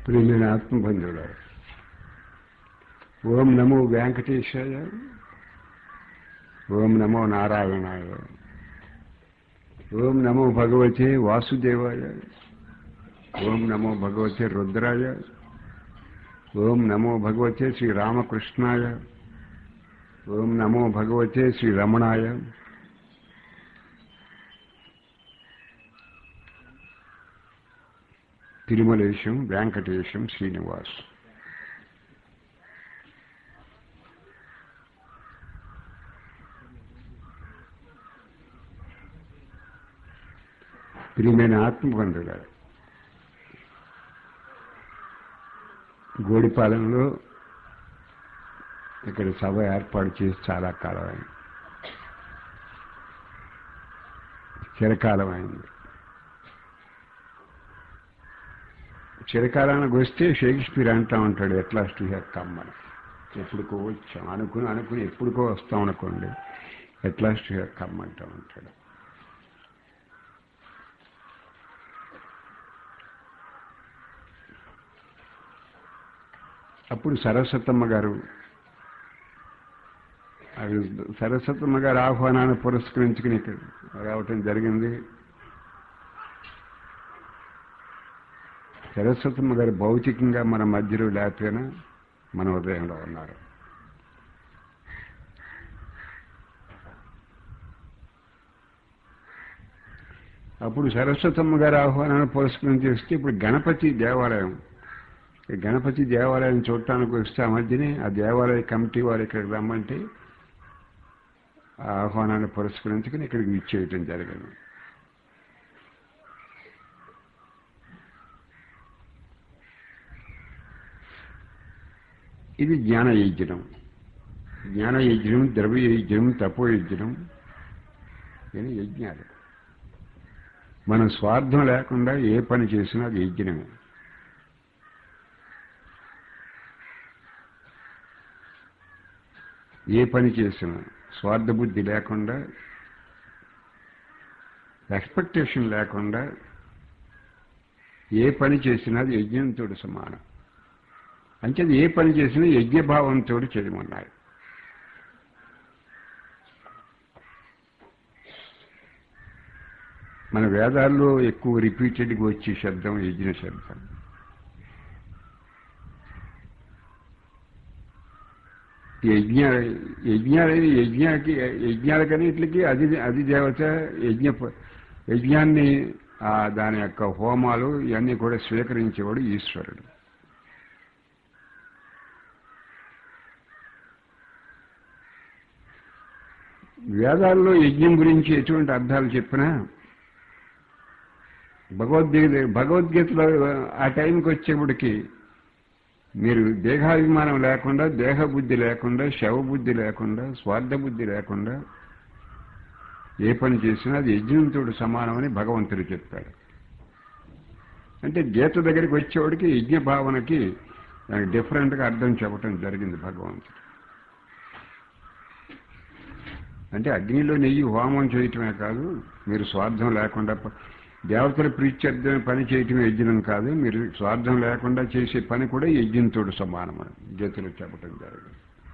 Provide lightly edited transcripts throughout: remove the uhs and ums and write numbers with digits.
ప్రియమైన ఆత్మబంధువుల ఓం నమో వెంకటేశాయ, ఓం నమో నారాయణాయ, ఓం నమో భగవతే వాసుదేవాయ, ఓం నమో భగవతే రుద్రాయ, ఓం నమో భగవతే శ్రీరామకృష్ణాయ, ఓం నమో భగవతే శ్రీరమణాయ. తిరుమలేశం వెంకటేశం శ్రీనివాస్. ప్రియమైన ఆత్మబంధువుల గోడిపాలెంలో ఇక్కడ సభ ఏర్పాటు చేసి చాలా కాలమైంది, చిరకాలమైంది. చిరకాలానికి వస్తే షేక్స్పియర్ అంటూ ఉంటాడు, ఎట్లా కమ్మని ఎప్పుడుకో వచ్చాం అనుకుని ఎప్పుడుకో వస్తాం అనుకోండి, ఎట్లా కమ్మంటూ ఉంటాడు. అప్పుడు సరస్వతమ్మ గారు ఆహ్వానాన్ని పురస్కరించుకుని ఇక్కడ రావటం జరిగింది. సరస్వతమ్మ గారు భౌతికంగా మన మధ్యలో లేకపోయినా మన హృదయంలో ఉన్నారు. అప్పుడు సరస్వతమ్మ గారి ఆహ్వానాన్ని పురస్కరించి వస్తే ఇప్పుడు గణపతి దేవాలయం చూడటానికి వస్తే ఆ మధ్యనే ఆ దేవాలయ కమిటీ వారు ఇక్కడికి రమ్మంటే ఆ ఆహ్వానాన్ని పురస్కరించుకుని ఇక్కడికి ఇచ్చేయటం జరిగింది. ఇది జ్ఞానయజ్ఞం, ద్రవ్యయజ్ఞం, తపోయజ్ఞం అని యజ్ఞాలు. మనం స్వార్థం లేకుండా ఏ పని చేసినా అది యజ్ఞమే. ఏ పని చేసినా స్వార్థ బుద్ధి లేకుండా, ఎక్స్పెక్టేషన్ లేకుండా ఏ పని చేసినా అది యజ్ఞంతో సమానం. అంటే ఏ పని చేసినా యజ్ఞభావంతో చేయమన్నారు. మన వేదాల్లో ఎక్కువ రిపీటెడ్గా వచ్చే శబ్దం యజ్ఞ శబ్దం. యజ్ఞాలకన్నిటికి అది దేవత. యజ్ఞాన్ని దాని యొక్క హోమాలు ఇవన్నీ కూడా స్వీకరించేవాడు ఈశ్వరుడు. వేదాల్లో యజ్ఞం గురించి ఎటువంటి అర్థాలు చెప్పినా భగవద్గీతలో ఆ టైంకి వచ్చేప్పటికి మీరు దేహాభిమానం లేకుండా, దేహబుద్ధి లేకుండా, శవబుద్ధి లేకుండా, స్వార్థ బుద్ధి లేకుండా ఏ పని చేసినా అది యజ్ఞంతో సమానమని భగవంతుడు చెప్పాడు. అంటే గీత దగ్గరికి వచ్చేవాడికి యజ్ఞ భావనకి డిఫరెంట్గా అర్థం చెప్పడం జరిగింది భగవంతుడు. అంటే అగ్నిలో నెయ్యి హోమం చేయటమే కాదు, మీరు స్వార్థం లేకుండా దేవతల ప్రీత్యర్థమైన పని చేయటం యజ్ఞం కాదు, మీరు స్వార్థం లేకుండా చేసే పని కూడా యజ్ఞంతో సమానమని గీతలో చెప్పడం జరిగింది.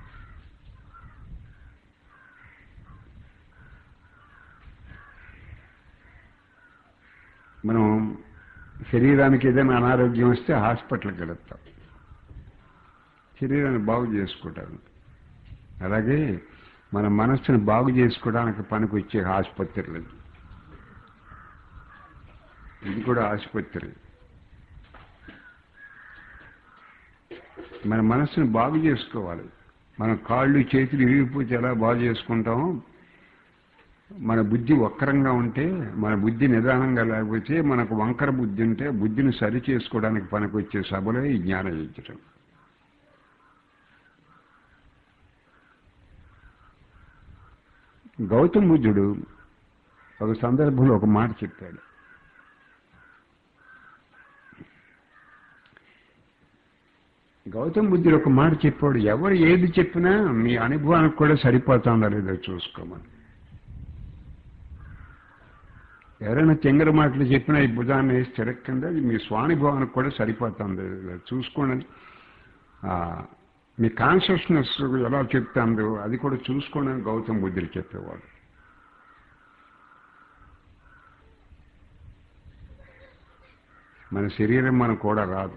మనం శరీరానికి ఏదైనా అనారోగ్యం వస్తే హాస్పిటల్కి వెళుతాం, శరీరాన్ని బాగు చేసుకోవటానికి. అలాగే మన మనస్సును బాగు చేసుకోవడానికి పనికి వచ్చే ఆసుపత్రులు, ఇది కూడా ఆసుపత్రి. మన మనస్సును బాగు చేసుకోవాలి. మన కాళ్ళు చేతులు ఇరిగిపోతే ఎలా బాగు చేసుకుంటామో, మన బుద్ధి వక్రంగా ఉంటే, మన బుద్ధి నిదానంగా లేకపోతే, మనకు వంకర బుద్ధి ఉంటే బుద్ధిని సరి చేసుకోవడానికి పనికి వచ్చే సభలే ఈ జ్ఞానయజ్ఞం. గౌతమ బుద్ధుడు ఒక సందర్భంలో ఒక మాట చెప్పాడు. గౌతమ బుద్ధుడు ఒక మాట చెప్పాడు, ఎవరు ఏది చెప్పినా మీ అనుభవానికి కూడా సరిపోతుందా లేదో చూసుకోమని. ఎవరైనా తెంగర మాటలు చెప్పినా ఈ భుజాన్ని వేసి తిరగకుండా అది మీ స్వానుభవానికి కూడా సరిపోతుంది. చూసుకోండి, మీ కాన్షియస్నెస్ ఎలా చెప్తాందో అది కూడా చూసుకోండి అని గౌతమ బుద్ధుడు చెప్పేవాడు. మన శరీరం మనకు కూడా రాదు.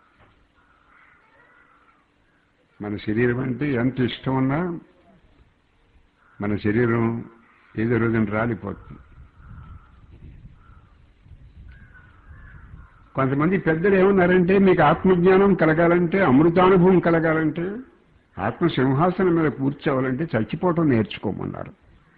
మన శరీరం అంటే ఎంత ఇష్టం ఉన్నా మన శరీరం ఏదో రోజున రాలిపోతుంది. కొంతమంది పెద్దలు ఏమన్నారంటే, మీకు ఆత్మజ్ఞానం కలగాలంటే, అమృతానుభవం కలగాలంటే, ఆత్మ సింహాసనం మీద కూర్చోవాలంటే చచ్చిపోవటం నేర్చుకోమన్నారు.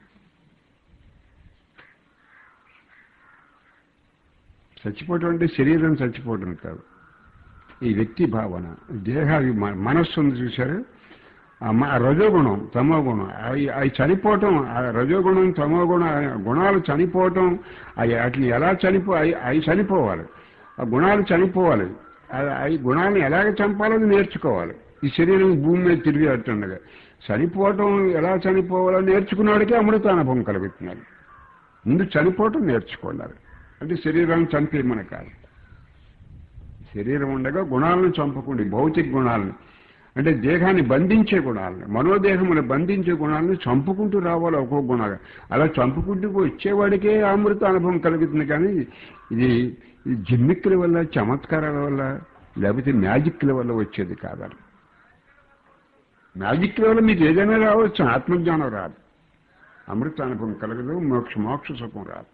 చచ్చిపోవటం అంటే శరీరం చచ్చిపోవటం కాదు, ఈ వ్యక్తి భావన, దేహాభిమానం, మనస్సు ఉంది చూశారు, రజోగుణం తమోగుణం అవి చనిపోవటం, రజోగుణం గుణాలు చనిపోవటం, వాటిని ఎలా అవి చనిపోవాలి, ఆ గుణాలు చనిపోవాలి, అవి గుణాలను ఎలాగ చంపాలో నేర్చుకోవాలి. ఈ శరీరం భూమి మీద తిరిగేస్తుండగా చనిపోవటం ఎలా చనిపోవాలో నేర్చుకున్నవాడికే అమృతానుభవం కలుగుతున్నారు. ముందు చనిపోవటం నేర్చుకోవాలి. అంటే శరీరాన్ని చంపేయమని కాదు, శరీరం ఉండగా గుణాలను చంపుకోండి, భౌతిక గుణాలను అంటే దేహాన్ని బంధించే గుణాలను, మనోదేహమును బంధించే గుణాలను చంపుకుంటూ రావాలి ఒక్కో గుణాలు. అలా చంపుకుంటూ వచ్చేవాడికే అమృత అనుభవం కలుగుతుంది. కానీ ఇది జిమ్మిక్కుల వల్ల, చమత్కారాల వల్ల, లేకపోతే మ్యాజిక్ల వల్ల వచ్చేది కాదని. మ్యాజిక్ల వల్ల మీకు ఏదైనా రావచ్చు, ఆత్మజ్ఞానం రాదు, అమృత అనుభవం కలగదు, మోక్ష సుఖం రాదు.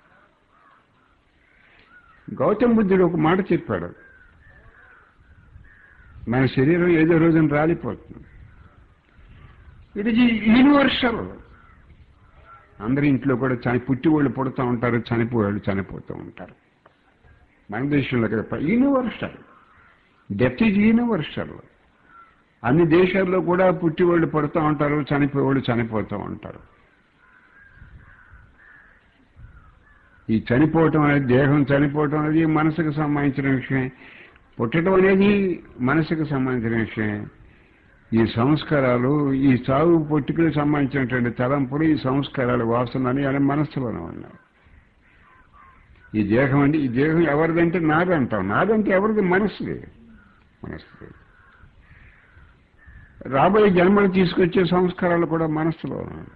గౌతమ బుద్ధుడు ఒక మాట చెప్పాడు, మన శరీరం ఏదో రోజున రాలిపోతుంది. ఇది యూనివర్సల్. అందరి ఇంట్లో కూడా పుట్టివాళ్ళు పుడుతూ ఉంటారు, చనిపోయేవాళ్ళు చనిపోతూ ఉంటారు. మన దేశంలో కదా యూనివర్సల్, డెత్ ఈజ్ యూనివర్సల్. అన్ని దేశాల్లో కూడా పుట్టివాళ్ళు పుడుతూ ఉంటారు, చనిపోయేవాళ్ళు చనిపోతూ ఉంటారు. ఈ చనిపోవటం అనేది, దేహం చనిపోవటం అనేది మనసుకు సంబంధించిన విషయం, పుట్టడం అనేది మనసుకు సంబంధించిన విషయం. ఈ సంస్కారాలు, ఈ చావు పుట్టుకలకు సంబంధించినటువంటి తలంపులు, ఈ సంస్కారాలు, వాసనలు అని మనస్సులోనే ఉన్నాయి. ఈ దేహం అంటే, ఈ దేహం ఎవరిదంటే నాదంటాం, నాదంటే ఎవరిది? మనసుది. రాబోయే జన్మలు తీసుకొచ్చే సంస్కారాలు కూడా మనస్సులో ఉన్నాయి.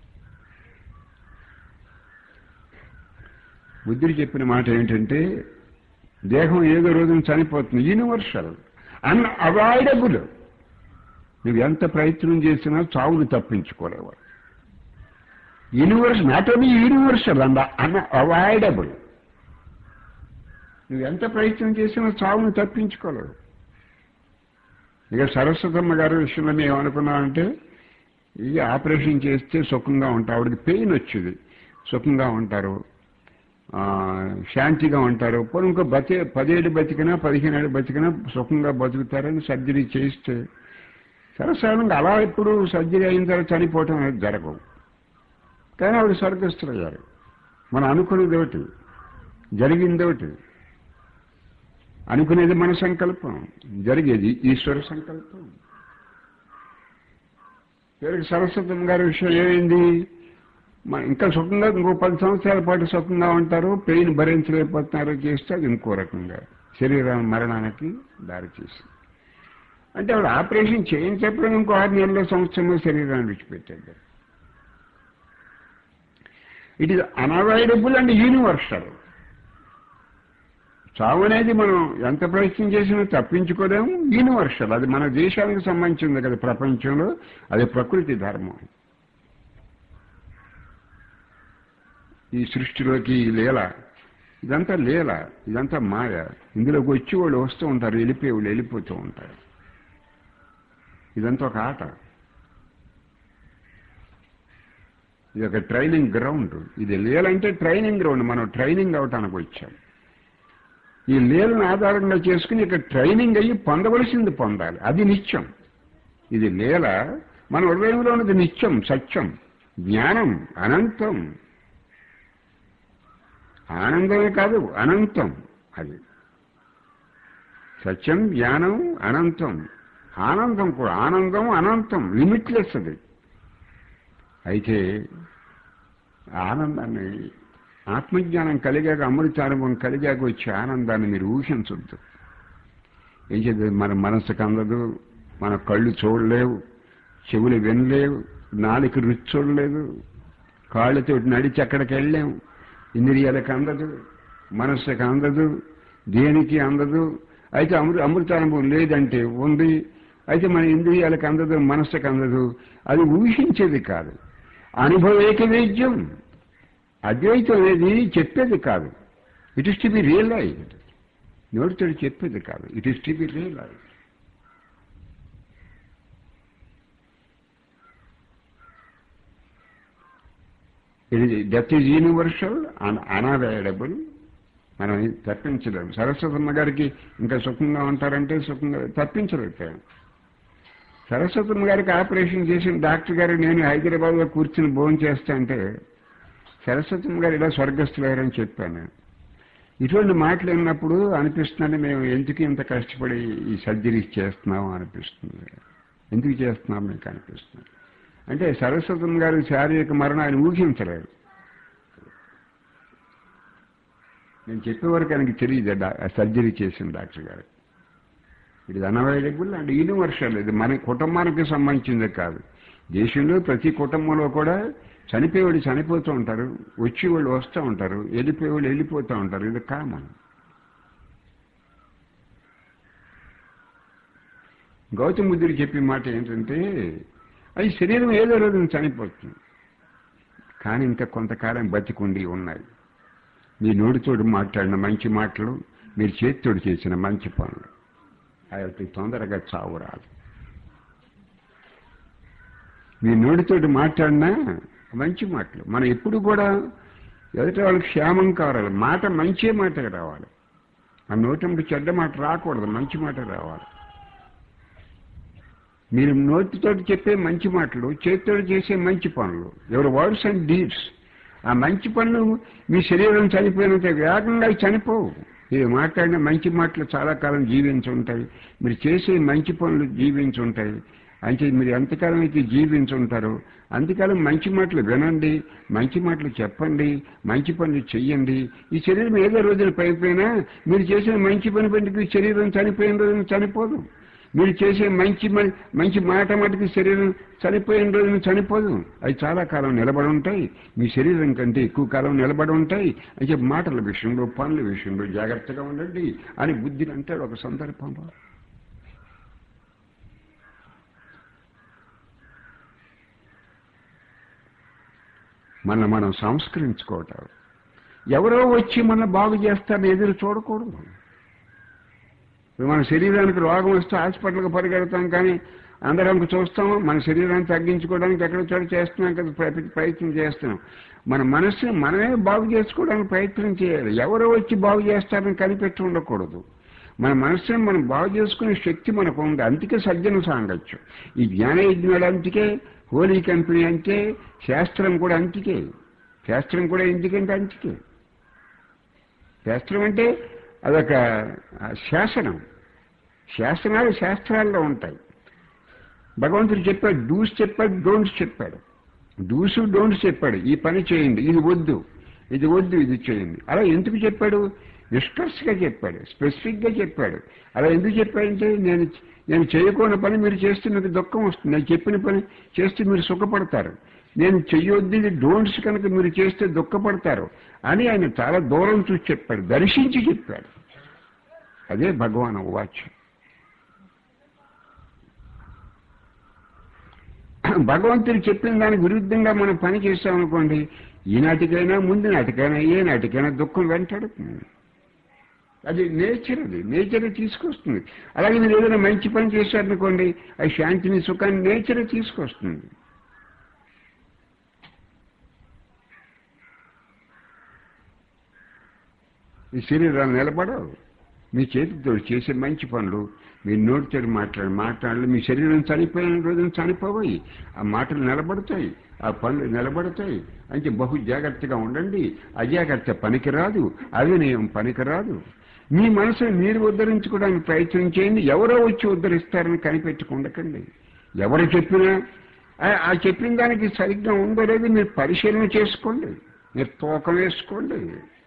బుద్ధుడు చెప్పిన మాట ఏంటంటే, దేహం ఏదో రోజున చనిపోతుంది, యూనివర్సల్, అన్అవాయిడబుల్. నువ్వు ఎంత ప్రయత్నం చేసినా చావును తప్పించుకోలేవు. Universal, not only universal and unavoidable. నువ్వు ఎంత ప్రయత్నం చేసినా చావును తప్పించుకోలేవు. ఇక సరస్వతమ్మ గారి విషయంలో మేము ఏమనుకున్నామంటే, ఇక ఆపరేషన్ చేస్తే సుఖంగా ఉంటారు, ఆవిడకి పెయిన్ వచ్చేది, సుఖంగా ఉంటారు, శాంతిగా ఉంటారు. పోనీ ఇంకో 10 ఏళ్ళు బతికినా 15 ఏళ్ళు బతికినా సుఖంగా బతుకుతారని సర్జరీ చేస్తే, సరసానంగా అలా ఇప్పుడు సర్జరీ అయిన తర్వాత చనిపోవటం అనేది జరగవు. కానీ ఆవిడ స్వర్గస్థులయ్యారు. మనం అనుకునేది ఒకటి, జరిగింది ఒకటి. అనుకునేది మన సంకల్పం, జరిగేది ఈశ్వర సంకల్పం. పేరుకి సరస్వతం గారి విషయం ఏమైంది, ఇంకా సుఖంగా ఇంకో 10 సంవత్సరాల పాటు సుఖంగా ఉంటారు, పెయిన్ భరించలేకపోతున్నారు చేస్తే అది ఇంకో రకంగా శరీరం మరణానికి దారి చేసింది. అంటే ఆవిడ ఆపరేషన్ చేయించప్పుడు ఇంకో 6 నెలల సంవత్సరంలో శరీరాన్ని విడిచిపెట్టాడు. It is unavoidable and universal. చావు అనేది మనం ఎంత ప్రయత్నం చేసినా తప్పించుకోలేము, యూనివర్సల్. అది మన దేశానికి సంబంధించింది కదా, ప్రపంచంలో అది ప్రకృతి ధర్మం. ఈ సృష్టిలోకి లీల, ఇదంతా లీల, ఇదంతా మాయ. ఇందులోకి వచ్చి వాళ్ళు వస్తూ ఉంటారు, వెళ్ళిపోయేవాళ్ళు వెళ్ళిపోతూ ఉంటారు. ఇదంతా ఒక ఆట, ఇది ఒక ట్రైనింగ్ గ్రౌండ్. ఇది లీల అంటే ట్రైనింగ్ గ్రౌండ్, మనం ట్రైనింగ్ అవటానికి వచ్చాం. ఈ లీలను ఆధారంగా చేసుకుని ఇక్కడ ట్రైనింగ్ అయ్యి పొందవలసింది పొందాలి, అది నిత్యం. ఇది లీల, మన హృదయంలో ఉన్నది నిత్యం, సత్యం, జ్ఞానం, అనంతం. ఆనందమే కాదు, అనంతం. అది సత్యం, జ్ఞానం, అనంతం. ఆనందం కూడా, ఆనందం అనంతం, లిమిట్లెస్. అది అయితే ఆనందాన్ని ఆత్మజ్ఞానం కలిగాక అమృతానుభవం కలిగాక వచ్చే ఆనందాన్ని మీరు ఊహించొద్దు. ఏం చేద్దాం, మన మనసుకు అందదు, మన కళ్ళు చూడలేవు, చెవులు వినలేవు, నాలుక రుచి చూడలేదు, కాళ్ళతో నడిచి అక్కడికి వెళ్ళాం, ఇంద్రియాలకు అందదు, మనస్సుకు అందదు, దేనికి అందదు. అయితే అమృతానుభవం లేదంటే ఉంది. అయితే మన ఇంద్రియాలకు అందదు, మనస్సుకు అందదు. అది ఊహించేది కాదు. అనుభవేక వేద్యం, అద్వైతం అనేది చెప్పేది కాదు. It is to be realized. నోటితో చెప్పేది కాదు, it is to be realized. That is universal and unavoidable. మనం తప్పించలేము. సరస్వతమ్మ గారికి ఇంకా సుఖంగా ఉంటారంటే సుఖంగా తప్పించలేకపోయాం. సరస్వతమ్మ గారికి ఆపరేషన్ చేసిన డాక్టర్ గారు నేను హైదరాబాద్లో కూర్చుని భోజనం చేస్తా అంటే సరస్వతమ్మ గారు ఇలా స్వర్గస్థులయ్యారని చెప్పాను. ఇటువంటి మాటలు విన్నప్పుడు అనిపిస్తుందంటే మేము ఎందుకు ఇంత కష్టపడి ఈ సర్జరీ చేస్తున్నాం అనిపిస్తుంది. ఎందుకు చేస్తున్నాం మీకు అనిపిస్తుంది. అంటే సరస్వతమ్మ గారి శారీరక మరణం ఆయన ఊహించలేరు. నేను చెప్పేవరకు ఆయనకి తెలియదు సర్జరీ చేసిన డాక్టర్ గారు. ఇది అన్అవాయిడబుల్ అండ్ యూనివర్సల్. ఇది మన కుటుంబానికి సంబంధించింది కాదు. దేశంలో ప్రతి కుటుంబంలో కూడా చనిపోయేవాళ్ళు చనిపోతూ ఉంటారు, వచ్చేవాళ్ళు వస్తూ ఉంటారు, వెళ్ళిపోయేవాళ్ళు వెళ్ళిపోతూ ఉంటారు. ఇది కామన్. గౌతమ బుద్ధుడు చెప్పే మాట ఏంటంటే అది శరీరం ఏదో రోజు చనిపోతుంది, కానీ ఇంకా కొంతకాలం బతికుండి ఉన్నాయి. మీ నోటితోడు మాట్లాడిన మంచి మాటలు, మీరు చేతితోడు చేసిన మంచి పనులు, అవి తొందరగా చావు రాదు. మీ నోటితోటి మాట్లాడినా మంచి మాటలు. మనం ఎప్పుడు కూడా ఎదుటి వాళ్ళకి క్షేమం కావాలి. మాట మంచి మాటగా రావాలి. ఆ నోటి చెడ్డ మాట రాకూడదు, మంచి మాట రావాలి. మీరు నోటితోటి చెప్పే మంచి మాటలు, చేతితో చేసే మంచి పనులు, ఎవరి వర్డ్స్ అండ్ డీడ్స్, ఆ మంచి పనులు మీ శరీరం చనిపోయినంత వేగంగా చనిపోవు. మీరు మాట్లాడిన మంచి మాటలు చాలా కాలం జీవించుంటాయి. మీరు చేసే మంచి పనులు జీవించుంటాయి. అంటే మీరు ఎంతకాలం అయితే జీవించుంటారో అంతకాలం మంచి మాటలు వినండి, మంచి మాటలు చెప్పండి, మంచి పనులు చెయ్యండి. ఈ శరీరం ఏదో రోజున పైపోయినా మీరు చేసిన మంచి పని పనికి శరీరం చనిపోయిన రోజున చనిపోదు. మీరు చేసే మంచి మాట మటుకు శరీరం చనిపోయిన రోజున చనిపోదు. అవి చాలా కాలం నిలబడి ఉంటాయి. మీ శరీరం కంటే ఎక్కువ కాలం నిలబడి ఉంటాయి. అయితే మాటల విషయంలో, పనుల విషయంలో జాగ్రత్తగా ఉండండి అని బుద్ధిని అంటాడు ఒక సందర్భంలో. మనం సంస్కరించుకోవటం. ఎవరో వచ్చి మన బాగు చేస్తారని ఎదురు చూడకూడదు. మన శరీరానికి రోగం వస్తే హాస్పిటల్కి పరిగెడతాం, కానీ అందరం చూస్తాం. మన శరీరాన్ని తగ్గించుకోవడానికి ఎక్కడ చోట చేస్తున్నాం కదా, ప్రయత్నం చేస్తున్నాం. మన మనస్సుని మనమే బాగు చేసుకోవడానికి ప్రయత్నం చేయాలి. ఎవరో వచ్చి బాగు చేస్తారని కనిపెట్టి ఉండకూడదు. మన మనస్సుని మనం బాగు చేసుకునే శక్తి మనకు ఉంది. అందుకే సజ్జన సాంగత్యం. ఈ జ్ఞాన యజ్ఞాలు అంతికే, హోలీ కంపెనీ అంటే, శాస్త్రం కూడా అంతికే. శాస్త్రం కూడా ఎందుకంటే అంతికే. శాస్త్రం అంటే అదొక శాసనం. శాసనాలు శాస్త్రాల్లో ఉంటాయి. భగవంతుడు చెప్పాడు, డూస్ చెప్పాడు, డోంట్స్ చెప్పాడు. డూసు డోంట్స్ చెప్పాడు. ఈ పని చేయండి, ఇది వద్దు, ఇది వద్దు, ఇది చేయండి. అలా ఎందుకు చెప్పాడు? నిష్కర్షగా చెప్పాడు, స్పెసిఫిక్గా చెప్పాడు. అలా ఎందుకు చెప్పాడంటే నేను చేయకూడని పని మీరు చేస్తే మీకు దుఃఖం వస్తుంది, నేను చెప్పిన పని చేస్తే మీరు సుఖపడతారు. నేను చెయ్యొద్దు డోంట్స్ కనుక మీరు చేస్తే దుఃఖపడతారు అని ఆయన చాలా దూరం చూసి చెప్పాడు, దర్శించి చెప్పాడు. అదే భగవాన్ వాక్యం. భగవంతుడు చెప్పిన దానికి విరుద్ధంగా మనం పని చేస్తామనుకోండి, ఈనాటికైనా ముందు నాటికైనా ఏ నాటికైనా దుఃఖం వెంటాడుతుంది. అది నేచర్ తీసుకొస్తుంది. అలాగే మీరు ఏదైనా మంచి పని చేశారనుకోండి, అది శాంతిని, సుఖాన్ని నేచర్ తీసుకొస్తుంది. ఈ శరీరాలు నిలబడవు. మీ చేతితో చేసే మంచి పనులు, మీ నోటితో మాట్లాడాలి. మీ శరీరం చనిపోయిన రోజున చనిపోయి ఆ మాటలు నిలబడతాయి, ఆ పనులు నిలబడతాయి. అంటే బహు జాగ్రత్తగా ఉండండి. అజాగ్రత్త పనికిరాదు, అవినయం పనికిరాదు. మీ మనసును మీరు ఉద్ధరించుకోవడానికి ప్రయత్నం చేయండి. ఎవరో వచ్చి ఉద్ధరిస్తారని కనిపెట్టుకుండకండి. ఎవరు చెప్పినా ఆ చెప్పిన దానికి సరిగ్గా ఉందో లేదో మీరు పరిశీలన చేసుకోండి. మీరు తూకం వేసుకోండి.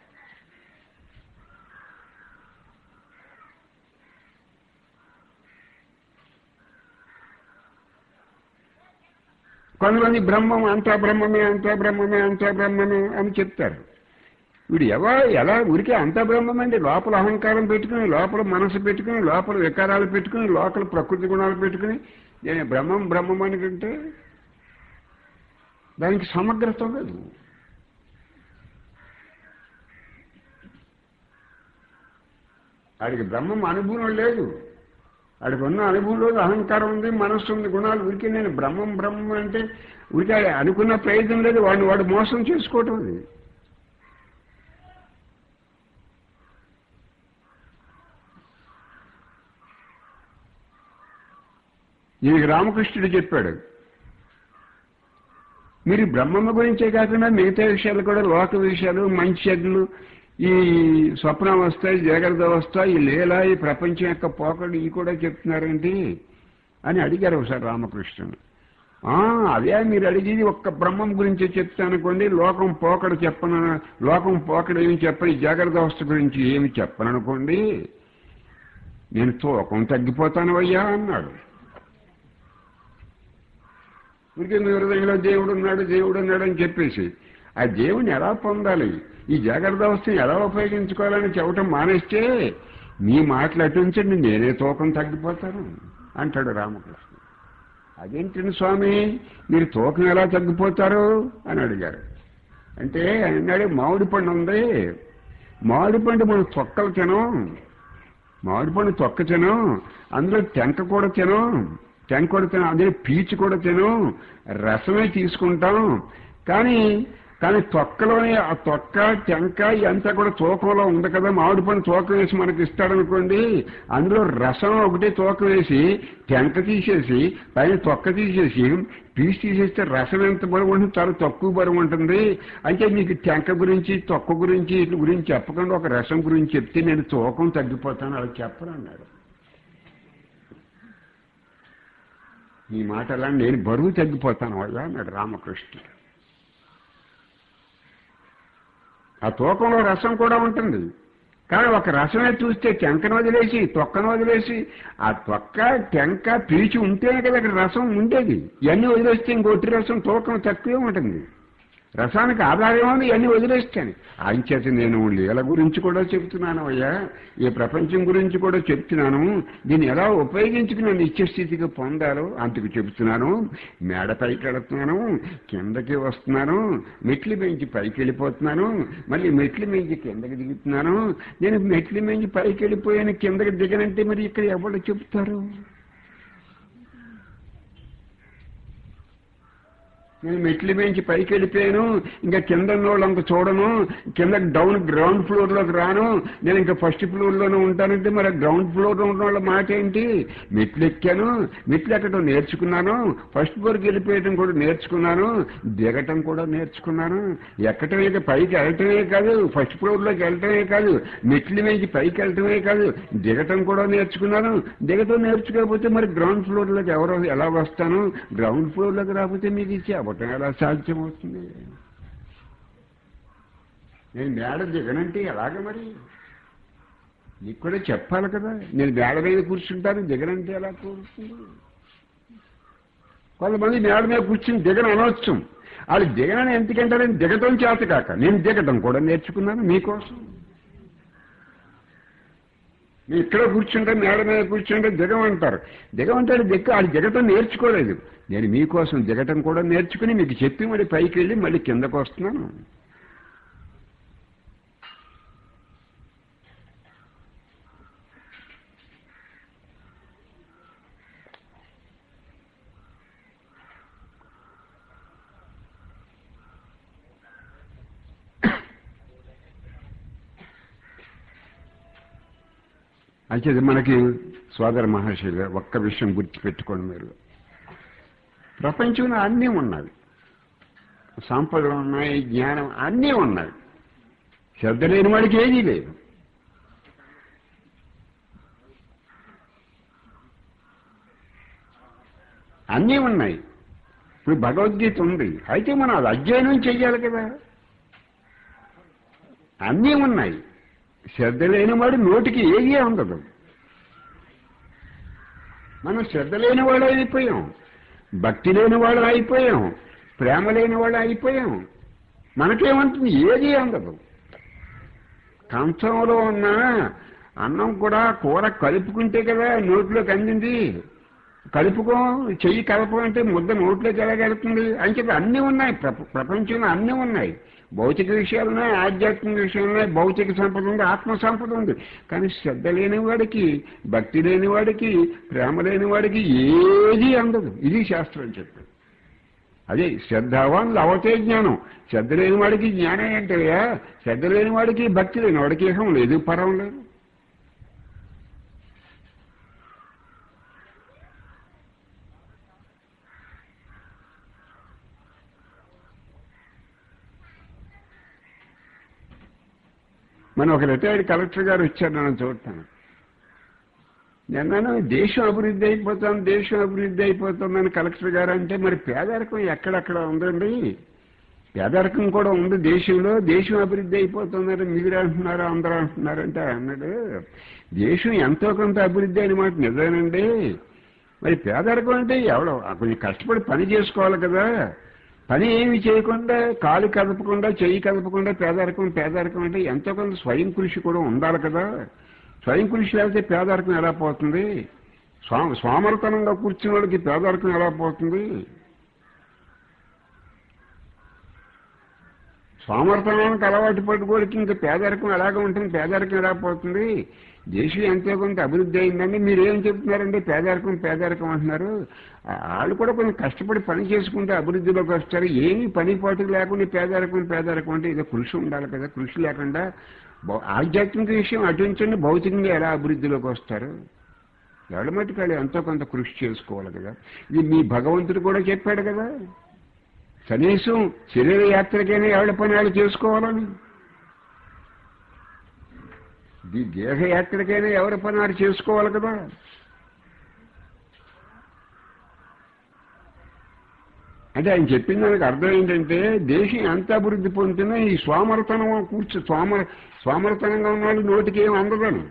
కొంతమంది బ్రహ్మం అంతా బ్రహ్మమే, అంతా బ్రహ్మమే, అంతా బ్రహ్మమే అని చెప్తారు. వీడు ఎలా ఊరికే అంతా బ్రహ్మమండి, లోపల అహంకారం పెట్టుకుని, లోపల మనసు పెట్టుకుని, లోపల వికారాలు పెట్టుకుని, లోపల ప్రకృతి గుణాలు పెట్టుకుని నేను బ్రహ్మం బ్రహ్మం అనుకుంటే దానికి సమగ్రత ఉండదు. వాడికి బ్రహ్మం అనుభవం లేదు, వాడికి ఉన్న అనుభవంలో అహంకారం ఉంది, మనస్సు ఉంది, గుణాలు. ఊరికే నేను బ్రహ్మం బ్రహ్మం అంటే ఊరికే అనుకున్న ప్రయోజనం లేదు, వాడు మోసం చేసుకోవటం అది. దీనికి రామకృష్ణుడు చెప్పాడు, మీరు బ్రహ్మమ్మ గురించే కాకుండా మిగతా విషయాలు కూడా, లోక విషయాలు, మంచి చెడ్లు, ఈ స్వప్నావస్థ, జాగ్రత్త అవస్థ, ఈ లీల, ఈ ప్రపంచం యొక్క పోకడు ఇవి కూడా చెప్తున్నారేంటి అని అడిగారు ఒకసారి రామకృష్ణుడు. అదే మీరు అడిగేది ఒక్క బ్రహ్మం గురించి చెప్తానుకోండి, లోకం పోకడు చెప్పను, లోకం పోకడు ఏమి చెప్పని, జాగ్రత్త అవస్థ గురించి ఏమి చెప్పననుకోండి, నేను తూకం తగ్గిపోతాను అయ్యా అన్నాడు. ఊరికే మీ హృదయంలో దేవుడు ఉన్నాడు అని చెప్పేసి ఆ దేవుని ఎలా పొందాలి, ఈ జాగ్రత్త అవస్థని ఎలా ఉపయోగించుకోవాలని చెప్పటం మానేస్తే మీ మాటలు అటుంచండి, నేనే తూకం తగ్గిపోతాను అంటాడు రామకృష్ణ. అదేంటండి స్వామి మీరు తూకం ఎలా తగ్గిపోతారు అని అడిగారు. అంటే అన్నాడు, మామిడి పండు ఉంది, మామిడి పండు మనం తొక్కలు తినం, మామిడి పండు తొక్క తినం, అందులో టెంక కూడా తినం, టెంక కూడా తినం, అందులో పీచు కూడా తినం, రసమే తీసుకుంటాం. కానీ తొక్కలోనే ఆ తొక్క టెంక ఇదంతా కూడా తూకంలో ఉంది కదా, మామిడి పండు తూకం వేసి మనకి ఇస్తాడనుకోండి, అందులో రసం ఒకటి తూకం వేసి టెంక తీసేసి పైన తొక్క తీసేసి పీచు తీసేస్తే రసం ఎంత బరువు ఉంటుంది, చాలా తక్కువ బరువు ఉంటుంది. అంటే మీకు టెంక గురించి తొక్క గురించి వీటి గురించి చెప్పకుండా ఒక రసం గురించి చెప్తే నేను తూకం తగ్గిపోతాను అలా చెప్పను అన్నాడు. ఈ మాట అలా నేను బరువు తగ్గిపోతాను అయ్యా అన్నాడు రామకృష్ణుడు. ఆ తూకంలో రసం కూడా ఉంటుంది, కానీ ఒక రసమే చూస్తే టెంకను వదిలేసి తొక్కను వదిలేసి, ఆ తొక్క టెంక పీచు ఉంటేనే కదా అక్కడ రసం ఉండేది. ఇవన్నీ వదిలేస్తే ఇంకొట్టి రసం తూకం తక్కువే ఉంటుంది. రసానికి ఆధారమో ఇవన్నీ వదిలేస్తాను. అంచేత నేను లీల గురించి కూడా చెప్తున్నాను అయ్యా, ఈ ప్రపంచం గురించి కూడా చెప్తున్నాను, దీన్ని ఎలా ఉపయోగించుకుని నిత్యస్థితికి పొందాలో అందుకు చెబుతున్నాను. మేడ పైకి వెళుతున్నాను, కిందకి వస్తున్నాను, మెట్లు మించి పైకి వెళ్ళిపోతున్నాను, మళ్ళీ మెట్లు మించి కిందకి దిగుతున్నాను. నేను మెట్లు మించి పైకి వెళ్ళిపోయాను, కిందకి దిగనంటే మరి ఇక్కడ ఎవరు చెప్తారు? నేను మెట్ల మించి పైకి వెళ్ళిపోయాను, ఇంకా కింద వాళ్ళంత చూడను, కింద గ్రౌండ్ ఫ్లోర్లోకి రాను, నేను ఇంకా ఫస్ట్ ఫ్లోర్లోనే ఉంటానంటే మరి గ్రౌండ్ ఫ్లోర్లో ఉన్న వాళ్ళ మాట ఏంటి? మెట్లు ఎక్కాను, మెట్లు ఎక్కడం నేర్చుకున్నాను, ఫస్ట్ ఫ్లోర్కి వెళ్ళిపోయటం కూడా నేర్చుకున్నాను, దిగటం కూడా నేర్చుకున్నాను. ఎక్కటమే పైకి వెళ్ళటమే కాదు, ఫస్ట్ ఫ్లోర్లోకి వెళ్ళటమే కాదు, మెట్ల మించి పైకి వెళ్ళటమే కాదు, దిగటం కూడా నేర్చుకున్నాను. దిగటం నేర్చుకోకపోతే మరి గ్రౌండ్ ఫ్లోర్లోకి ఎలా వస్తాను? గ్రౌండ్ ఫ్లోర్లోకి రాకపోతే మీకు ఇచ్చే అబద్ధం ఎలా సాధ్యమవుతుంది? నేను మేడ దిగనంటే ఎలాగ మరి? నీకు కూడా చెప్పాలి కదా, నేను మేడ మీద కూర్చుంటాను, దిగనంటే ఎలా కూర్చుంది? కొంతమంది మేడ మీద కూర్చుని దిగను అనవచ్చు, వాళ్ళు దిగనని ఎందుకంటారని దిగటం చేత కాక నేను దిగటం కూడా నేర్చుకున్నాను మీకోసం. నేను ఇక్కడ కూర్చుంటే మేడ మీద కూర్చుంటే దిగమంటారు, దిగమంటారు, వాళ్ళు దిగటం నేర్చుకోలేదు. నేను మీకోసం దిగటం కూడా నేర్చుకుని మీకు చెప్పి మరి పైకి వెళ్ళి మళ్ళీ కిందకు వస్తున్నాను. అయితే మనకి సోదర మహర్షి ఒక్క విషయం గుర్తుపెట్టుకోండి, మీరు ప్రపంచంలో అన్నీ ఉన్నాయి, సంపదలు ఉన్నాయి, జ్ఞానం అన్నీ ఉన్నాయి, శ్రద్ధ లేని వాడికి ఏదీ లేదు. అన్నీ ఉన్నాయి. ఇప్పుడు భగవద్గీత ఉంది, అయితే మనం అది అధ్యయనం చెయ్యాలి కదా. అన్నీ ఉన్నాయి. శ్రద్ధ లేనివాడు నోటికి ఏదీ ఉండదు. మనం శ్రద్ధ లేనివాడు అయిపోయాం, భక్తి లేనివాడు అయిపోయాం, ప్రేమ లేనివాడు అయిపోయాం. మనకేమంటుంది? ఏదీ ఉండదు. కంచంలో ఉన్న అన్నం కూడా కూర కలుపుకుంటే కదా నోట్లోకి అందింది. కలుపుకో, చెయ్యి కలపమంటే ముద్ద నోట్లోకి ఎలాగెళ్తుంది? అంచేత అన్నీ ఉన్నాయి, ప్రపంచంలో అన్నీ ఉన్నాయి. భౌతిక విషయాలు ఉన్నాయి, ఆధ్యాత్మిక విషయాలు ఉన్నాయి, భౌతిక సంపద ఉంది, ఆత్మ సంపద ఉంది. కానీ శ్రద్ధ లేని వాడికి, భక్తి లేని వాడికి, ప్రేమ లేని వాడికి ఏదీ అందదు. ఇది శాస్త్రం చెప్పేది. అదే శ్రద్ధావాన్ లవతే జ్ఞానం. శ్రద్ధ లేని వాడికి జ్ఞానం ఏంటయ్యా? శ్రద్ధ లేని వాడికి, భక్తి లేని వాడికి ఏహం లేదు, పరం లేదు. మన ఒక రిటైర్డ్ కలెక్టర్ గారు వచ్చారు, నన్ను చూడటాను. నేను దేశం అభివృద్ధి అయిపోతాను, దేశం అభివృద్ధి అయిపోతుందని కలెక్టర్ గారు అంటే, మరి పేదరికం ఎక్కడెక్కడ ఉందండి? పేదరికం కూడా ఉంది దేశంలో. దేశం అభివృద్ధి అయిపోతుందని మీరు అంటున్నారు, అందరూ అంటున్నారంటే అన్నాడు, దేశం ఎంతో కొంత అభివృద్ధి అయిన మాట నిజమేనండి. మరి పేదరికం అంటే ఎవడో కొంచెం కష్టపడి పని చేసుకోవాలి కదా. పని ఏమి చేయకుండా, కాలు కదపకుండా, చెయ్యి కదపకుండా పేదరికం అంటే ఎంతో కొంత స్వయం కృషి కూడా ఉండాలి కదా. స్వయం కృషి లేకపోతే పేదరికం ఎలా పోతుంది? సోమరితనంగా కూర్చున్న వాళ్ళకి పేదరికం ఎలా పోతుంది? సోమరితనానికి అలవాటు పట్టుకోడికి ఇంకా పేదరికం ఎలాగ ఉంటుంది? పేదరికం ఎలా పోతుంది? దేశం ఎంతో కొంత అభివృద్ధి అయిందండి. మీరేం చెప్తున్నారండి? పేదరికం అంటున్నారు. వాళ్ళు కూడా కొంచెం కష్టపడి పని చేసుకుంటే అభివృద్ధిలోకి వస్తారు. ఏమీ పని పాటు లేకుండా పేదరికం అంటే ఏదో కృషి ఉండాలి కదా. కృషి లేకుండా ఆధ్యాత్మిక విషయం అటుంచండి, భౌతికంగా ఎలా అభివృద్ధిలోకి వస్తారు? ఎవరి మట్టుకు వాళ్ళు ఎంతో కొంత కృషి చేసుకోవాలి కదా. ఇది మీ భగవంతుడు కూడా చెప్పాడు కదా, కనీసం శరీర యాత్రకైనా ఎవరి పని వాళ్ళు చేసుకోవాలని. ఈ దేహయాత్రకైనా ఎవరి పని వారు చేసుకోవాలి కదా. అంటే ఆయన చెప్పిన దానికి అర్థం ఏంటంటే, దేశం ఎంత అభివృద్ధి పొందుతున్నా ఈ సోమరతనం సోమరతనంగా ఉన్న వాళ్ళు నోటికి ఏం అందదని.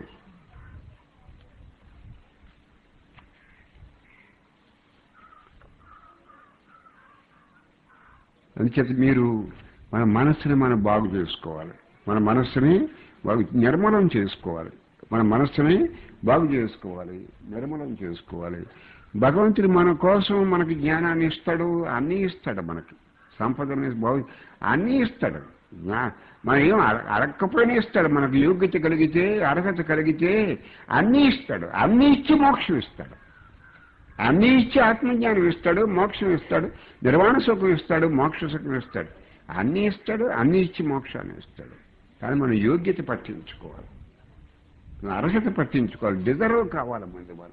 అందుచేత మీరు మన మనస్సుని మనం బాగు చేసుకోవాలి, మన మనస్సుని నిర్మలం చేసుకోవాలి, మన మనస్సుని బాగు చేసుకోవాలి, నిర్మలం చేసుకోవాలి. భగవంతుడు మన కోసం మనకి జ్ఞానాన్ని ఇస్తాడు, అన్నీ ఇస్తాడు, మనకి సంపదని అన్నీ ఇస్తాడు. మనం ఏం అడగకపోయినా ఇస్తాడు. మనకు యోగ్యత కలిగితే, అర్హత కలిగితే అన్నీ ఇస్తాడు. అన్నీ ఇచ్చి మోక్షం ఇస్తాడు, అన్నీ ఇచ్చి ఆత్మజ్ఞానం ఇస్తాడు, మోక్షం ఇస్తాడు, నిర్వాణ సుఖం ఇస్తాడు, మోక్ష సుఖం ఇస్తాడు. అన్నీ ఇస్తాడు, అన్నీ ఇచ్చి మోక్షాన్ని ఇస్తాడు. కానీ మనం యోగ్యత పట్టించుకోవాలి, అర్హత పట్టించుకోవాలి, డిజర్వ్ కావాలి మంది మనం.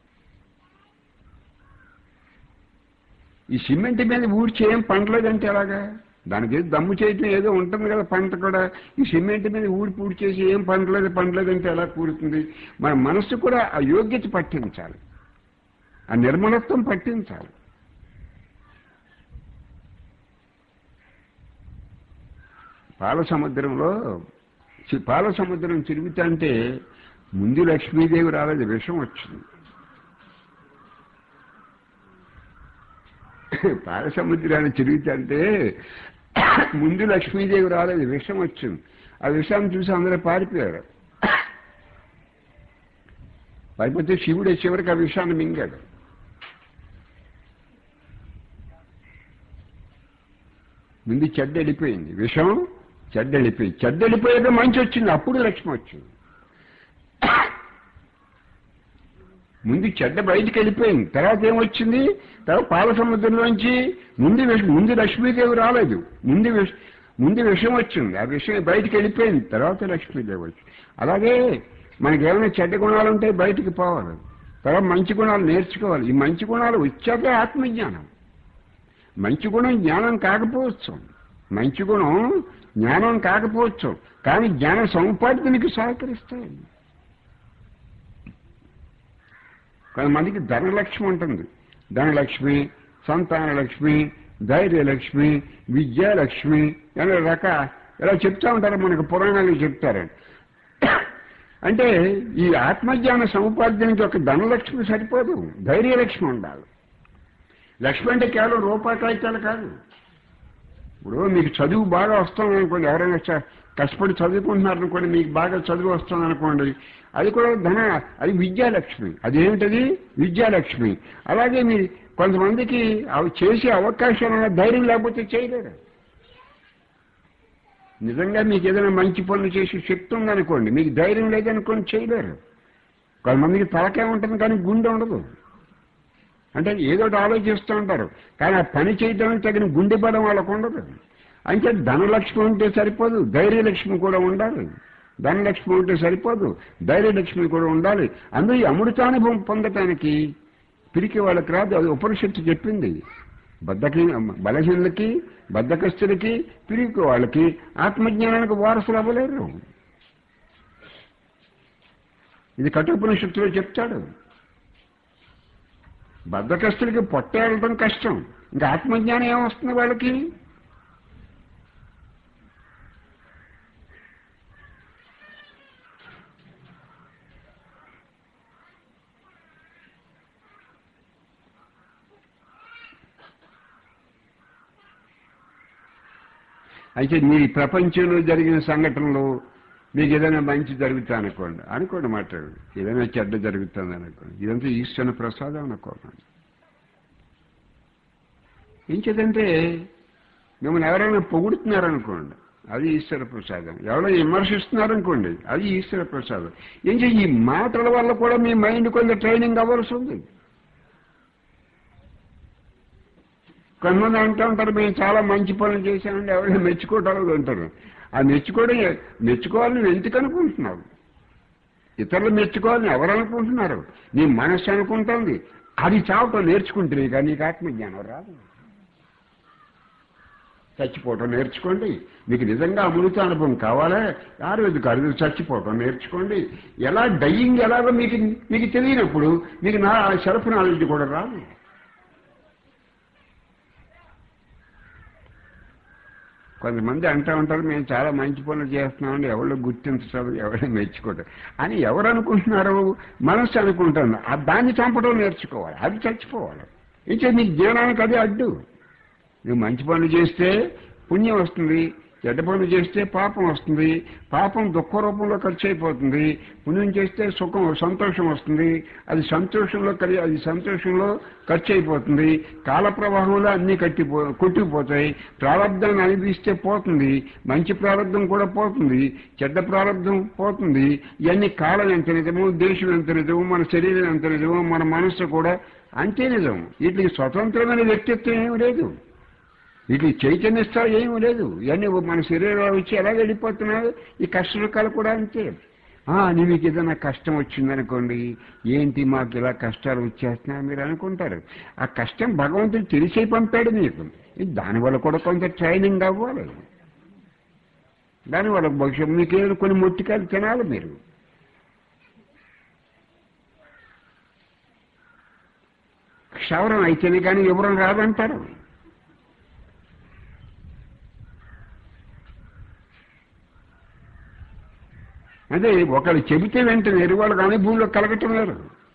ఈ సిమెంట్ మీద ఊడ్చి ఏం పంటలేదంటే ఎలాగా? దానికి దమ్ము చేయటం ఏదో ఉంటుంది కదా పంట కూడా. ఈ సిమెంట్ మీద ఊడి చేసి ఏం పంటలేదంటే ఎలా కూరుతుంది? మన మనస్సు కూడా ఆ యోగ్యత పట్టించాలి, ఆ నిర్మలత్వం పట్టించాలి. పాల సముద్రం తిరుగుతుంటే ముందు లక్ష్మీదేవి రాలేదు, విషం వచ్చింది. పాల సముద్రాన్ని తిరుగుతుంటే ముందు లక్ష్మీదేవి రాలేదు, విషం వచ్చింది. ఆ విషయాన్ని చూసి అందరూ పారిపోయారు. పైపోతే శివుడు చివరికి ఆ విషయాన్ని మింగాడు. ముందు చెడ్డ వెళ్ళిపోయింది, విషం చెడ్డెళ్ళిపోయాక మంచి వచ్చింది, అప్పుడు లక్ష్మి వచ్చింది. ముందు చెడ్డ బయటికి వెళ్ళిపోయింది, తర్వాత ఏమొచ్చింది? తర్వాత పాల సముద్రంలోంచి ముందు లక్ష్మీదేవి రాలేదు, ముందు విషం వచ్చింది. ఆ విషయం బయటికి వెళ్ళిపోయింది, తర్వాత లక్ష్మీదేవి వచ్చింది. అలాగే మనకేమైనా చెడ్డ గుణాలు ఉంటే బయటికి పోవాలి, తర్వాత మంచి గుణాలు నేర్చుకోవాలి. ఈ మంచి గుణాలు వచ్చాకే ఆత్మజ్ఞానం. మంచి గుణం జ్ఞానం కాకపోవచ్చు, మంచి గుణం జ్ఞానం కాకపోవచ్చు, కానీ జ్ఞాన సముపార్జనకి సహకరిస్తాయి. కొంతమందికి ధనలక్ష్మి ఉంటుంది, ధనలక్ష్మి, సంతానలక్ష్మి, ధైర్యలక్ష్మి, విద్యాలక్ష్మి అనే ఇలా చెప్తా ఉంటారు, మనకు పురాణాలు చెప్తారు. అంటే ఈ ఆత్మజ్ఞాన సముపార్జనకి ఒక ధనలక్ష్మి సరిపోదు, ధైర్యలక్ష్మి ఉండాలి. లక్ష్మి అంటే కేవలం రూపాకాయితాలు కాదు. ఇప్పుడు మీకు చదువు బాగా వస్తుంది అనుకోండి, ఎవరైనా కష్టపడి చదువుకుంటున్నారనుకోండి, మీకు బాగా చదువు వస్తుంది అనుకోండి, అది కూడా అది విద్యాలక్ష్మి. అదేమిటది? విద్యాలక్ష్మి. అలాగే మీరు కొంతమందికి అవి చేసే అవకాశాలు ధైర్యం లేకపోతే చేయలేరు. నిజంగా మీకు ఏదైనా మంచి పనులు చేసే శక్తి ఉందనుకోండి, మీకు ధైర్యం లేదనుకోండి చేయలేరు. కొంతమందికి తలకే ఉంటుంది కానీ గుండె ఉండదు. అంటే ఏదో ఆలోచిస్తూ ఉంటారు కానీ ఆ పని చేయడానికి తగిన గుండె బలం వాళ్ళకు ఉండదు. అంటే ధనలక్ష్మి ఉంటే సరిపోదు, ధైర్యలక్ష్మి కూడా ఉండాలి. ధనలక్ష్మి ఉంటే సరిపోదు, ధైర్యలక్ష్మి కూడా ఉండాలి. అందులో ఈ అమృతానుభవం పొందటానికి పిరికి వాళ్ళకి రాదు. అది ఉపనిషత్తు చెప్పింది. బలహీనులకి, బద్ధకస్తులకి, పిరికి వాళ్ళకి ఆత్మజ్ఞానానికి వారసులు అవ్వలేరు. ఇది కఠోపనిషత్తులో చెప్తాడు. బద్ధకస్తులకి పొట్టేళ్ళటం కష్టం, ఇంకా ఆత్మజ్ఞానం ఏమొస్తుంది వాళ్ళకి? అయితే మీ ప్రపంచంలో జరిగిన సంఘటనలు మీకు ఏదైనా మంచి జరుగుతా అనుకోండి మాట్లాడు, ఏదైనా చెడ్డ జరుగుతుంది అనుకోండి, ఇదంతా ఈశ్వర ప్రసాదం అనుకోకండి. ఇంకేదంటే మిమ్మల్ని ఎవరైనా పొగుడుతున్నారనుకోండి, అది ఈశ్వర ప్రసాదం. ఎవరైనా విమర్శిస్తున్నారనుకోండి, అది ఈశ్వర ప్రసాదం. ఈ మాటల వల్ల కూడా మీ మైండ్ కొంత ట్రైనింగ్ అవ్వాల్సి ఉంది. కొంతమంది అంటూ ఉంటారు, మేము చాలా మంచి పనులు చేశామండి, ఎవరైనా మెచ్చుకోవటాలు అంటారు. ఆ మెచ్చుకోవాలని ఎందుకు అనుకుంటున్నావు? ఇతరులు మెచ్చుకోవాలని ఎవరు అనుకుంటున్నారు? నీ మనస్సు అనుకుంటుంది. అది చావటం నేర్చుకుంటుంది కానీ నీకు ఆత్మజ్ఞానం రాదు. చచ్చిపోవటం నేర్చుకోండి. మీకు నిజంగా అమృత అనుభవం కావాలా? అరుదు చచ్చిపోవటం నేర్చుకోండి. ఎలా డయ్యింగ్ ఎలాగో మీకు తెలియనప్పుడు మీకు సెల్ఫ్ నాలెడ్జ్ కూడా రాదు. కొంతమంది అంటూ ఉంటారు, మేము చాలా మంచి పనులు చేస్తున్నామని, ఎవరు గుర్తించడం, ఎవరు మెచ్చుకోవటం అని ఎవరు అనుకుంటున్నారు? మనస్సు అనుకుంటుంది. దాన్ని చంపడం నేర్చుకోవాలి, అది చచ్చిపోవాలి. ఇంకా నీకు జ్ఞానానికి అది అడ్డు. నువ్వు మంచి పనులు చేస్తే పుణ్యం వస్తుంది, చెడ్డ పనులు చేస్తే పాపం వస్తుంది. పాపం దుఃఖ రూపంలో ఖర్చు అయిపోతుంది, పుణ్యం చేస్తే సంతోషం వస్తుంది. అది సంతోషంలో ఖర్చు అయిపోతుంది. కాల ప్రవాహంలో అన్నీ కొట్టుకుపోతాయి. ప్రారంధాన్ని అనిపిస్తే పోతుంది, మంచి ప్రారంధం కూడా పోతుంది, చెడ్డ ప్రారంధం పోతుంది. ఇవన్నీ కాలం ఎంత నిజమో, దేశం ఎంత నిజమో, మన శరీరం ఎంత నిజమో, మన మనస్సు కూడా అంతే నిజం. వీటికి స్వతంత్రమైన వ్యక్తిత్వం ఏమి లేదు, వీటికి చైతన్యస్థాయి ఏమీ లేదు. ఇవన్నీ మన శరీరాలు వచ్చి ఎలా వెళ్ళిపోతున్నాయి. ఈ కష్టసుఖాలు కూడా అంతే. నీకు ఏదైనా కష్టం వచ్చిందనుకోండి, ఏంటి మాకు ఇలా కష్టాలు వచ్చేస్తున్నాయి మీరు అనుకుంటారు. ఆ కష్టం భగవంతుడు తెలిసే పంపాడు మీకు. దానివల్ల కూడా కొంత ట్రైనింగ్ అవ్వాలి. దానివల్ల భవిష్యత్తు మీకేమైనా కొన్ని మొట్టికాయలు తినాలి. మీరు క్షవరం అయితేనే కానీ వివరం రాదంటారు. అదే ఒకళ్ళు చెబితే వెంటనే వాళ్ళకి అనుభవంలో కలగటం లేరు.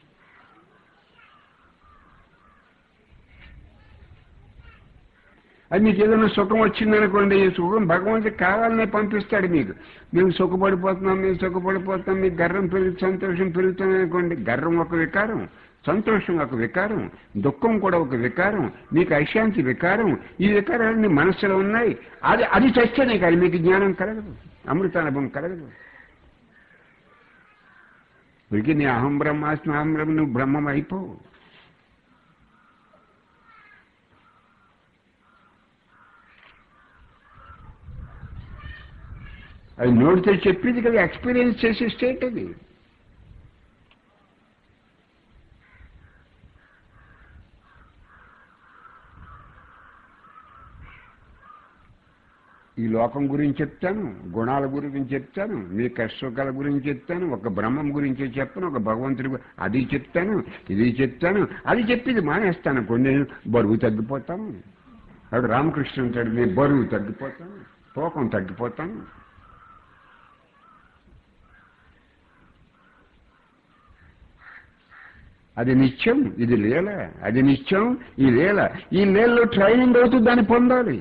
అది మీకు ఏదైనా సుఖం వచ్చిందనుకోండి, సుఖం భగవంతుడికి కావాలనే పంపిస్తాడు మీకు. మేము సుఖపడిపోతున్నాం, మీకు గర్వం సంతోషం పెరుగుతుంది అనుకోండి. గర్వం ఒక వికారం, సంతోషం ఒక వికారం, దుఃఖం కూడా ఒక వికారం, మీకు అశాంతి వికారం. ఈ వికారాలన్నీ మనస్సులో ఉన్నాయి. అది చస్తేనే కానీ మీకు జ్ఞానం కలగదు, అమృతానుభవం కలగదు. వీరికి నీ అహం బ్రహ్మాస్మి, అహం బ్రహ్మ, నువ్వు బ్రహ్మం అయిపోవు. అది నోటితో చెప్పేది కదా, ఎక్స్పీరియన్స్ చేసే స్టేట్ అది. ఈ లోకం గురించి చెప్తాను, గుణాల గురించి చెప్తాను, మీ కష్టసుఖాల గురించి చెప్తాను, ఒక బ్రహ్మం గురించి చెప్తాను, ఒక భగవంతుడి అది చెప్తాను, ఇది చెప్తాను. అది చెప్పేది మానేస్తాను కొన్ని, బరువు తగ్గిపోతాను. అప్పుడు రామకృష్ణ అంటాడు, నేను బరువు తగ్గిపోతాను. తూకం తగ్గిపోతాను. అది నిత్యం, ఇది లీల. అది నిత్యం, ఈ లీల. ఈ లీలలో ట్రైనింగ్ అవుతుంది, దాన్ని పొందాలి.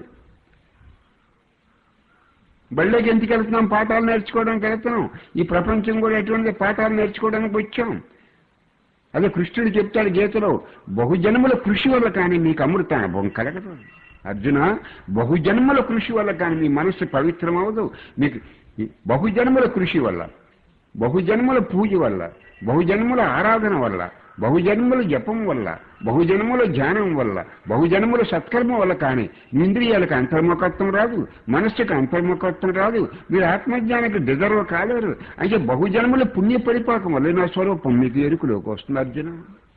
బళ్ళకి ఎందుకు వెళ్తున్నాం? పాఠాలు నేర్చుకోవడానికి వెళ్తున్నాం. ఈ ప్రపంచం కూడా ఎటువంటి పాఠాలు నేర్చుకోవడానికి వచ్చాం. అదే కృష్ణుడు చెప్తాడు గీతలో, బహుజన్మల కృషి వల్ల కానీ మీకు అమృత అనుభవం కలగదు. అర్జున, బహుజన్మల కృషి వల్ల కానీ మీ మనస్సు పవిత్రం అవ్వదు. మీకు బహుజన్మల కృషి వల్ల, బహుజన్మల పూజ వల్ల, బహుజన్మల ఆరాధన వల్ల, బహుజన్మల జపం వల్ల, బహుజన్మల ధ్యానం వల్ల, బహుజన్మల సత్కర్మ వల్ల కానీ ఇంద్రియాలకు అంతర్ముఖత్వం రాదు, మనస్సుకు అంతర్ముఖత్వం రాదు. మీరు ఆత్మజ్ఞానానికి డిజర్వ్ కాలేరు. అంటే బహుజన్మల పుణ్య పరిపాకం వల్ల నా స్వరూపం మీకు ఎరుకులోకి వస్తుంది అర్జున.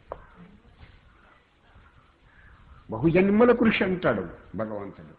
బహుజన్మల కృషి అంటాడు భగవంతుడు.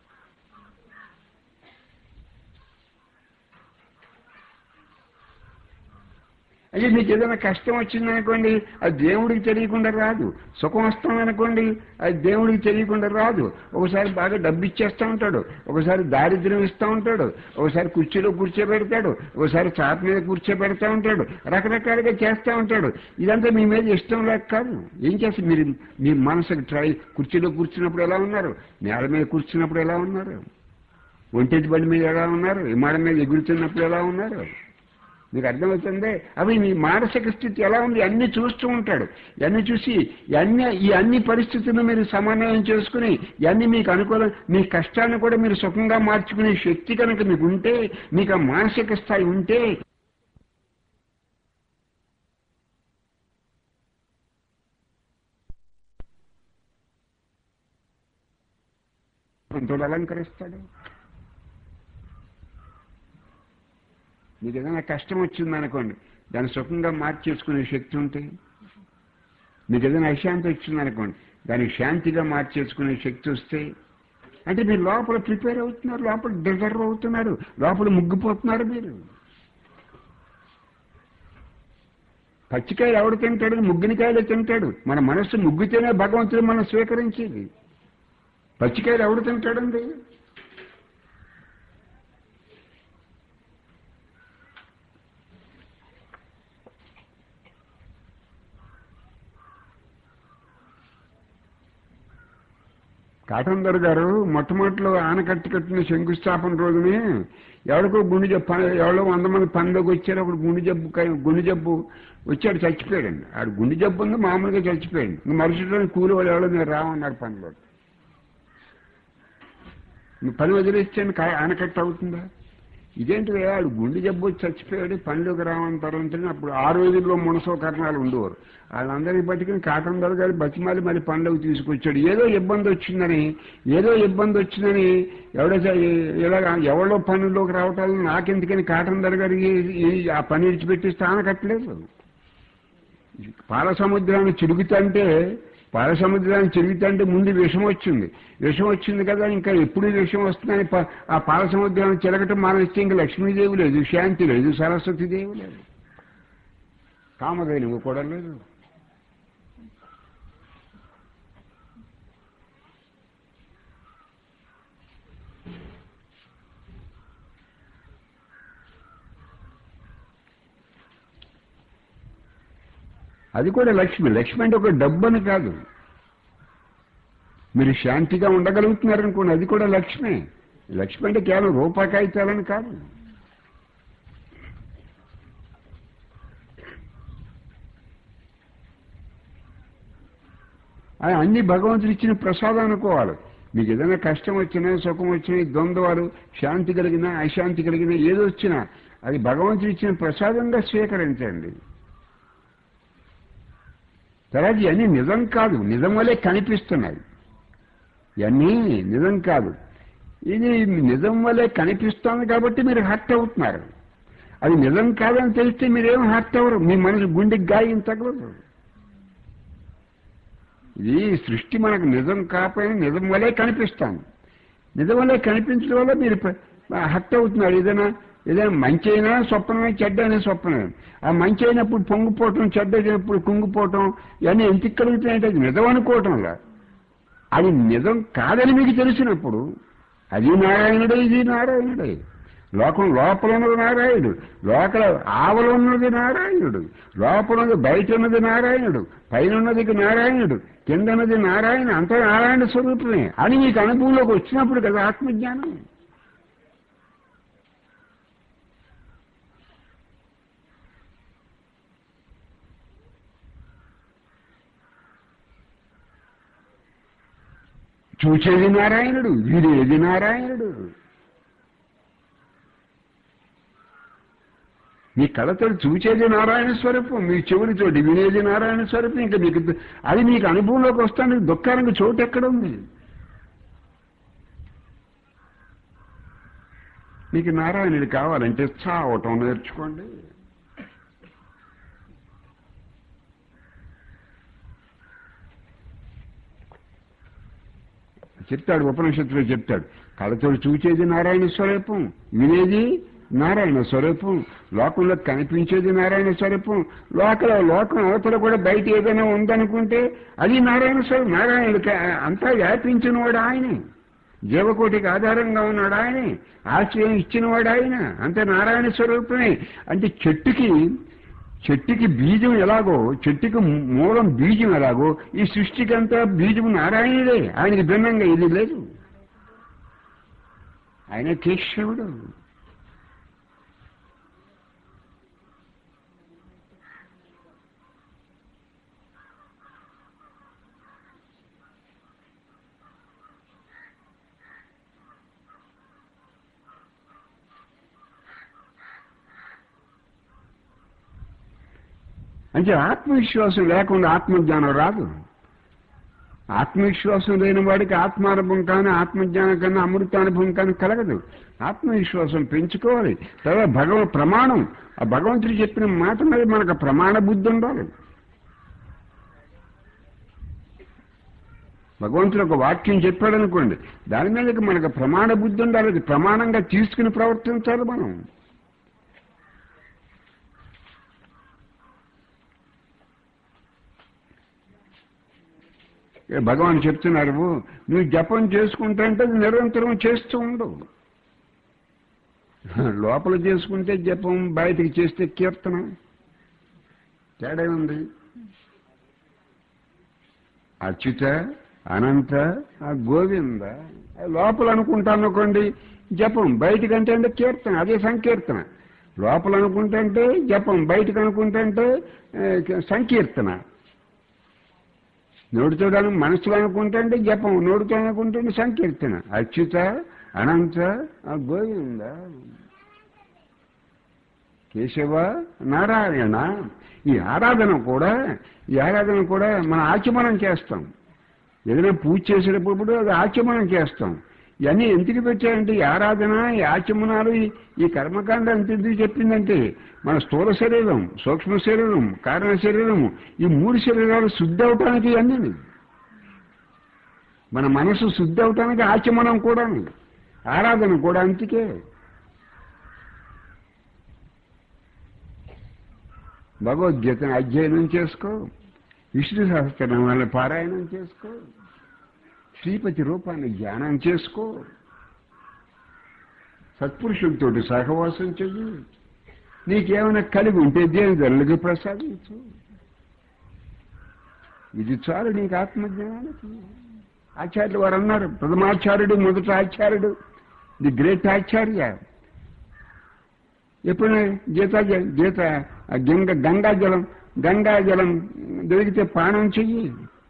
అయ్యే మీకు ఏదైనా కష్టం వచ్చిందనుకోండి, అది దేవుడికి తెలియకుండా రాదు. సుఖం వస్తుందనుకోండి, అది దేవుడికి తెలియకుండా రాదు. ఒకసారి బాగా డబ్బు ఇచ్చేస్తూ ఉంటాడు, ఒకసారి దారిద్ర్యం ఇస్తూ ఉంటాడు, ఒకసారి కుర్చీలో కూర్చోబెడతాడు, ఒకసారి చాప మీద కూర్చోబెడతా ఉంటాడు, రకరకాలుగా చేస్తూ ఉంటాడు. ఇదంతా మీ మీద ఇష్టం లేక కాదు. ఏం చేస్తే మీరు మీ మనసుకు కుర్చీలో కూర్చున్నప్పుడు ఎలా ఉన్నారు, నేల మీద కూర్చున్నప్పుడు ఎలా ఉన్నారు, ఒంటెది బండి మీద ఎలా ఉన్నారు, విమానం మీద ఎగురుతున్నప్పుడు ఎలా ఉన్నారు, మీకు అర్థమవుతుంది. అవి మీ మానసిక స్థితి ఎలా ఉంది అన్నీ చూస్తూ ఉంటాడు. ఇవన్నీ చూసి ఈ అన్ని పరిస్థితులను మీరు సమన్వయం చేసుకుని ఇవన్నీ మీకు అనుకూలం, మీ కష్టాన్ని కూడా మీరు సుఖంగా మార్చుకునే శక్తి కనుక మీకు ఉంటే, మీకు ఆ మానసిక స్థాయి ఉంటే, కొంత అలంకరిస్తాడు. మీకు ఏదైనా కష్టం వచ్చిందనుకోండి, దాన్ని సుఖంగా మార్చేసుకునే శక్తి ఉంటే, మీకు ఏదైనా అశాంతి వచ్చిందనుకోండి, దాన్ని శాంతిగా మార్చేసుకునే శక్తి వస్తే, అంటే మీరు లోపల ప్రిపేర్ అవుతున్నారు, లోపల డిజర్వ్ అవుతున్నారు, లోపల ముగ్గిపోతున్నారు. మీరు పచ్చికాయలు ఎవడు తింటాడు? ముగ్గినకాయలు తింటాడు. మన మనస్సు ముగ్గితేనే భగవంతుడు మనం స్వీకరించేది. పచ్చికాయలు ఎవడు తింటాడండి? కాటందర్ గారు మొట్టమొదటిలో ఆనకట్టు కట్టిన శంకుస్థాపన రోజునే ఎవరికో ఎవరో 100 మంది పనిలోకి వచ్చారు. అప్పుడు గుండె జబ్బు వచ్చాడు, చచ్చిపోయాడండి. ఆడు గుండె జబ్బు ఉంది, మామూలుగా చచ్చిపోయాడు. మరుసటి రోజు కూలి వాళ్ళు ఎవరో మీరు రామన్నారు పనిలో. పని వదిలేస్తే ఆనకట్టు అవుతుందా? ఇదేంటి, ఆడు గుండె జబ్బు వచ్చి చచ్చిపోయాడు, పనిలోకి రామంటారు అంటే. అప్పుడు ఆ రోజుల్లో మునసోకరణాలు ఉండేవారు. వాళ్ళందరికీ పట్టుకుని కాటందర్ గారు బతిమాలి మళ్ళీ పనిలోకి తీసుకొచ్చాడు. ఏదో ఇబ్బంది వచ్చిందని ఎవరో పనిలోకి రావటాలను నాకెందుకని కాటందర్ గారికి ఆ పని విడిచిపెట్టిస్తే ఆనకట్టలేదు. పాల సముద్రాన్ని చిరుగుతంటే ముందు విషం వచ్చింది కదా, ఇంకా ఎప్పుడు విషం వస్తుందని ఆ పాల సముద్రాన్ని చిలకటం మానేస్తే ఇంకా లక్ష్మీదేవి లేదు, శాంతి లేదు, సరస్వతీదేవి లేదు, కామధేనువు కూడా లేదు. అది కూడా లక్ష్మి అంటే ఒక డబ్బు అని కాదు. మీరు శాంతిగా ఉండగలుగుతున్నారనుకోండి, అది కూడా లక్ష్మి అంటే కేవలం రూపాకాయితాలని కాదు. అన్ని భగవంతుడు ఇచ్చిన ప్రసాదం అనుకోవాలి. మీకు ఏదైనా కష్టం వచ్చినా, సుఖం వచ్చినా, ద్వంద్వాలు, శాంతి కలిగినా, అశాంతి కలిగినా, ఏదో వచ్చినా అది భగవంతుడు ఇచ్చిన ప్రసాదంగా స్వీకరించండి. తర్వాత ఇవన్నీ నిజం కాదు, నిజం వల్లే కనిపిస్తున్నాయి. ఇవన్నీ నిజం కాదు, ఇది నిజం వల్లే కనిపిస్తుంది కాబట్టి మీరు హర్ట్ అవుతున్నారు. అది నిజం కాదని తెలిస్తే మీరేం హర్ట్ అవ్వరు, మీ మనసు గుండెకి గాయం తగలదు. ఇది సృష్టి మనకు నిజం కాకపోయినా నిజం వల్లే కనిపిస్తాను. నిజం వల్లే కనిపించడం వల్ల మీరు హర్ట్ అవుతున్నారు. ఏదైనా మంచి అయినా స్వప్నమే, చెడ్డ అయినా స్వప్నమే. ఆ మంచి అయినప్పుడు పొంగిపోవటం, చెడ్డ అయినప్పుడు కుంగిపోవటం, ఇవన్నీ ఎందుకు కలుగుతాయంటే అది నిజం అనుకోవటంలా. అది నిజం కాదని మీకు తెలిసినప్పుడు అది నారాయణుడే, ఇది నారాయణుడే. లోకం లోపల ఉన్నది నారాయణుడు, లోపల ఆవల ఉన్నది నారాయణుడు, లోపల ఉన్నది బయట ఉన్నది నారాయణుడు, పైన ఉన్నది నారాయణుడు, కింద ఉన్నది నారాయణ, అంతా నారాయణ స్వరూపమే అని మీకు అనుభవంలోకి వచ్చినప్పుడు కదా ఆత్మజ్ఞానం. చూసేది నారాయణుడు, వినేది నారాయణుడు. మీ కళతో చూసేది నారాయణ స్వరూపం, మీ చెవులతోటి వినేది నారాయణ స్వరూపం. ఇంకా మీకు అది మీకు అనుభవంలోకి వస్తానికి దుఃఖానికి చోటు ఎక్కడ ఉంది? మీకు నారాయణుడు కావాలంటే చావటం నేర్చుకోండి. చెప్తాడు ఉపనిషత్తులో చెప్తాడు, కళతో చూచేది నారాయణ స్వరూపం, వినేది నారాయణ స్వరూపం, లోకంలో కనిపించేది నారాయణ స్వరూపం, లోకం అవతల కూడా బయట ఏదైనా ఉందనుకుంటే అది నారాయణ స్వరూపం. నారాయణుడికి అంతా వ్యాపించినవాడు ఆయనే, జీవకోటికి ఆధారంగా ఉన్నాడు ఆయనే, ఆశ్రయం ఇచ్చినవాడు ఆయన, అంతే నారాయణ స్వరూపమే. అంటే చెట్టుకి బీజం ఎలాగో, చెట్టుకి మూలం బీజం ఎలాగో, ఈ సృష్టికి అంతా బీజం నారాయణుడే, ఆయనకి భిన్నంగా ఇది లేదు. ఆయన కేశవుడు. అంటే ఆత్మవిశ్వాసం లేకుండా ఆత్మజ్ఞానం రాదు. ఆత్మవిశ్వాసం లేని వాడికి ఆత్మానుభవం కానీ ఆత్మజ్ఞానం కన్నా అమృతానుభవం కానీ కలగదు. ఆత్మవిశ్వాసం పెంచుకోవాలి. తర్వాత ప్రమాణం, ఆ భగవంతుడు చెప్పిన మాట మీద మనకు ప్రమాణ బుద్ధి ఉండాలి. భగవంతుడు ఒక వాక్యం చెప్పాడు అనుకోండి, దాని మీద మనకు ప్రమాణ బుద్ధి ఉండాలి. అది ప్రమాణంగా తీసుకుని ప్రవర్తించాలి మనం. భగవాన్ చెప్తున్నారు, నువ్వు జపం చేసుకుంటే అది నిరంతరం చేస్తూ ఉండవు. లోపల చేసుకుంటే జపం, బయటికి చేస్తే కీర్తన, తేడా ఉంది. అచ్యుత, అనంత, గోవింద లోపల అనుకుంటాను అనుకోండి జపం, బయటికంటే అంటే కీర్తన, అదే సంకీర్తన. లోపల అనుకుంటే జపం, బయటికి అనుకుంటే సంకీర్తన. నోటితో మనసులో అనుకుంటే జపం, నోటితో అనుకుంటే సంకీర్తన. అచ్యుత, అనంత, గోవింద, కేశవ, నారాయణ. ఈ ఆరాధన కూడా మన ఆచమనం చేస్తాం. ఏదైనా పూజ చేసేటప్పుడు అది ఆచమనం చేస్తాం. ఇవన్నీ ఎందుకు పెట్టారంటే ఈ ఆరాధన, ఈ ఆచమనాలు, ఈ కర్మకాండ ఎంత ఎందుకు చెప్పిందంటే మన స్థూల శరీరం, సూక్ష్మ శరీరం, కారణ శరీరము, ఈ 3 శరీరాలు శుద్ధి అవటానికి అన్నీ. మన మనసు శుద్ధి అవటానికి ఆచమనం కూడా, ఆరాధన కూడా అంతకే. భగవద్గీతను అధ్యయనం చేసుకో, విష్ణు సహస్రనామాలను పారాయణం చేసుకో, శ్రీపతి రూపాన్ని ధ్యానం చేసుకో, సత్పురుషులతో సహవాసం చెయ్యి. నీకేమైనా కలిగి ఉంటే దేనిదరులకు ప్రసాదించు. ఇది చాలు నీకు ఆత్మజ్ఞానానికి. ఆచార్యులు వారు అన్నారు, ప్రథమాచార్యుడు, మొదటి ఆచార్యుడు, ది గ్రేట్ ఆచార్య. ఎప్పుడైనా గంగాజలం దొరికితే పానం చెయ్యి.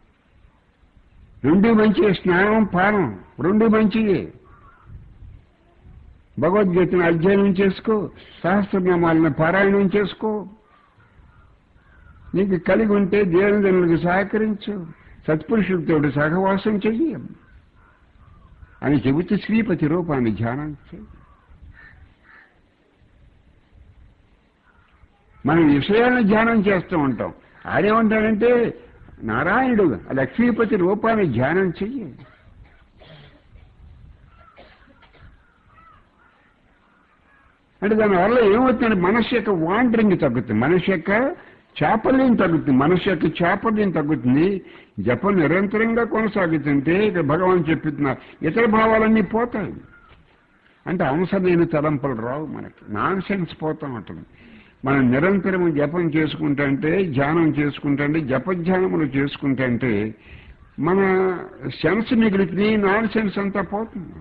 2 మంచివి, స్నానం, పానం 2 మంచివి. భగవద్గీతను అధ్యయనం చేసుకో, సహస్రనామాలను పారాయణం చేసుకో. నీకు కలిగి ఉంటే దేవతలకు సహకరించు, సత్పురుషులతో సహవాసం చెయ్యి అని చెబుతూ శ్రీపతి రూపాన్ని ధ్యానం చెయ్యి. మనం విషయాలను ధ్యానం చేస్తూ ఉంటాం. ఆయనేమంటాడంటే నారాయణుడు లక్ష్మీపతి రూపాన్ని ధ్యానం చెయ్యి. అంటే దానివల్ల ఏమవుతుందంటే మనస్సు యొక్క వాండరింగ్ తగ్గుతుంది, మనస్సు యొక్క చాపల్యం తగ్గుతుంది, మనసు యొక్క చాపల్యం తగ్గుతుంది. జపం నిరంతరంగా కొనసాగుతుంటే ఇక్కడ భగవాన్ చెప్తున్నారు ఇతర భావాలన్నీ పోతాయి. అంటే అవసరమైన తలంపులు రావు, మనకి నాన్ సెన్స్ పోతూ ఉంటుంది. మనం నిరంతరం జపం చేసుకుంటే, ధ్యానం చేసుకుంటే, జపధ్యానములు చేసుకుంటే మన సెన్స్ మిగులుతుంది, నాన్ సెన్స్ అంతా పోతుంది.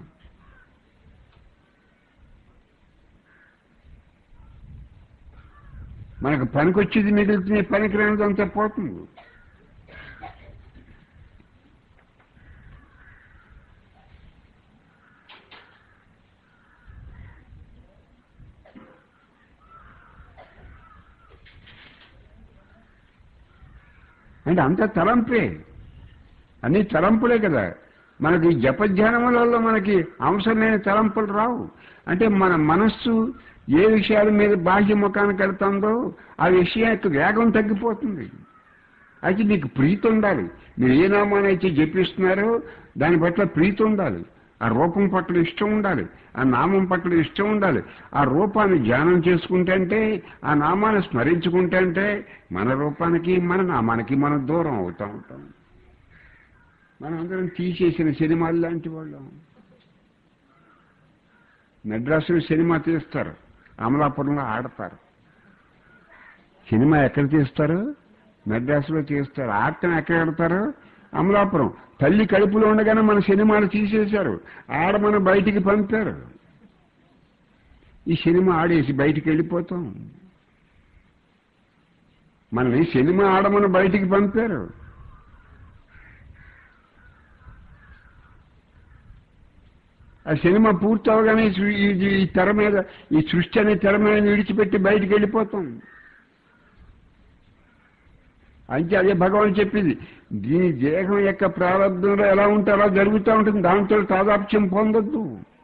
మనకు పనికొచ్చేది మిగులుతుంది, పనికి రానిదంతా పోతుంది. అంటే అంత తలంపే, అన్ని తలంపులే కదా. మనకి జపధ్యానములలో మనకి అవసరం లేని తలంపులు రావు. అంటే మన మనస్సు ఏ విషయాల మీద బాహ్య ముఖానికి వెళ్తుందో ఆ విషయం యొక్క వేగం తగ్గిపోతుంది. అయితే మీకు ప్రీతి ఉండాలి. మీరు ఏ నామాన్ని అయితే జపిస్తున్నారో దాని పట్ల ప్రీతి ఉండాలి, ఆ రూపం పట్ల ఇష్టం ఉండాలి, ఆ నామం పట్ల ఇష్టం ఉండాలి. ఆ రూపాన్ని ధ్యానం చేసుకుంటే, ఆ నామాన్ని స్మరించుకుంటే మన రూపానికి మన నామానికి మనం దూరం అవుతూ ఉంటాం. మనం అందరం తీసేసిన సినిమాలు లాంటి వాళ్ళం. మెడ్రాసులో సినిమా తీస్తారు, అమలాపురంలో ఆడతారు. సినిమా ఎక్కడ తీస్తారు? మెడ్రాసులో తీస్తారు. ఆడటం ఎక్కడ ఆడతారు? అమలాపురం. తల్లి కడుపులో ఉండగానే మన సినిమాలు తీసేశారు, ఆడమని బయటికి పంపారు. ఈ సినిమా ఆడేసి బయటికి వెళ్ళిపోతాం. మనల్ని సినిమా ఆడమని బయటికి పంపారు. ఆ సినిమా పూర్తి అవగానే ఈ తెర మీద, ఈ సృష్టి అనే తెర మీద విడిచిపెట్టి బయటికి వెళ్ళిపోతాం. అంటే అదే భగవాన్ చెప్పింది, దీని దేహం యొక్క ప్రారంభంలో ఎలా ఉంటే అలా జరుగుతూ ఉంటుంది, దాంతో తాదాప్యం పొందొద్దు.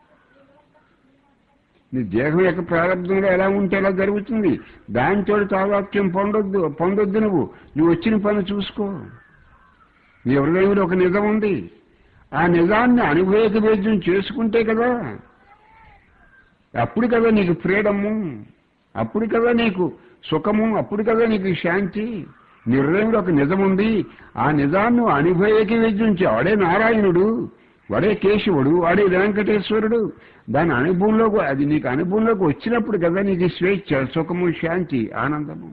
నీ దేహం యొక్క ప్రారంభంలో ఎలా ఉంటే అలా జరుగుతుంది, దాంతో తాదాప్యం పొందొద్దు. నువ్వు వచ్చిన పని చూసుకో. నీ హృదయంలో ఒక నిజం ఉంది, ఆ నిజాన్ని అనుభవేక వేద్యం చేసుకుంటే కదా, అప్పుడు కదా నీకు ఫ్రీడము, అప్పుడు కదా నీకు సుఖము, అప్పుడు కదా నీకు శాంతి. నీ హృదయంలో ఒక నిజం ఉంది, ఆ నిజాన్ని అనుభవేక వేద్యం వాడే నారాయణుడు, వాడే కేశవుడు, వాడే వెంకటేశ్వరుడు. దాని అనుభవంలోకి, అది నీకు అనుభవంలోకి వచ్చినప్పుడు కదా నీకు స్వేచ్ఛ, సుఖము, శాంతి, ఆనందము.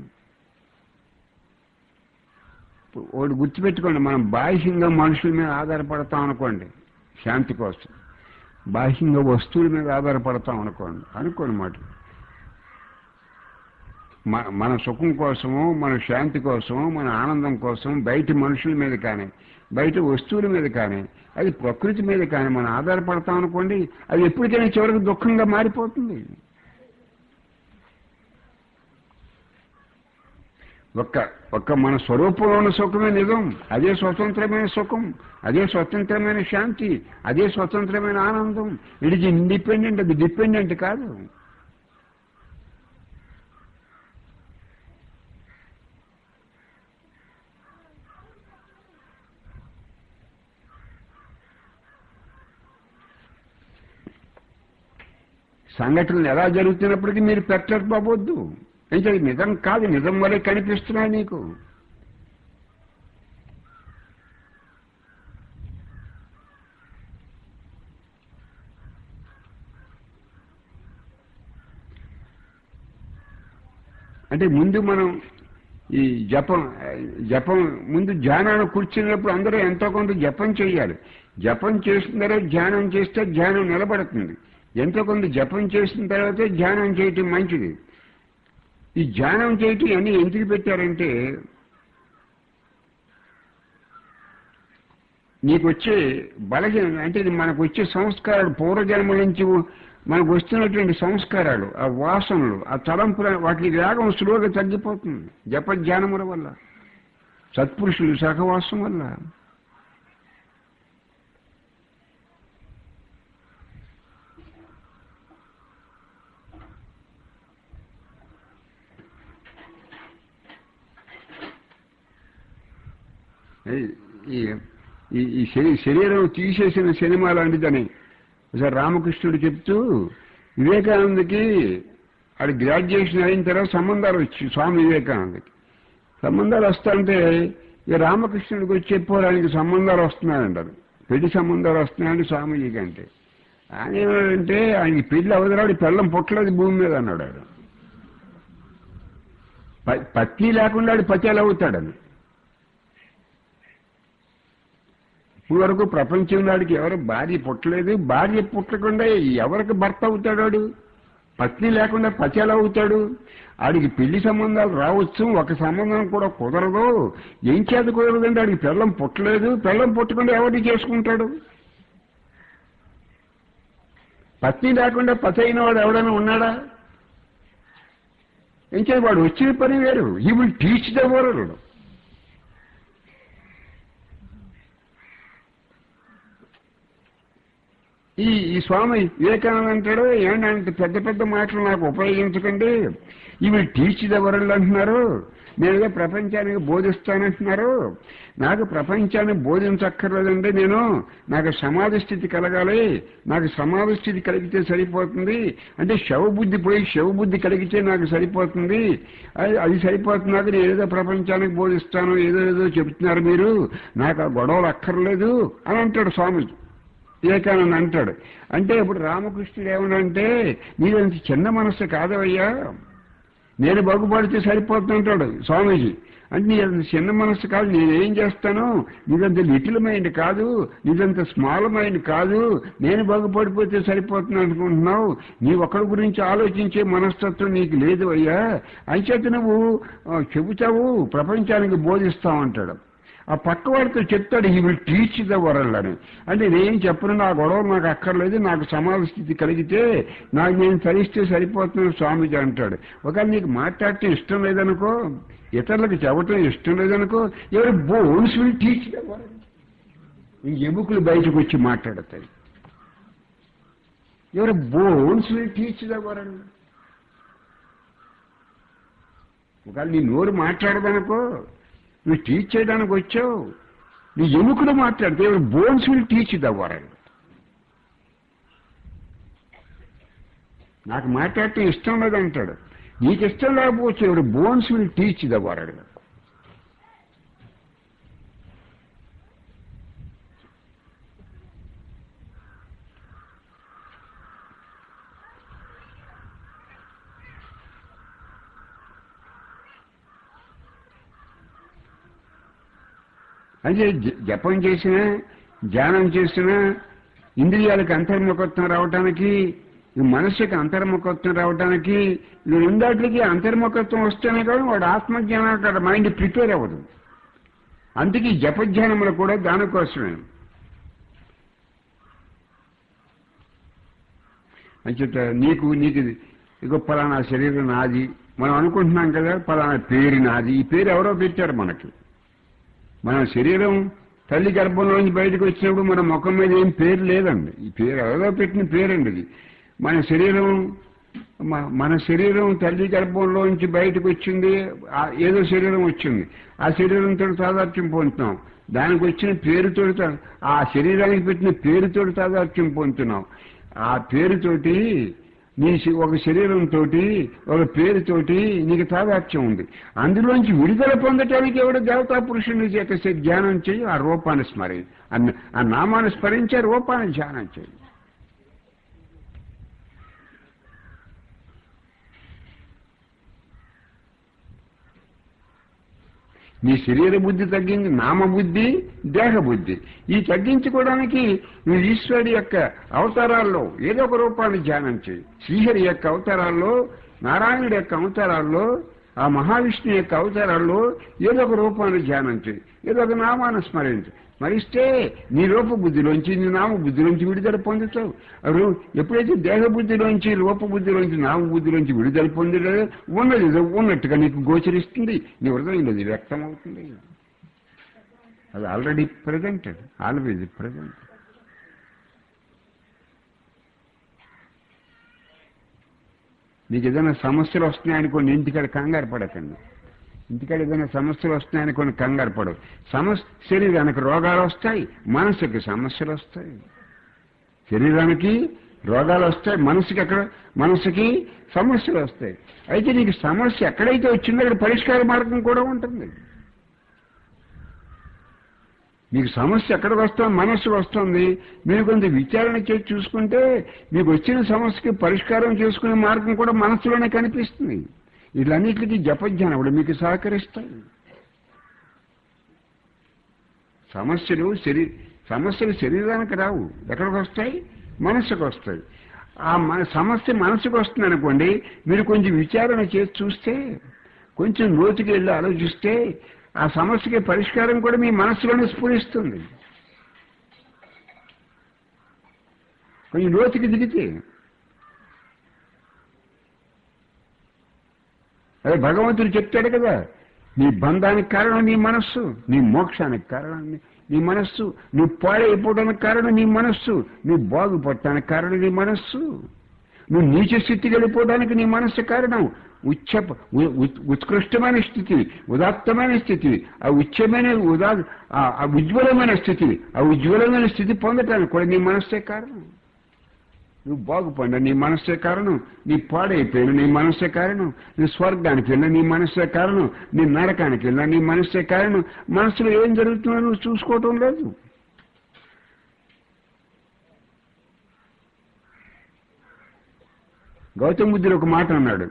ఒకటి గుర్తుపెట్టుకోండి, మనం బాహ్యంగా మనుషుల మీద ఆధారపడతాం అనుకోండి శాంతి కోసం, బాహ్యంగా వస్తువుల మీద ఆధారపడతాం అనుకోండి మాట. మన సుఖం కోసము, మన శాంతి కోసము, మన ఆనందం కోసం బయట మనుషుల మీద కానీ, బయట వస్తువుల మీద కానీ, అది ప్రకృతి మీద కానీ మనం ఆధారపడతాం అనుకోండి, అది ఎప్పటికైనా చివరికి దుఃఖంగా మారిపోతుంది. ఒక్క మన స్వరూపంలో ఉన్న సుఖమే నిజం, అదే స్వతంత్రమైన సుఖం, అదే స్వతంత్రమైన శాంతి, అదే స్వతంత్రమైన ఆనందం. ఇట్ ఈజ్ ఇండిపెండెంట్, అది డిపెండెంట్ కాదు. సంఘటనలు ఎలా జరుగుతున్నప్పటికీ మీరు పెట్టకపోవద్దు. అంటే అది నిజం కాదు, నిజం వల్లే కనిపిస్తున్నాయి నీకు. అంటే ముందు మనం ఈ జపం ముందు ధ్యానాన్ని కూర్చున్నప్పుడు అందరూ ఎంతో కొంత జపం చేయాలి. జపం చేస్తున్నారో ధ్యానం చేస్తే ధ్యానం నిలబడుతుంది. ఎంతో కొంత జపం చేసిన తర్వాత ధ్యానం చేయటం మంచిది. ఈ ధ్యానం చేయటం అన్నీ ఎందుకు పెట్టారంటే, నీకు వచ్చే బలహీన అంటే మనకు వచ్చే సంస్కారాలు, పూర్వజన్మ నుంచి మనకు వస్తున్నటువంటి సంస్కారాలు, ఆ వాసనలు, ఆ తలంపుల, వాటి వేగం స్లోగా తగ్గిపోతుంది జపధ్యానముల వల్ల, సత్పురుషులు సహవాసం వల్ల. ఈ శరీరం తీసేసిన సినిమా లాంటిదని ఒకసారి రామకృష్ణుడు చెప్తూ, వివేకానందకి అది గ్రాడ్యుయేషన్ అయిన తర్వాత సంబంధాలు వచ్చి స్వామి వివేకానందకి సంబంధాలు వస్తాయంటే ఈ రామకృష్ణుడికి వచ్చి చెప్పారు ఆయనకి సంబంధాలు వస్తున్నాయంటారు, పెళ్లి సంబంధాలు వస్తున్నాయండి స్వామీజీకి అంటే. ఆయన ఏమంటే ఆయనకి పెళ్లి అవసరాడు, పెళ్ళం పుట్టలేదు భూమి మీద అన్నాడు. ఆయన పత్ని లేకుండా పత్యాలు అవుతాడని. ఇప్పుడు వరకు ప్రపంచంలో వాడికి ఎవరు భార్య పుట్టలేదు, భార్య పుట్టకుండా ఎవరికి భర్త అవుతాడు? పత్ని లేకుండా పత్యాలు అవుతాడు. ఆడికి పెళ్లి సంబంధాలు రావచ్చు, ఒక సంబంధం కూడా కుదరదు. ఏం చేత కుదరదంటే ఆడికి పెళ్ళం పుట్టలేదు, పెళ్ళం పుట్టకుండా ఎవరిని చేసుకుంటాడు? పత్ని లేకుండా పతి అయిన వాడు ఎవడైనా ఉన్నాడా? ఏం చేయాలి? వాడు వచ్చిన పని వేరు. He will teach the world. ఈ స్వామి వివేకానంద అంటాడు, ఏంటంటే పెద్ద పెద్ద మాటలు నాకు ఉపయోగించకండి, ఇవి టీచ్ ద వరల్డ్ అంటున్నారు, నేనేదో ప్రపంచానికి బోధిస్తానంటున్నారు. నాకు ప్రపంచాన్ని బోధించక్కర్లేదండి, నాకు సమాధి స్థితి కలగాలి, నాకు సమాధి స్థితి కలిగితే సరిపోతుంది. అంటే శవబుద్ధి పోయి శవబుద్ధి కలిగితే నాకు సరిపోతుంది, అది సరిపోతున్నాక నేను ఏదో ప్రపంచానికి బోధిస్తాను, ఏదో చెప్తున్నారు మీరు, నాకు ఆ గొడవలు అక్కర్లేదు అని అంటాడు స్వామి వివేకానంద అంటాడు. అంటే ఇప్పుడు రామకృష్ణుడు ఏమనంటే, నీదంత చిన్న మనస్సు కాదవయ్యా, నేను బాగుపడితే సరిపోతుంటాడు స్వామీజీ. అంటే నీదంత చిన్న మనస్సు కాదు, నేనేం చేస్తాను, నీదంత లిటిల్ మైండ్ కాదు, నీదంత స్మాల్ మైండ్ కాదు, నేను బాగుపడిపోతే సరిపోతుంది అనుకుంటున్నావు, నీ ఒక్కడి గురించి ఆలోచించే మనస్తత్వం నీకు లేదు అయ్యా, అంచేత నువ్వు చెబుతావు, ప్రపంచానికి బోధిస్తావు అంటాడు. ఆ పక్కవాడితో చెప్తాడు, he will teach the world అని. అంటే నేనేం చెప్పను, నా గొడవ నాకు అక్కర్లేదు, నాకు సమాధి స్థితి కలిగితే నాకు నేను సరిస్తే సరిపోతున్నాను స్వామీజీ అంటాడు. ఒకవేళ నీకు మాట్లాడటం ఇష్టం లేదనుకో, ఇతరులకు చెప్పటం ఇష్టం లేదనుకో, ఎవరి bones will teach the world. ఎముకలు బయటకు వచ్చి మాట్లాడతాయి. ఎవరి bones will teach the world. ఒకవేళ నీ నోరు మాట్లాడదనుకో, నువ్వు టీచ్ చేయడానికి వచ్చావు, నీ ఎముకలు మాట్లాడితే bones will teach the world. నాకు మాట్లాడటం ఇష్టం లేదంటాడు, నీకు ఇష్టం లేకపోవచ్చు, ఎవరి bones will teach the world. అంటే జపం చేసినా ధ్యానం చేసినా ఇంద్రియాలకు అంతర్ముఖత్వం రావడానికి, మనస్సుకి అంతర్ముఖత్వం రావడానికి, రెండాటికి అంతర్ముఖత్వం వస్తేనే కానీ వాడు ఆత్మజ్ఞానం మైండ్ ప్రిపేర్ అవ్వదు. అందుకే జపధ్యానములు కూడా దానికోసమే. అంచేత నీకు ఇగో పలానా శరీరం నాది మనం అనుకుంటున్నాం కదా, పలానా పేరు నాది. ఈ పేరు ఎవరో పెట్టారు మనకి. మన శరీరం తల్లి గర్భంలోంచి బయటకు వచ్చినప్పుడు మన ముఖం మీద ఏం పేరు లేదండి, ఈ పేరు ఎవరో పెట్టిన పేరండి ఇది. మన శరీరం తల్లి గర్భంలోంచి బయటకు వచ్చింది, ఏదో శరీరం వచ్చింది, ఆ శరీరంతో తాదాత్మ్యం పొందుతున్నాం, దానికి వచ్చిన పేరుతో, ఆ శరీరానికి పెట్టిన పేరుతో తాదాత్మ్యం పొందుతున్నాం. ఆ పేరుతోటి నీ ఒక శరీరంతో ఒక పేరుతోటి నీకు తాదాత్మ్యం ఉంది. అందులోంచి విడుదల పొందటానికి ఎవడు దేవతా పురుషుని చేత ధ్యానం చేయి, ఆ రూపాన్ని స్మరి, ఆ నామాన్ని స్మరించే రూపాన్ని ధ్యానం చేయి. నీ శరీర బుద్ధి తగ్గింది, నామబుద్ధి, దేహబుద్ధి. ఈ తగ్గించుకోవడానికి నువ్వు ఈశ్వరుడి యొక్క అవతారాల్లో ఏదో ఒక రూపాన్ని ధ్యానం చేయి. శ్రీహరి యొక్క అవతారాల్లో, నారాయణుడి యొక్క అవతారాల్లో, ఆ మహావిష్ణు యొక్క అవతారాల్లో ఏదో ఒక రూపాన్ని ధ్యానం చేయి, ఏదో ఒక నామాన్ని స్మరించు. స్మరిస్తే నీ రూపబుద్ధిలోంచి, నీ నామబుద్ధిలోంచి విడుదల పొందుతావు. ఎప్పుడైతే దేహబుద్ధిలోంచి, రూపబుద్ధిలోంచి, నామబుద్ధిలోంచి విడుదల పొందలే ఉన్నది ఉన్నట్టుగా నీకు గోచరిస్తుంది, నీ హృదయంలో అది వ్యక్తం అవుతుంది. అది ఆల్రెడీ ప్రజెంటెడ్, ఆల్వేజ్ ప్రజెంట్. నీకు ఏదైనా సమస్యలు వస్తున్నాయనుకోండి, ఇంటికాడ కంగారు పడకండి. ఇంటికాడ ఏదైనా సమస్యలు వస్తున్నాయని కొన్ని కంగారు పడవు. శరీరానికి రోగాలు వస్తాయి, మనసుకి సమస్యలు వస్తాయి. శరీరానికి రోగాలు వస్తాయి, మనసుకి సమస్యలు వస్తాయి. అయితే నీకు సమస్య ఎక్కడైతే వచ్చిందో అక్కడ పరిష్కార మార్గం కూడా ఉంటుంది. మీకు సమస్య ఎక్కడికి వస్తుంది? మనస్సుకు వస్తుంది. మీరు కొంత విచారణ చేసి చూసుకుంటే మీకు వచ్చిన సమస్యకి పరిష్కారం చేసుకునే మార్గం కూడా మనస్సులోనే కనిపిస్తుంది. వీళ్ళన్నిటికీ జపజ్ఞానం కూడా మీకు సహకరిస్తాయి. సమస్యలు శరీరానికి రావు, ఎక్కడికి వస్తాయి? మనస్సుకు వస్తాయి. ఆ సమస్య మనసుకు వస్తుంది అనుకోండి, మీరు కొంచెం విచారణ చేసి చూస్తే, కొంచెం లోతుకి వెళ్ళి ఆలోచిస్తే ఆ సమస్యకి పరిష్కారం కూడా మీ మనస్సులోనే స్ఫురిస్తుంది. కొంచెం లోతుకి దిగితే అదే భగవంతుడు చెప్తాడు కదా, నీ బంధానికి కారణం నీ మనస్సు, నీ మోక్షానికి కారణం నీ మనస్సు, నువ్వు పాడైపోవడానికి కారణం నీ మనస్సు, నువ్వు బాగుపడటానికి కారణం నీ మనస్సు, నువ్వు నీచ స్థితికి వెళ్ళిపోవడానికి నీ మనస్సు కారణం. ఉత్కృష్టమైన స్థితి, ఉదాత్తమైన స్థితి, ఆ ఉజ్వలమైన స్థితి, ఆ ఉజ్వలమైన స్థితి పొందటానికి కూడా నీ మనస్సే కారణం. నువ్వు బాగుపడిన నీ మనస్సే కారణం, నీ పాడైపోయిన నీ మనస్సే కారణం, నీ స్వర్గానికి వెళ్ళిన నీ మనస్సే కారణం, నీ నరకానికి వెళ్ళిన నీ మనస్సే కారణం. మనసులో ఏం జరుగుతుందో నువ్వు చూసుకోవటం లేదు. గౌతమ బుద్ధుడు ఒక మాట అన్నాడు,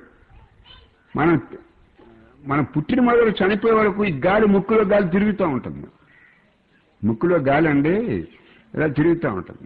మనం పుట్టిన మొదలు చనిపోయే వరకు ఈ గాలి ముక్కులో గాలి తిరుగుతూ ఉంటుంది. ముక్కులో గాలి అండి ఇలా తిరుగుతూ ఉంటుంది.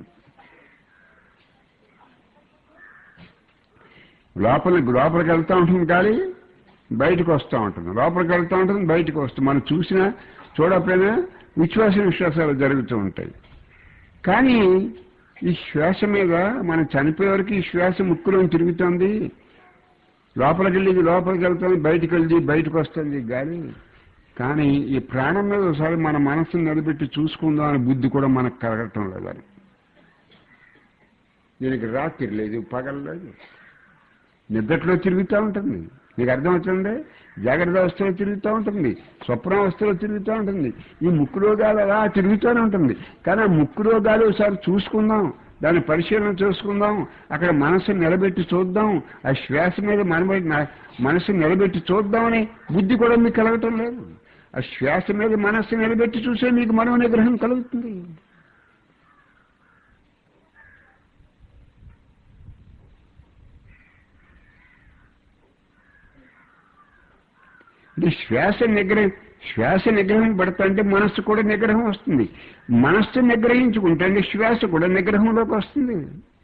లోపలికి వెళ్తూ ఉంటుంది గాలి, బయటకు వస్తూ ఉంటుంది. లోపలికి వెళ్తూ ఉంటుంది, బయటకు వస్తుంది. మనం చూసినా చూడకపోయినా విశ్వాసాలు జరుగుతూ ఉంటాయి. కానీ ఈ శ్వాస మీద మనం చనిపోయే వరకు ఈ శ్వాస ముక్కులో తిరుగుతుంది. లోపలికి వెళ్తుంది, బయటకు వస్తుంది గాలి. కానీ ఈ ప్రాణం మీద ఒకసారి మన మనసును నిలబెట్టి చూసుకుందాం అనే బుద్ధి కూడా మనకు కలగటం లేదు. దీనికి రాత్రి లేదు, పగలు లేదు, నిద్రలో తిరుగుతూ ఉంటుంది. మీకు అర్థమవుతుంది? జాగ్రత్త అవస్థలో తిరుగుతూ ఉంటుంది, స్వప్నావస్థలో తిరుగుతూ ఉంటుంది. ఈ ముక్కులో గాలి అలా తిరుగుతూనే ఉంటుంది. కానీ ఆ ముక్కులో గాలి ఒకసారి చూసుకుందాం, దాన్ని పరిశీలన చేసుకుందాం, అక్కడ మనసును నిలబెట్టి చూద్దాం, ఆ శ్వాస మీద మనసును నిలబెట్టి చూద్దామని బుద్ధి కూడా మీకు కలగటం లేదు. ఆ శ్వాస మీద మనస్సు నిలబెట్టి చూసే మీకు మనో నిగ్రహం కలుగుతుంది. అంటే శ్వాస నిగ్రహం పడుతుంటే మనస్సు కూడా నిగ్రహం వస్తుంది. మనస్సు నిగ్రహించుకుంటే శ్వాస కూడా నిగ్రహంలోకి వస్తుంది.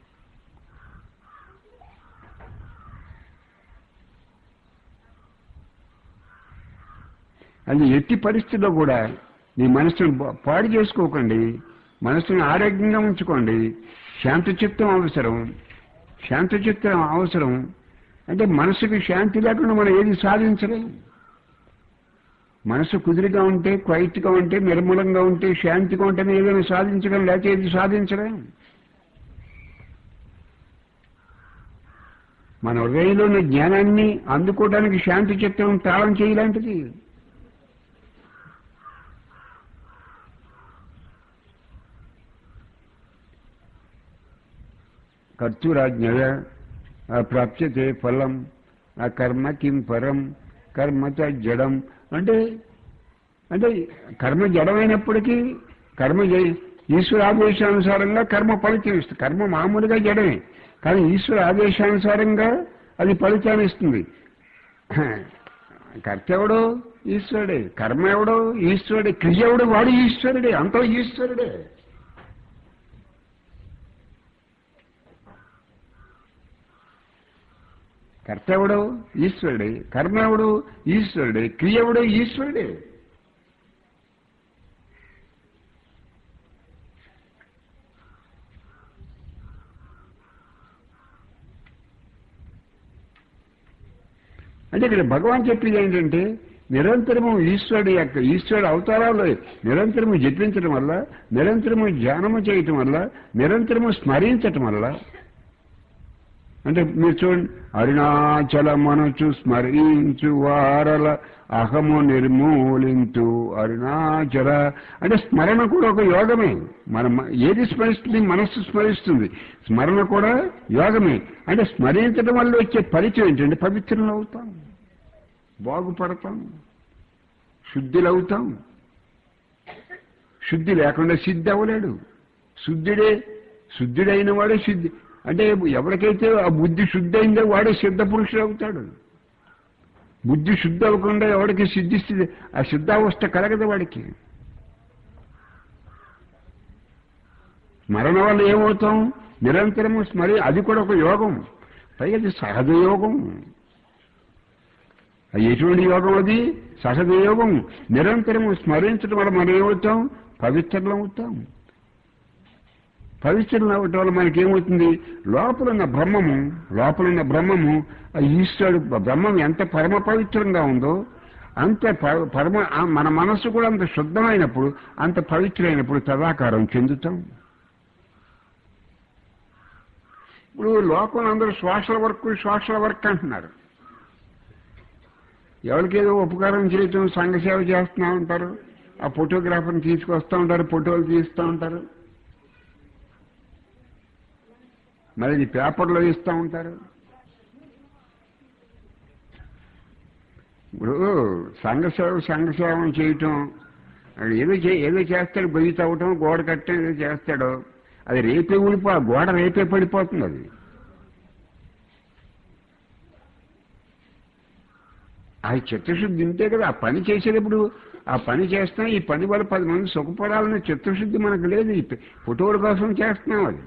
అది ఎట్టి పరిస్థితిలో కూడా మీ మనస్సును పాడు చేసుకోకండి, మనస్సును ఆరోగ్యంగా ఉంచుకోండి. శాంతచిత్తం అవసరం. అంటే మనసుకి శాంతి లేకుండా మనం ఏది సాధించలేం. మనసు కుదిరిగా ఉంటే, క్వైట్గా ఉంటే, నిర్మలంగా ఉంటే, శాంతిగా ఉంటేనే ఏదైనా సాధించగలం, లేకపోతే ఏది సాధించలేం. మన హృదయంలో ఉన్న జ్ఞానాన్ని అందుకోవడానికి శాంతి చిత్తం తాళం చేయలాంటిది. కర్తూరాజ్ఞయ ప్రాప్యతే ఫలం ఆ కర్మ కిం పరం కర్మచ జడం. అంటే కర్మ జడమైనప్పటికీ ఈశ్వర ఆదేశానుసారంగా కర్మ ఫలితం ఇస్తుంది. కర్మ మామూలుగా జడమే, కానీ ఈశ్వర ఆదేశానుసారంగా అది ఫలితాన్ని ఇస్తుంది. కర్త ఎవడో ఈశ్వరుడే, కర్మ ఎవడో ఈశ్వరుడే, క్రియ ఎవడు వాడు ఈశ్వరుడే, అంతా ఈశ్వరుడే. కర్త ఎవడో ఈశ్వరుడే, కర్మ ఎవడు ఈశ్వరుడే, క్రియ ఎవడో ఈశ్వరుడే. అంటే ఇక్కడ భగవాన్ చెప్పేది ఏంటంటే, నిరంతరము ఈశ్వరుడు అవతారాలు నిరంతరము జపించడం వల్ల, నిరంతరము ధ్యానము చేయటం వల్ల, నిరంతరము స్మరించటం వల్ల అంటే మీరు చూడండి, అరుణాచల మనచు స్మరించు వారల అహము నిర్మూలించు అరుణాచల. అంటే స్మరణ కూడా ఒక యోగమే. మనం ఏది స్మరిస్తుంది? మనస్సు స్మరిస్తుంది. స్మరణ కూడా యోగమే. అంటే స్మరించడం వల్ల వచ్చే పరిచయం ఏంటంటే పవిత్రులు అవుతాం, బాగుపడతాం, శుద్ధులవుతాం. శుద్ధి లేకుండా సిద్ధి అవ్వలేడు. శుద్ధుడైన వాడే సిద్ధి. అంటే ఎవరికైతే ఆ బుద్ధి శుద్ధి అయిందో వాడే సిద్ధ పురుషుడు అవుతాడు. బుద్ధి శుద్ధి అవ్వకుండా ఎవరికి సిద్ధిస్తుంది? ఆ సిద్ధావస్థ కలగదు వాడికి. స్మరణ వల్ల ఏమవుతాం? నిరంతరము అది కూడా ఒక యోగం. పైగా అది సహజ యోగం. ఎటువంటి యోగం? అది సహజ యోగం. నిరంతరము స్మరించడం వల్ల మనం ఏమవుతాం? పవిత్రులం అవుతాం. పవిత్రులు అవటం వల్ల మనకేమవుతుంది? లోపలున్న బ్రహ్మము ఆ ఈశ్వరుడు బ్రహ్మం ఎంత పరమ పవిత్రంగా ఉందో అంత పరమ మన మనస్సు కూడా అంత శుద్ధమైనప్పుడు, అంత పవిత్రమైనప్పుడు తదాకారం చెందుతాం. ఇప్పుడు లోకంలో అందరూ సోషల్ వర్క్ అంటున్నారు. ఎవరికేదో ఉపకారం చేయటం, సంఘసేవ చేస్తూ ఉంటారు. ఆ ఫోటోగ్రాఫర్ని తీసుకొస్తూ ఉంటారు, ఫోటోలు తీస్తూ ఉంటారు, మరి పేపర్లో ఇస్తూ ఉంటారు. ఇప్పుడు సంఘసేవం చేయటం, ఏదో చేస్తాడు, గొయ్యి తవ్వటం, గోడ కట్టడం ఏదో చేస్తాడు. అది రేపే గోడ రేపే పడిపోతుంది. అది అది చిత్తశుద్ధి ఉంటే కదా ఆ పని చేసేటప్పుడు. ఆ పని చేస్తున్నాం, ఈ పని వల్ల 10 మంది సుఖపడాలనే చిత్తశుద్ధి మనకు లేదు. ఈ ఫోటోల కోసం చేస్తున్నాం. అది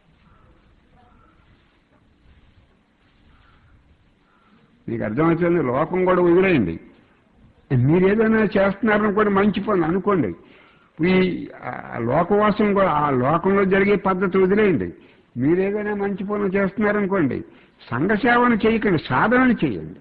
మీకు అర్థమవుతుంది. లోకం కూడా వదిలేయండి. మీరేదైనా చేస్తున్నారనుకోండి, మంచి పని అనుకోండి. ఈ లోకవాసం కూడా, ఆ లోకంలో జరిగే పద్ధతి వదిలేయండి. మీరేదైనా మంచి పనులు చేస్తున్నారనుకోండి, సంఘసేవను చేయకండి, సాధనను చేయండి.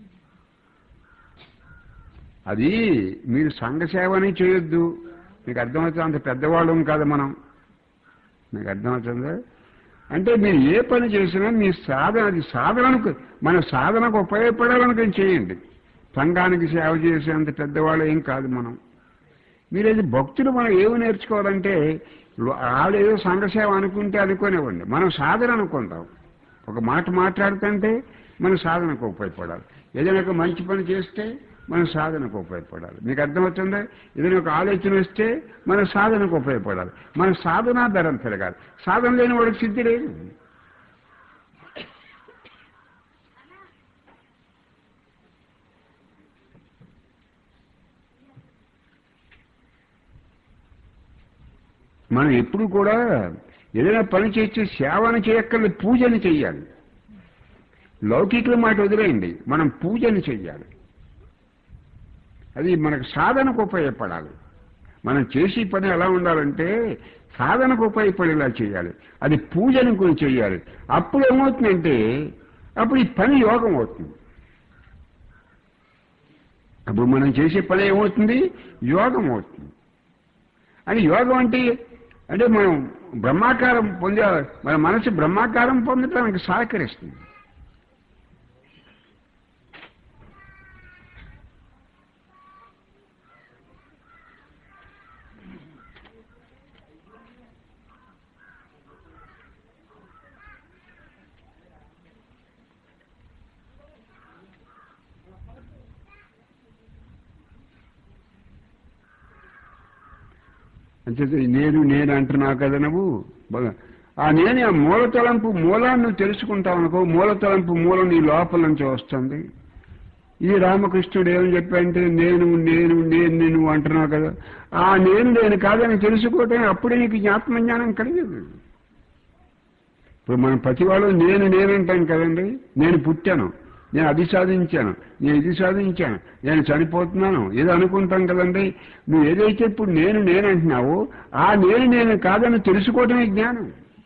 అది మీరు సంఘసేవని చేయొద్దు. మీకు అర్థమవుతుంది. అంత పెద్దవాళ్ళం కాదు మనం. మీకు అర్థమవుతుందా? అంటే మీరు ఏ పని చేసినా మీ సాధనకు మన సాధనకు ఉపయోగపడాలనుకుని చేయండి. సంఘానికి సేవ చేసేంత పెద్దవాళ్ళు ఏం కాదు మనం. మీరేది భక్తులు మనం ఏమి నేర్చుకోవాలంటే, ఆడేదో సంఘసేవ అనుకుంటే అనుకోనివ్వండి, మనం సాధన అనుకుంటాం. ఒక మాట మాట్లాడుతుంటే మన సాధనకు ఉపయోగపడాలి. ఏదైనా ఒక మంచి పని చేస్తే మన సాధనకు ఉపయోగపడాలి. మీకు అర్థమవుతుందా? ఏదైనా ఒక ఆలోచన వస్తే మన సాధనకు ఉపయోగపడాలి. మన సాధనా ధరం పెరగాలి. సాధన లేని వాడికి సిద్ధి లేదు. మనం ఎప్పుడు కూడా ఏదైనా పని చేస్తే సేవను చేయక్కర్లేదు, పూజని చెయ్యాలి. లౌకికుల మాట వదిలేయండి, మనం పూజని చెయ్యాలి. అది మనకు సాధనకు ఉపయోగపడాలి. మనం చేసే పని ఎలా ఉండాలంటే సాధనకు ఉపయోగపడేలా చేయాలి. అది పూజను కూడా చేయాలి. అప్పుడు ఏమవుతుందంటే అప్పుడు ఈ పని యోగం అవుతుంది. అప్పుడు మనం చేసే పని ఏమవుతుంది? యోగం అవుతుంది. అని యోగం అంటే మనం బ్రహ్మాకారం మన మనసు బ్రహ్మాకారం పొందడానికి సహకరిస్తుంది. అంటే నేను అంటున్నావు కదా నువ్వు. ఆ నేను ఆ మూలాన్ని నువ్వు తెలుసుకుంటావు అనుకో. మూలం నీ లోపల నుంచి వస్తుంది. ఈ రామకృష్ణుడు ఏమని చెప్పంటే నేను నువ్వు అంటున్నావు కదా. ఆ నేను కాదని తెలుసుకోవటం అప్పుడే నీకు జ్ఞానం కలిగదు. ఇప్పుడు మనం ప్రతి వాళ్ళు నేనంటాం కదండి. నేను పుట్టాను, నేను అది సాధించాను, నేను ఇది సాధించాను, నేను చనిపోతున్నాను, ఏదో అనుకుంటాం కదండి. నువ్వు ఏదైతే ఇప్పుడు నేనంటున్నావో ఆ నేను కాదని తెలుసుకోవటమే జ్ఞానం.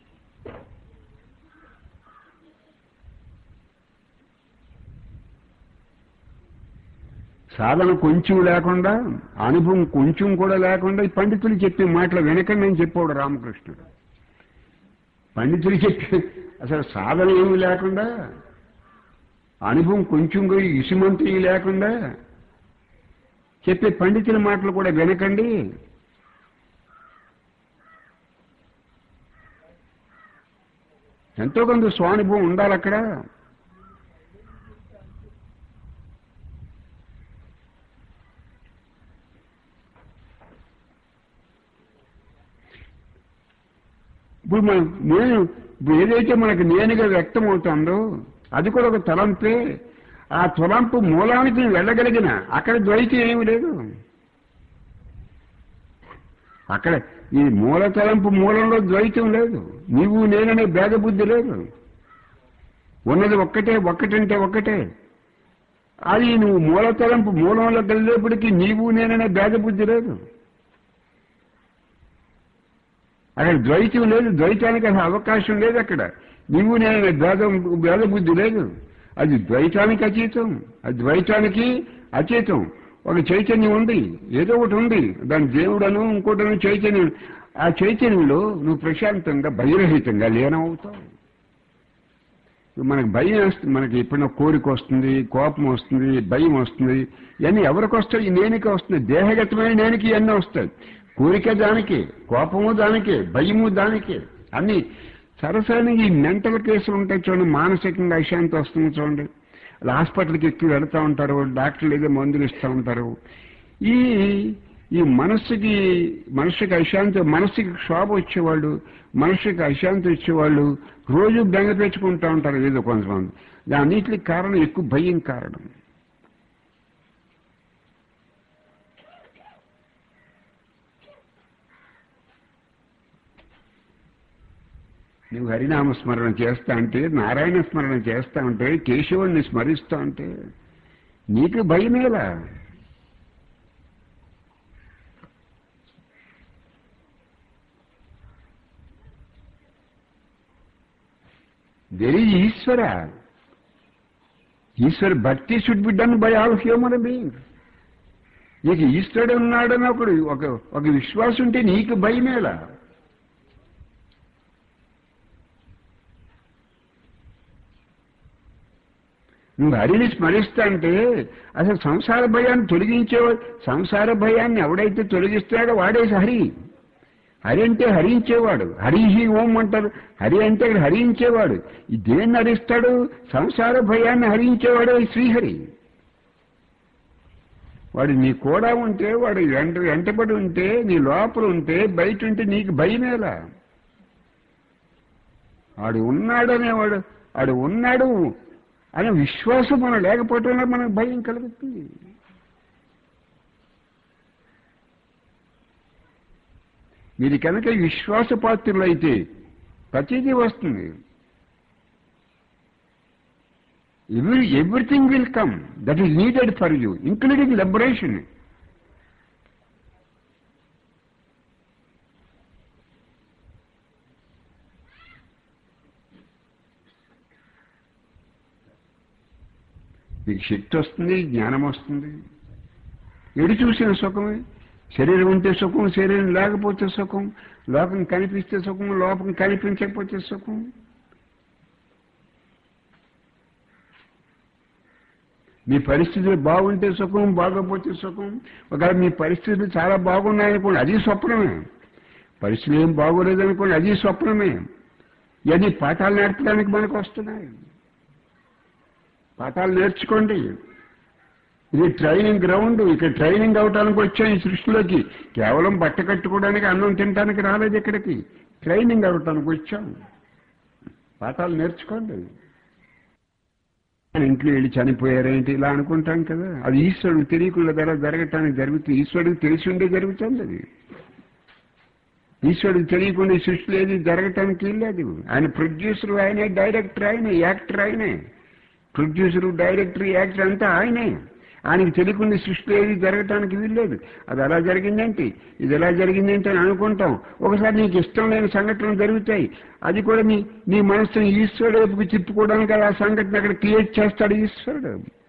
సాధన కొంచెం లేకుండా, అనుభవం కొంచెం కూడా లేకుండా ఈ పండితులు చెప్పే మాటలు వెనకండి అని చెప్పాడు రామకృష్ణుడు. పండితులు చెప్పి అసలు సాధన ఏమీ లేకుండా, అనుభవం కొంచెం ఇసుమంతి లేకుండా చెప్పే పండితుల మాటలు కూడా వినకండి. ఎంతో కొంత స్వానుభవం ఉండాలి అక్కడ. ఇప్పుడు నేను ఏదైతే మనకు నేనుగా వ్యక్తం అవుతుందో అది కూడా ఒక తలంపే. ఆ తలంపు మూలానికి వెళ్ళగలిగిన అక్కడ ద్వైతం ఏమి లేదు. అక్కడ ఈ మూల తలంపు మూలంలో ద్వైతం లేదు. నీవు నేననే భేదబుద్ధి లేదు. ఉన్నది ఒక్కటంటే ఒక్కటే. అది నువ్వు మూల తలంపు మూలంలో కలిగేప్పటికీ నీవు నేననే భేదబుద్ధి లేదు. అక్కడ ద్వైతం లేదు. ద్వైతానికి అసలు అవకాశం లేదు. అక్కడ నీవు నేననే భేదబుద్ధి లేదు. అది ద్వైతానికి అతీతం. అది ద్వైతానికి అతీతం. ఒక చైతన్యం ఉంది, ఏదో ఒకటి ఉంది, దాని దేవుడను ఇంకోటను చైతన్యం. ఆ చైతన్యంలో నువ్వు ప్రశాంతంగా భయరహితంగా లీనమవుతావు. మనకు భయం వస్తుంది, మనకి ఎప్పుడైనా కోరిక వస్తుంది, కోపం వస్తుంది, భయం వస్తుంది. ఇవన్నీ ఎవరికి వస్తాయి? నేనికి వస్తుంది. దేహగతమైన నేనికి ఇవన్నీ వస్తాయి. కోరిక దానికే, కోపము దానికే, భయము దానికే. అన్ని సరసరి ఈ మెంటల్ కేసులు ఉంటాయి చూడండి. మానసికంగా అశాంతి వస్తుంది చూడండి. హాస్పిటల్కి ఎక్కువ వెళ్తూ ఉంటారు, డాక్టర్లు ఏదో మందులు ఇస్తూ ఉంటారు. ఈ మనసుకి అశాంతి, మనసుకి క్షోభ వచ్చేవాళ్ళు, మనసుకి అశాంతి వచ్చేవాళ్ళు రోజు బెంగ పెట్టుకుంటూ ఉంటారు ఏదో కొంతమంది. దాన్నిటికి కారణం ఎక్కువ భయం కారణం. నువ్వు హరినామ స్మరణ చేస్తా అంటే, నారాయణ స్మరణ చేస్తా ఉంటే, కేశవుడిని స్మరిస్తా ఉంటే నీకు భయమేలా? దెర్ ఈజ్ ఈశ్వర. ఈశ్వర భక్తి should be done by all human beings. నీకు ఈశ్వరుడు ఉన్నాడని ఒక విశ్వాసం ఉంటే నీకు భయమేలా? నువ్వు హరిని స్మరిస్తా అంటే అసలు సంసార భయాన్ని తొలగించేవాడు. సంసార భయాన్ని ఎవడైతే తొలగిస్తాడో వాడే హరి. హరి అంటే హరించేవాడు. హరిహి ఓం అంటారు. హరి అంటే హరించేవాడు. దేన్ని హరిస్తాడు? సంసార భయాన్ని హరించేవాడు శ్రీహరి. వాడు నీ కూడా ఉంటే, వాడు వెంటబడి ఉంటే, నీ లోపల ఉంటే, బయట ఉంటే నీకు భయమేలా? వాడు ఉన్నాడనేవాడు, వాడు ఉన్నాడు అనే విశ్వాసం మనం లేకపోవటం వల్ల మనకు భయం కలుగుతుంది. మీరు కనుక విశ్వాసపాత్రులు అయితే ప్రతిదీ వస్తుంది. Everything will come that is needed for you, including liberation. మీకు శక్తి వస్తుంది, జ్ఞానం వస్తుంది. ఎడు చూసిన సుఖమే. శరీరం ఉంటే సుఖం, శరీరం లేకపోతే సుఖం. లోకం కనిపిస్తే సుఖం, లోకం కనిపించకపోతే సుఖం. మీ పరిస్థితులు బాగుంటే సుఖం, బాగోపోతే సుఖం. ఒకవేళ మీ పరిస్థితులు చాలా బాగున్నాయనుకోండి, అది స్వప్నమే. పరిస్థితులు ఏం బాగోలేదనుకోండి, అది స్వప్నమే. ఇవన్నీ పాఠాలు నేర్పడానికి మనకు వస్తున్నాయి. పాఠాలు నేర్చుకోండి. ఇది ట్రైనింగ్ గ్రౌండ్. ఇక్కడ ట్రైనింగ్ అవటానికి వచ్చాం ఈ సృష్టిలోకి. కేవలం బట్ట కట్టుకోవడానికి, అన్నం తినడానికి రాలేదు ఇక్కడికి. ట్రైనింగ్ అవటానికి వచ్చాం. పాఠాలు నేర్చుకోండి. ఇంట్లో వెళ్ళి చనిపోయారేంటి ఇలా అనుకుంటాం కదా. అది ఈశ్వరుడికి తెలియకుండా ధర జరగటానికి జరుగుతుంది. ఈశ్వరుడికి తెలిసి ఉండే జరుగుతుంది. అది ఈశ్వరుడికి తెలియకుండా ఈ సృష్టిలో ఏది జరగటానికి వెళ్ళలేదు. ఆయన ప్రొడ్యూసర్ ఆయనే, డైరెక్టర్ ఆయనే, యాక్టర్ ఆయనే. ప్రొడ్యూసరు, డైరెక్టర్, యాక్టర్ అంతా ఆయనే. ఆయనకి తెలియకుండా సృష్టిలో ఏది జరగటానికి వీల్లేదు. అది ఎలా జరిగిందేంటి, ఇది ఎలా జరిగిందేంటి అని అనుకుంటాం. ఒకసారి నీకు ఇష్టం లేని సంఘటనలు జరుగుతాయి. అది కూడా నీ మనసుని ఈశ్వరుడు వైపుకి తిప్పుకోవడానికి ఆ సంఘటన అక్కడ క్రియేట్ చేస్తాడు ఈశ్వరుడు.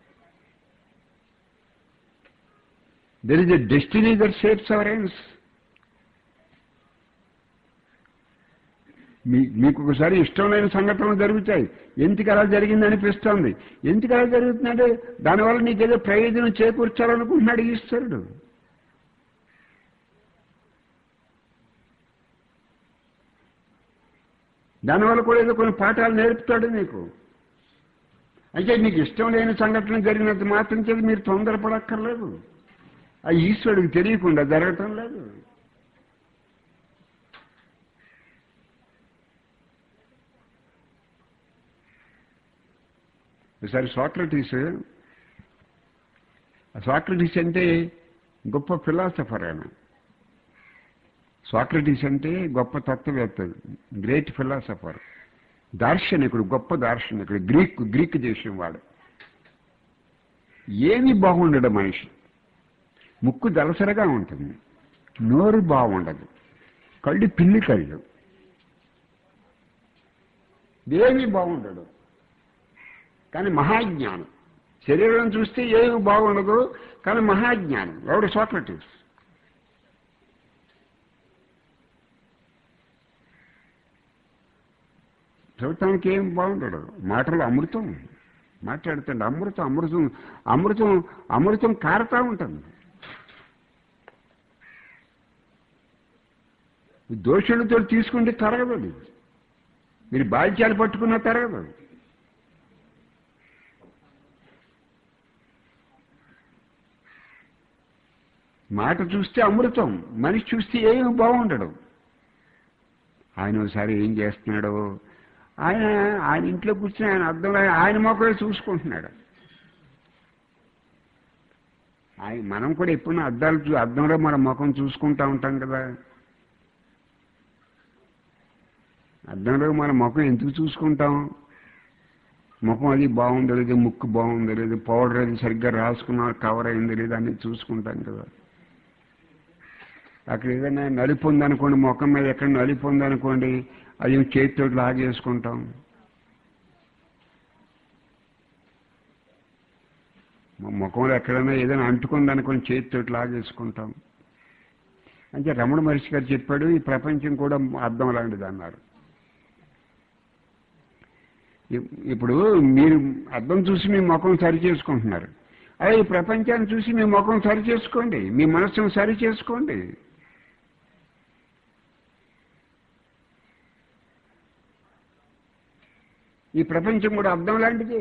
There is a destiny that shapes our ends. మీకు ఒకసారి ఇష్టం లేని సంఘటనలు జరుగుతాయి. ఎందుకు అలా జరిగింది అనిపిస్తుంది. ఎందుకు అలా జరుగుతుందంటే దానివల్ల నీకేదో ప్రయోజనం చేకూర్చాలనుకుంటున్నాడు ఈశ్వరుడు. దానివల్ల కూడా ఏదో కొన్ని పాఠాలు నేర్పుతాడు నీకు. అయితే మీకు ఇష్టం లేని సంఘటన జరిగినంత మాత్రం చేసి మీరు తొందరపడక్కర్లేదు. ఆ ఈశ్వరుడికి తెలియకుండా జరగటం లేదు. ఒకసారి సాక్రటీస్ అంటే గొప్ప ఫిలాసఫర్. ఆయన సాక్రటీస్ అంటే గొప్ప తత్వవేత్త, గ్రేట్ ఫిలాసఫర్, దార్శనికుడు, గొప్ప దార్శనికుడు, గ్రీక్ దేశం వాడు. ఏమీ బాగుండడు మనిషి. ముక్కు దలసరగా ఉంటుంది, నోరు బాగుండదు, కళ్ళు పిల్లి కళ్ళు, ఏమీ బాగుండడు. కానీ మహాజ్ఞానం. శరీరం చూస్తే ఏమీ బాగుండదు, కానీ మహాజ్ఞానం. ఎవడు? సాక్రటీస్. చూడటానికి ఏం బాగుండడు. మాటలు అమృతం మాట్లాడుతుంది. అమృతం కారుతా ఉంటుంది. దోషులతో తీసుకుంటే తరగదు. మీరు బాధ్యాలు పట్టుకున్నా తరగదు. మాట చూస్తే అమృతం, మనిషి చూస్తే ఏమి బాగుండడు. ఆయన ఒకసారి ఏం చేస్తున్నాడు, ఆయన ఇంట్లో కూర్చొని ఆయన అద్దంలో ఆయన మొక్కలే చూసుకుంటున్నాడు. మనం కూడా ఎప్పుడు అద్దంలో మన ముఖం చూసుకుంటూ ఉంటాం కదా. అద్దంలో మన ముఖం ఎందుకు చూసుకుంటాం? ముఖం అది బాగుందో లేదు, ముక్కు బాగుందో లేదు, పౌడర్ అది సరిగ్గా రాసుకున్నా కవర్ అయిందో లేదు అన్నీ చూసుకుంటాం కదా. అక్కడ ఏదైనా నలుపు ఉందనుకోండి, ముఖం మీద ఎక్కడ నలుపు ఉందనుకోండి, అది చేతితో లాగేసుకుంటాం. ముఖంలో ఎక్కడైనా ఏదైనా అంటుకుందనుకోండి చేతితో లాగేసుకుంటాం. అంటే రమణ మహర్షి గారు చెప్పాడు, ఈ ప్రపంచం కూడా అద్దం లాంటిది అన్నారు. ఇప్పుడు మీరు అద్దం చూసి మీ ముఖం సరి చేసుకుంటున్నారు. అదే ఈ ప్రపంచాన్ని చూసి మీ ముఖం సరి చేసుకోండి, మీ మనస్సును సరి చేసుకోండి. ఈ ప్రపంచం కూడా అద్దం లాంటిది.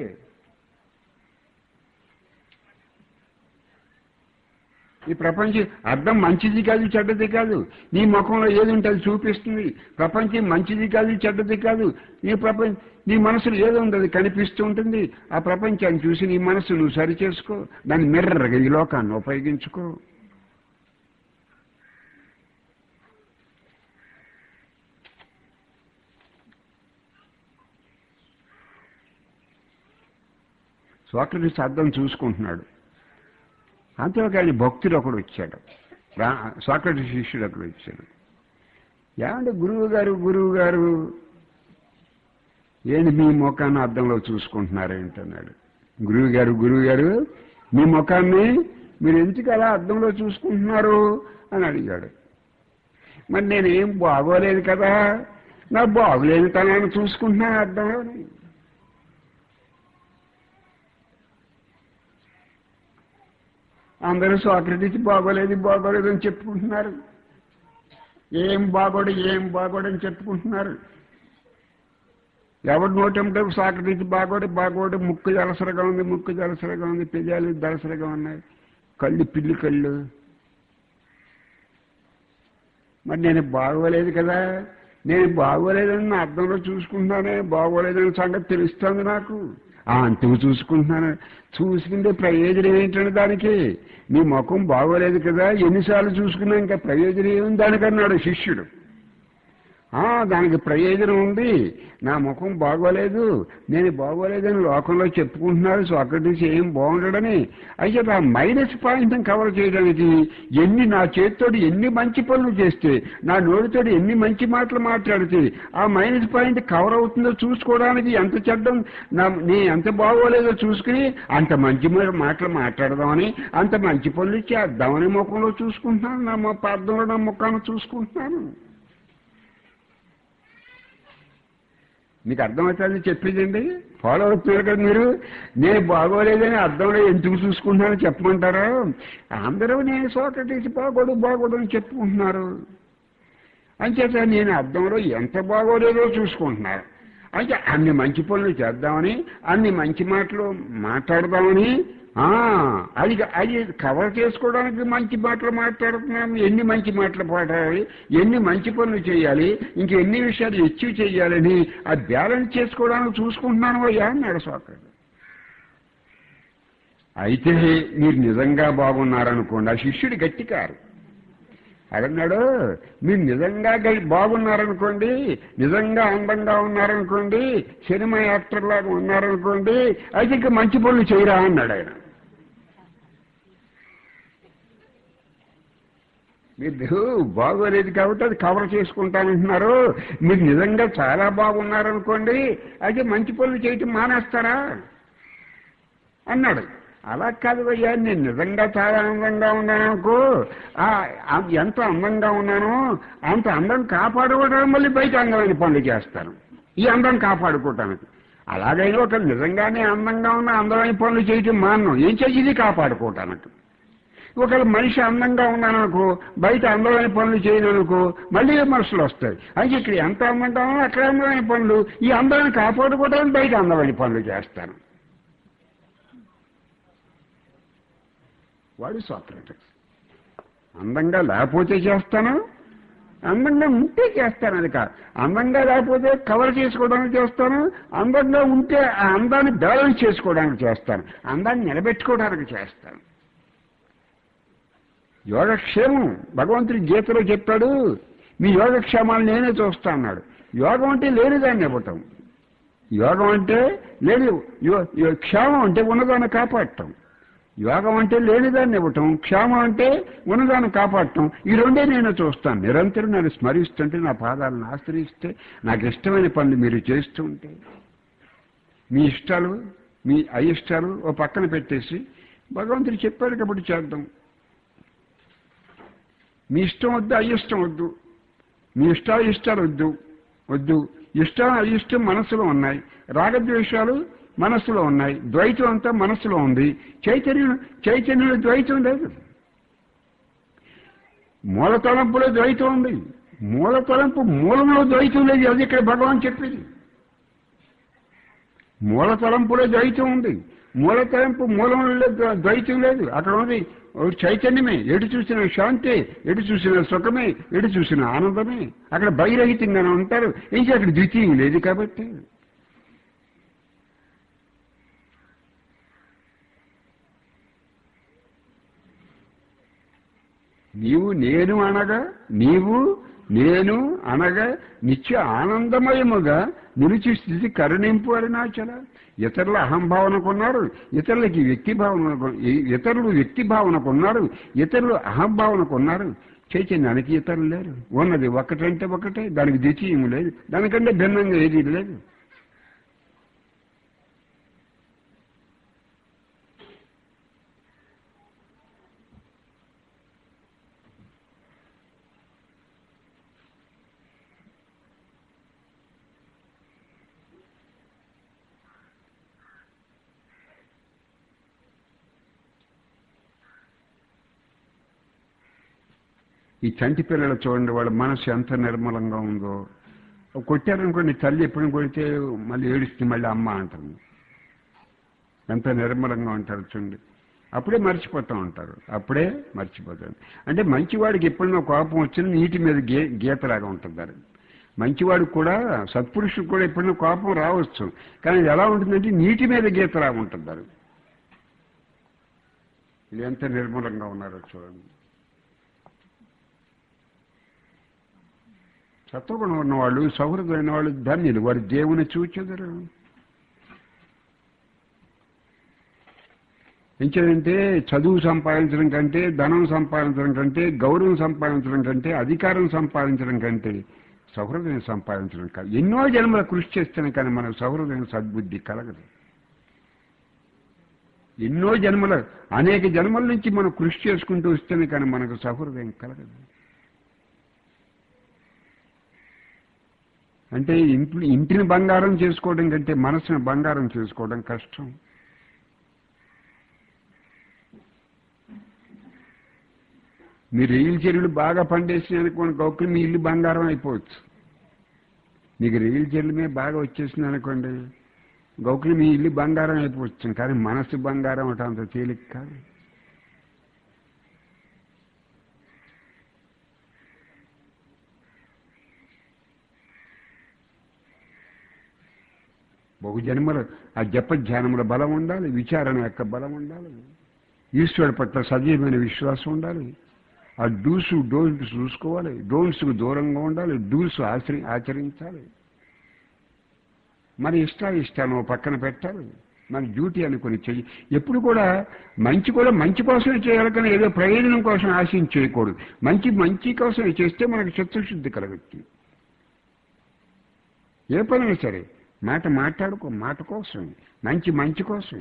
ఈ ప్రపంచం అద్దం మంచిది కాదు, చెడ్డది కాదు. నీ ముఖంలో ఏది ఉంటే అది చూపిస్తుంది. ప్రపంచం మంచిది కాదు, చెడ్డది కాదు. నీ మనసులో ఏదో ఉంది అది కనిపిస్తూ ఉంటుంది. ఆ ప్రపంచాన్ని చూసి నీ మనసు నువ్వు సరి చేసుకో, దాన్ని మిర్రర్గా ఈ లోకాన్ని ఉపయోగించుకో. సాక్రటీస్ అద్దం చూసుకుంటున్నాడు. అంతేకాక ఆయన భక్తుడు ఒకడు వచ్చాడు, సాక్రటీస్ శిష్యుడు ఒకడు వచ్చాడు. ఏమంటే గురువు గారు ఏంటి మీ ముఖాన్ని అద్దంలో చూసుకుంటున్నారేంటన్నాడు. గురువు గారు మీ ముఖాన్ని మీరు ఎందుకు అలా అద్దంలో చూసుకుంటున్నారు అని అడిగాడు. మరి నేనేం బాగోలేదు కదా, నా బాగోలేని తనాన్ని చూసుకుంటున్నాను అద్దంలో. అందరూ సాక్రటీస్ బాగోలేదు అని చెప్పుకుంటున్నారు. ఏం బాగోడని చెప్పుకుంటున్నారు. ఎవడు నోటంటే సాక్రటీస్ బాగోడు, ముక్కు జలసరగా ఉంది, పెదాలు దలసరగా ఉన్నాయి, కళ్ళు పిల్లి కళ్ళు. మరి నేను బాగోలేదు కదా, నేను బాగోలేదని నా అర్థంలో చూసుకుంటున్నానే, బాగోలేదని సంగతి తెలుస్తుంది నాకు. అంతకు చూసుకుంటున్నాను. చూసుకుంటే ప్రయోజనం ఏంటంటే దానికి, నీ ముఖం బాగోలేదు కదా, ఎన్నిసార్లు చూసుకున్నా ఇంకా ప్రయోజనం ఏముంది దానికన్నాడు శిష్యుడు. దానికి ప్రయోజనం ఉంది. నా ముఖం బాగోలేదు, నేను బాగోలేదని లోకంలో చెప్పుకుంటున్నారు సాక్రటీస్ ఏం బాగుండడని. అయితే ఆ మైనస్ పాయింట్ని కవర్ చేయడానికి నా చేతితోటి ఎన్ని మంచి పనులు చేస్తే, నా నోటితోటి ఎన్ని మంచి మాటలు మాట్లాడితే ఆ మైనస్ పాయింట్ కవర్ అవుతుందో చూసుకోవడానికి ఎంత చెడ్డం, ఎంత బాగోలేదో చూసుకుని అంత మంచి మాటలు మాట్లాడదామని, అంత మంచి పనులు చేద్దామని ముఖంలో చూసుకుంటున్నాను. నా పార్థంలో నా ముఖాన్ని చూసుకుంటున్నాను. మీకు అర్థమవుతుంది చెప్పేదండి? ఫాలో అవుతున్నారు కదా మీరు. నేను బాగోలేదని అర్థంలో ఎందుకు చూసుకుంటున్నానో చెప్పమంటారా? అందరూ నేను సోక్రటీస్ బాగోడు అని చెప్పుకుంటున్నారు. అంచేత నేను అర్థంలో ఎంత బాగోలేదో చూసుకుంటున్నారు. అయితే అన్ని మంచి పనులు చేద్దామని, అన్ని మంచి మాటలు మాట్లాడదామని, అది అది కవర్ చేసుకోవడానికి మంచి మాటలు మాట్లాడుతున్నాము. ఎన్ని మంచి మాటలు పాడాలి, ఎన్ని మంచి పనులు చేయాలి, ఇంకెన్ని విషయాలు అచీవ్ చేయాలని అది బ్యాలెన్స్ చేసుకోవడానికి చూసుకుంటున్నాను అయ్యా అన్నాడు సోక్రటీస్. అయితే మీరు నిజంగా బాగున్నారనుకోండి, ఆ శిష్యుడు గట్టికారు అడన్నాడు, మీరు నిజంగా బాగున్నారనుకోండి, నిజంగా అందంగా ఉన్నారనుకోండి, సినిమా యాక్టర్ లాగా ఉన్నారనుకోండి, అయితే ఇంకా మంచి పనులు చేయరా అన్నాడు ఆయన. మీరు బాగోలేదు కాబట్టి అది కవర్ చేసుకుంటానంటున్నారు. మీరు నిజంగా చాలా బాగున్నారనుకోండి, అయితే మంచి పనులు చేయటం మానేస్తారా అన్నాడు. అలా కాదు అయ్యా, నేను నిజంగా చాలా అందంగా ఉన్నాననుకో, ఎంత అందంగా ఉన్నానో అంత అందం కాపాడుకోవడానికి మళ్ళీ బయట అందమైన పనులు చేస్తాను ఈ అందం కాపాడుకోవటానికి. అలాగైనా ఒక నిజంగానే అందంగా ఉన్న అందమైన పనులు చేయటం మాను, ఏం చేసి ఇది కాపాడుకోవటానికి. ఒకవేళ మనిషి అందంగా ఉన్నాననుకో, బయట అందమైన పనులు చేయననుకో, మళ్ళీ విమర్శలు వస్తాయి. అయితే ఇక్కడ ఎంత అందంగా ఉన్నా అక్కడ అందమైన పనులు, ఈ అందాన్ని కాపాడుకోవడానికి బయట అందమైన పనులు చేస్తాను. వాడు సోక్రటీస్. అందంగా లేకపోతే చేస్తాను, అందంగా ఉంటే చేస్తాను. అది కాదు, అందంగా లేకపోతే కవర్ చేసుకోవడానికి చేస్తాను, అందంగా ఉంటే ఆ అందాన్ని బ్యాలెన్స్ చేసుకోవడానికి చేస్తాను, అందాన్ని నిలబెట్టుకోవడానికి చేస్తాను. యోగక్షేమం భగవంతుడి గీతలో చెప్పాడు, మీ యోగక్షేమాలు నేనే చూస్తా అన్నాడు. యోగం అంటే లేనిదాన్ని ఇవ్వటం, యోగం అంటే లేని, క్షేమం అంటే ఉన్నదాన్ని కాపాడటం. యోగం అంటే లేనిదాన్ని ఇవ్వటం, క్షేమం అంటే ఉన్నదాన్ని కాపాడటం. ఈ రెండే నేను చూస్తాను. నిరంతరం నన్ను స్మరిస్తుంటే, నా పాదాలను ఆశ్రయిస్తే, నాకు ఇష్టమైన పనులు మీరు చేస్తూ ఉంటే, మీ ఇష్టాలు మీ అయిష్టాలు ఓ పక్కన పెట్టేసి భగవంతుడు చెప్పాడు కాబట్టి చేద్దాం. మీ ఇష్టం వద్దు, అయిష్టం వద్దు, మీ ఇష్టాలు వద్దు. ఇష్టం అయిష్టం మనసులో ఉన్నాయి, రాగద్వేషాలు మనస్సులో ఉన్నాయి, ద్వైతం అంతా మనస్సులో ఉంది. చైతన్యంలో ద్వైతం లేదు, మూలతలంపులో ద్వైతం ఉంది. మూలతలంపు మూలంలో ద్వైతం లేదు, అది ఇక్కడ భగవాన్ చెప్పింది. మూలతలంపులో ద్వైతం ఉంది, మూలతలంపు మూలంలో ద్వైతం లేదు. అక్కడ ఉంది చైతన్యమే, ఎటు చూసిన శాంతే, ఎటు చూసిన సుఖమే, ఎటు చూసిన ఆనందమే. అక్కడ బహిరహితంగానే ఉంటారు, ఇంకా అక్కడ ద్వితీయం లేదు కాబట్టి. నీవు నేను అనగా నిత్య ఆనందమయముగా నిలిచి స్థితి కరుణింపు అరుణాచల. ఇతరుల అహంభావనకున్నారు, ఇతరులకి ఇతరులు వ్యక్తి భావనకున్నారు, ఇతరులు అహంభావనకున్నారు. చైతన్యానికి ఇతరులు లేరు, ఉన్నది ఒకటంటే ఒకటే, దానికి ద్వితీయం లేదు, దానికంటే భిన్నంగా ఏది లేదు. ఈ చంటి పిల్లలు చూడండి, వాళ్ళ మనసు ఎంత నిర్మలంగా ఉందో. కొట్టారనుకోండి, తల్లి ఎప్పుడు కొడితే మళ్ళీ ఏడుస్తుంది, మళ్ళీ అమ్మ అంటారు. ఎంత నిర్మలంగా ఉంటారు చూడండి. అప్పుడే మర్చిపోతూ ఉంటారు. అంటే మంచివాడికి ఎప్పుడైనా కోపం వచ్చినా నీటి మీద గీతలాగా ఉంటుంది. అది మంచివాడికి కూడా, సత్పురుషుడికి కూడా ఎప్పుడైనా కోపం రావచ్చు, కానీ అది ఎలా ఉంటుందంటే నీటి మీద గీతలాగా ఉంటుంది. అది ఇది ఎంత నిర్మలంగా ఉన్నారో చూడండి. సత్వగుణం ఉన్నవాళ్ళు, సౌహృదమైన వాళ్ళు ధన్యులు, వారి దేవుని చూచెదరు. ఎంచేదంటే చదువు సంపాదించడం కంటే, ధనం సంపాదించడం కంటే, గౌరవం సంపాదించడం కంటే, అధికారం సంపాదించడం కంటే సౌహృదయం సంపాదించడం కాదు. ఎన్నో జన్మల కృషి చేస్తేనే కానీ మనకు సౌహృదయం సద్బుద్ధి కలగదు. ఎన్నో జన్మల, అనేక జన్మల నుంచి మనం కృషి చేసుకుంటూ వస్తేనే కానీ మనకు సౌహృదయం కలగదు. అంటే ఇంటిని బంగారం చేసుకోవడం కంటే మనసుని బంగారం చేసుకోవడం కష్టం. మీ రేయిల్ చెరువులు బాగా పండేసినాయి అనుకోండి, గౌకులు మీ ఇల్లు బంగారం అయిపోవచ్చు. మీకు రేయిల్ చెరువులమే బాగా వచ్చేసింది అనుకోండి, గౌకులు మీ ఇల్లు బంగారం అయిపోవచ్చు. కానీ మనసు బంగారం అంటే అంత తేలిక కాదు. బహు జన్మల ఆ జప ధ్యానముల బలం ఉండాలి, విచారణ యొక్క బలం ఉండాలి, ఈశ్వరుడి పట్ల సజీవమైన విశ్వాసం ఉండాలి. ఆ డూస్ డోంట్స్ చూసుకోవాలి, డోంట్స్కు దూరంగా ఉండాలి, డూస్ ఆచరించాలి. మన ఇష్టాలను పక్కన పెట్టాలి, మన డ్యూటీ అనుకుని చెయ్యి. ఎప్పుడు కూడా మంచి కోసమే చేయాలి, కానీ ఏదో ప్రయోజనం కోసం ఆశించి చేయకూడదు. మంచి కోసమే చేస్తే మనకు చిత్తశుద్ధి కలగచ్చు. ఏ పనైనా సరే మాట్లాడుకో, మాట కోసం, మంచి కోసం.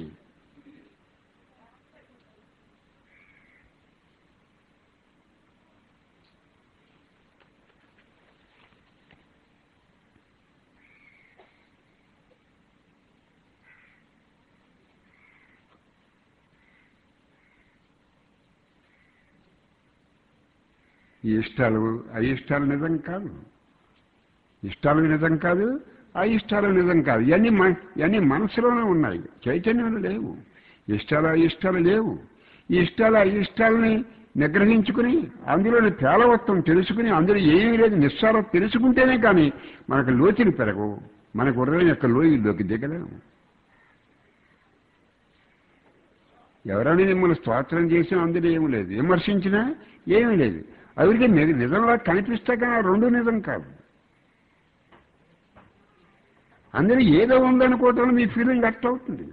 ఈ అయిష్టాలు నిజం కాదు, ఇష్టాలు నిజం కాదు, అయిష్టాలు నిజం కాదు. ఇవన్నీ మనసులోనే ఉన్నాయి, చైతన్యంలో లేవు. అయిష్టాలు లేవు. ఈ అయిష్టాలని నిగ్రహించుకుని అందులోని పేలవత్వం తెలుసుకుని అందులో ఏమీ లేదు నిస్సారం తెలుసుకుంటేనే కానీ మనకు లోతులు పెరగవు, మనకు హృదయం యొక్క లోయల్లోకి దిగలేము. ఎవరైనా మిమ్మల్ని స్తోత్రం చేసినా అందులో ఏమీ లేదు, విమర్శించినా ఏమీ లేదు. అవిడికి నిజంలా కనిపిస్తే కానీ రెండు నిజం కాదు. అందులో ఏదో ఉందనుకోవటం మీ ఫీలింగ్ అర్థం అవుతుంది.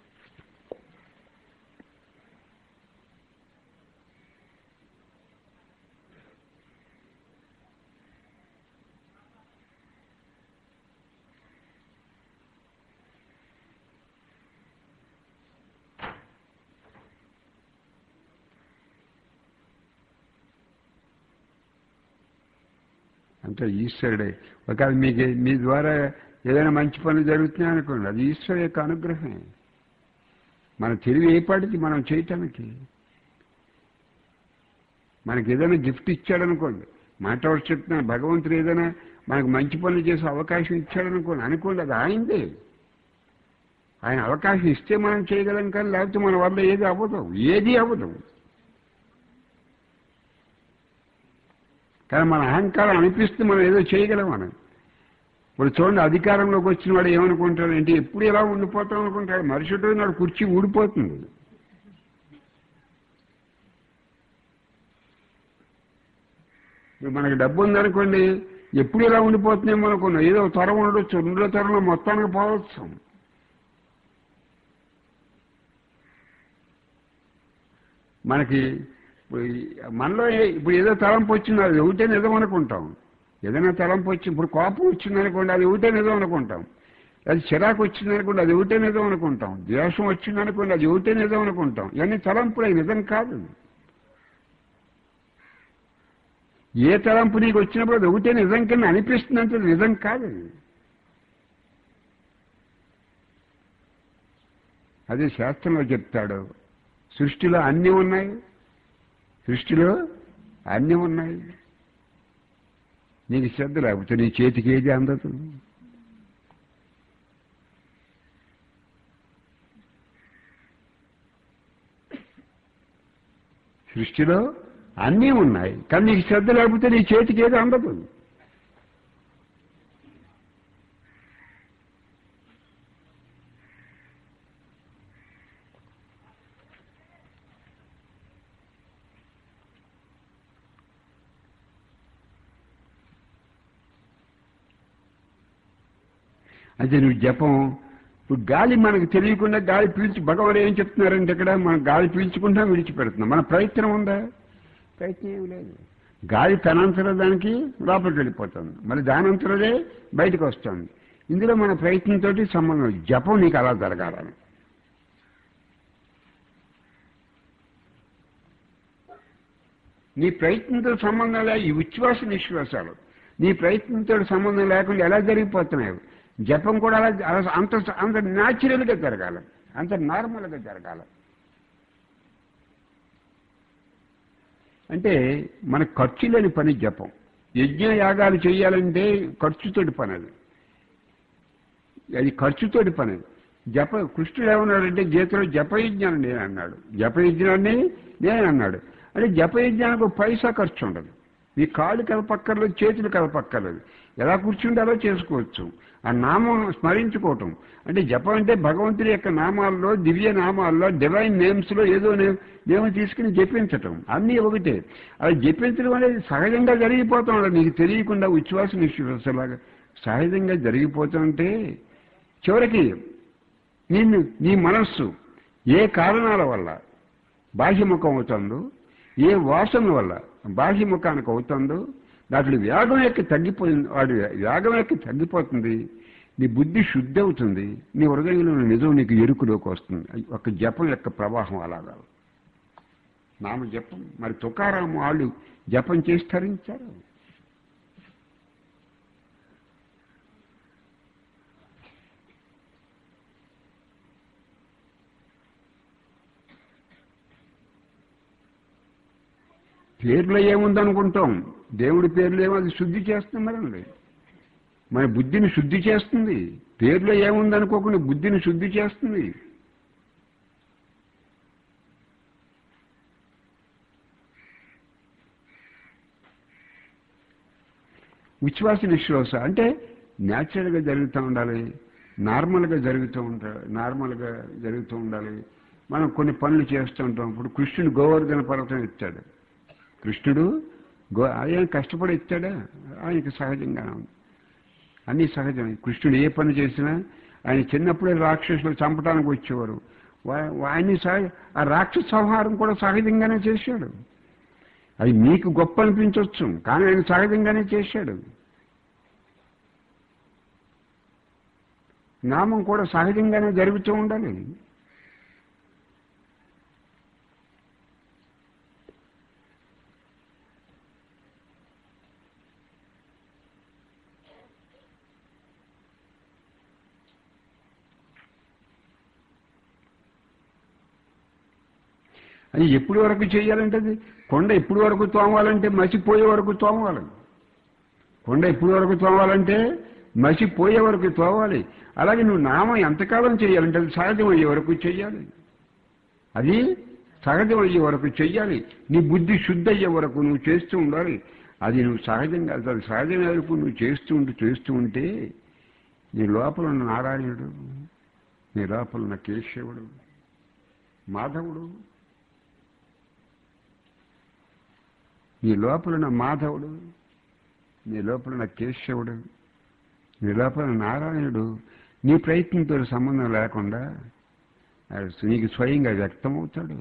అంటే ఈశ్వరుడే ఒకవేళ మీ ద్వారా ఏదైనా మంచి పనులు జరుగుతున్నాయి అనుకోండి, అది ఈశ్వరు యొక్క అనుగ్రహమే. మన తెలివి ఏపాటిది మనం చేయటానికి. మనకి ఏదైనా గిఫ్ట్ ఇచ్చాడనుకోండి, మాట్లాడి చెప్తున్నాను, భగవంతుడు ఏదైనా మనకు మంచి పనులు చేసే అవకాశం ఇచ్చాడనుకోండి, అది ఆయనదే. ఆయన అవకాశం ఇస్తే మనం చేయగలం, కానీ లేకపోతే మన వల్ల ఏది అవ్వదు. కానీ మన అహంకారం అనిపిస్తుంది మనం ఏదో చేయగలం అని. ఇప్పుడు చూడండి, అధికారంలోకి వచ్చిన వాడు ఏమనుకుంటాడు అంటే ఎప్పుడు ఎలా ఉండిపోతాం అనుకుంటాడు. మరుసటి నాడు కుర్చీ ఊడిపోతుంది. ఇప్పుడు మనకి డబ్బు ఉందనుకోండి, ఎప్పుడు ఎలా ఉండిపోతుందేమో అనుకున్నాం. ఏదో తరం ఉండొచ్చు, రెండో తరంలో మొత్తానికి పోవచ్చు. మనకి మనలో ఇప్పుడు ఏదో తలంపు వచ్చింది, అది ఒకటే నిజం అనుకుంటాం. ఏదైనా తలంపు వచ్చి ఇప్పుడు కోపం వచ్చిందనుకోండి, అది ఒకటే నిజం అనుకుంటాం. అది చిరాకు వచ్చిందనుకోండి, అది ఒకటే నిజం అనుకుంటాం. ద్వేషం వచ్చిందనుకోండి, అది ఒకటే నిజం అనుకుంటాం. ఇవన్నీ తలంపులు, నిజం కాదు. ఏ తలంపు నీకు వచ్చినప్పుడు అది ఒకటే నిజం కింద అనిపిస్తుందంటే నిజం కాదు. అదే శాస్త్రంలో చెప్తాడు, సృష్టిలో అన్నీ ఉన్నాయి, నీకు శ్రద్ధ లేకపోతే నీ చేతికి ఏది అందదు. సృష్టిలో అన్నీ ఉన్నాయి, కానీ నీకు శ్రద్ధ లేకపోతే నీ చేతికి ఏది అందదు. అయితే నువ్వు జపం, ఇప్పుడు గాలి మనకు తెలియకుండా గాలి పీల్చి, భగవాన్ ఏం చెప్తున్నారంటే ఇక్కడ మనం గాలి పీల్చుకుంటాం, విడిచిపెడుతున్నాం. మన ప్రయత్నం ఉందా? ప్రయత్నం ఏమి లేదు. గాలి తనంతర దానికి లోపలికి వెళ్ళిపోతుంది, మరి దానంతరదే బయటకు వస్తుంది. ఇందులో మన ప్రయత్నంతో సంబంధం. జపం నీకు అలా జరగాలని. నీ ప్రయత్నంతో సంబంధం లే. ఈ ఉచ్ఛ్వాస నిశ్వాసాలు నీ ప్రయత్నంతో సంబంధం లేకుండా ఎలా జరిగిపోతున్నాయి. జపం కూడా అలా అంత అంత న్యాచురల్గా జరగాలి, అంత నార్మల్గా జరగాలి. అంటే మనకు ఖర్చు లేని పని జపం. యజ్ఞ యాగాలు చేయాలంటే ఖర్చుతోటి పని, అది ఖర్చుతోటి పని. కృష్ణుడు ఏమన్నాడంటే గీతలో జపయజ్ఞాన్ని నేను అన్నాడు, జపయజ్ఞాన్ని నేను అన్నాడు. అంటే జపయజ్ఞానికి పైసా ఖర్చు ఉండదు. ఈ కాళ్ళు కలపక్కర్లేదు, చేతులు కలపక్కర్లేదు, ఎలా కూర్చుంటే అలా చేసుకోవచ్చు. ఆ నామం స్మరించుకోవటం అంటే జపం అంటే భగవంతుడి యొక్క నామాల్లో, దివ్య నామాల్లో, డివైన్ నేమ్స్లో ఏదో నేమ్ తీసుకుని జపించటం, అన్నీ ఒకటే. అది జపించడం అనేది సహజంగా జరిగిపోతాం, నీకు తెలియకుండా ఉచ్ఛ్వాస నిశ్వాసలాగా సహజంగా జరిగిపోతుంటే చివరికి నీ మనస్సు ఏ కారణాల వల్ల బాహ్యముఖం అవుతుందో, ఏ వాసన వల్ల బాహ్యముఖానికి అవుతుందో దాంట్లో వేగం ఎక్కి తగ్గిపోయింది, వాడి వేగం ఎక్కి తగ్గిపోతుంది. నీ బుద్ధి శుద్ధి అవుతుంది, నీ హృదయంలో నిజం నీకు ఎరుకులోకి వస్తుంది. ఒక జపం యొక్క ప్రవాహం అలాగా. నామ జపం మరి తుకారాం వాళ్ళు జపం చేసి తరించారు. పేర్లో ఏముందనుకుంటాం, దేవుడి పేర్లు ఏమో అది శుద్ధి చేస్తున్నారండి, మన బుద్ధిని శుద్ధి చేస్తుంది. పేర్లో ఏముందనుకోకుండా బుద్ధిని శుద్ధి చేస్తుంది. ఉచ్ఛ్వాస నిశ్వాస అంటే న్యాచురల్గా జరుగుతూ ఉండాలి, నార్మల్గా జరుగుతూ ఉండాలి. మనం కొన్ని పనులు చేస్తూ ఉంటాం. ఇప్పుడు కృష్ణుడు గోవర్ధన పర్వతం ఎత్తాడు, కృష్ణుడు ఆయన కష్టపడి ఎత్తాడా, ఆయనకి సహజంగా ఉంది, అన్నీ సహజమే. కృష్ణుడు ఏ పని చేసినా ఆయన చిన్నప్పుడే రాక్షసులు చంపడానికి వచ్చేవారు, ఆయన్ని ఆ రాక్షస సంహారం కూడా సహజంగానే చేశాడు. అది మీకు గొప్ప అనిపించవచ్చు, కానీ ఆయన సహజంగానే చేశాడు. నామం కూడా సహజంగానే జరుగుతూ ఉండాలి. అది ఎప్పుడు వరకు చేయాలంటే అది కొండ ఎప్పుడు వరకు తోమాలంటే మసిపోయే వరకు తోమాలి. కొండ ఎప్పుడు వరకు తోమాలంటే మసిపోయే వరకు తోవాలి. అలాగే నువ్వు నామం ఎంతకాలం చేయాలంటే అది సహజం అయ్యే వరకు చెయ్యాలి, అది సహజం అయ్యే వరకు చెయ్యాలి. నీ బుద్ధి శుద్ధి అయ్యే వరకు నువ్వు చేస్తూ ఉండాలి. అది నువ్వు సహజంగా అది సహజం వరకు నువ్వు చేస్తూ ఉంటే నీ లోపల ఉన్న నారాయణుడు, నీ లోపల ఉన్న కేశవుడు, మాధవుడు, నీ లోపల మాధవుడు, నీ లోపల కేశవుడు, నీ లోపల నారాయణుడు నీ ప్రయత్నంతో సంబంధం లేకుండా నీకు స్వయంగా వ్యక్తమవుతాడు.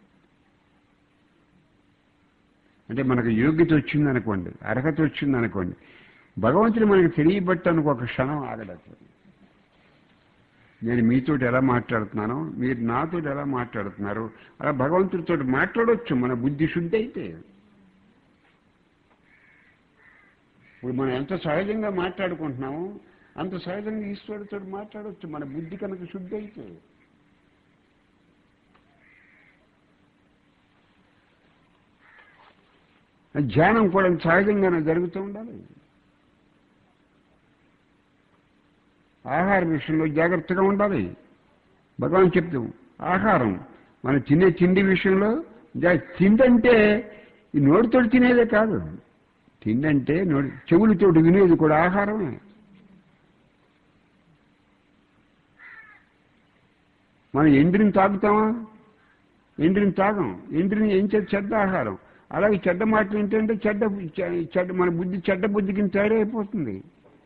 అంటే మనకు యోగ్యత వచ్చిందనుకోండి, అర్హత వచ్చిందనుకోండి, భగవంతుడు మనకి తెలియబట్టడానికి ఒక క్షణం ఆగలేదు. నేను మీతోటి ఎలా మాట్లాడుతున్నానో మీరు నాతోటి ఎలా మాట్లాడుతున్నారు అలా భగవంతుడితో మాట్లాడవచ్చు మన బుద్ధి శుద్ధి అయితే. ఇప్పుడు మనం ఎంత సహజంగా మాట్లాడుకుంటున్నామో అంత సహజంగా ఈశ్వరుడితో మాట్లాడవచ్చు మన బుద్ధి కనుక శుద్ధి అయితే. ధ్యానం కూడా సహజంగానే జరుగుతూ ఉండాలి. ఆహార విషయంలో జాగ్రత్తగా ఉండాలి. భగవాన్ చెప్తాం ఆహారం మనం తినే తిండి విషయంలో తిండంటే ఈ నోటితో తినేదే కాదు, తిండంటే చెవులతోటి వినేది కూడా ఆహారమే. మనం ఎండ్రిని తాగుతామా, ఎండ్రిని తాగం, ఎండ్రిని ఏం చేసి చెడ్డ ఆహారం. అలాగే చెడ్డ మాటలు ఏంటంటే చెడ్డ మన బుద్ధి చెడ్డ బుద్ధికి తయారైపోతుంది.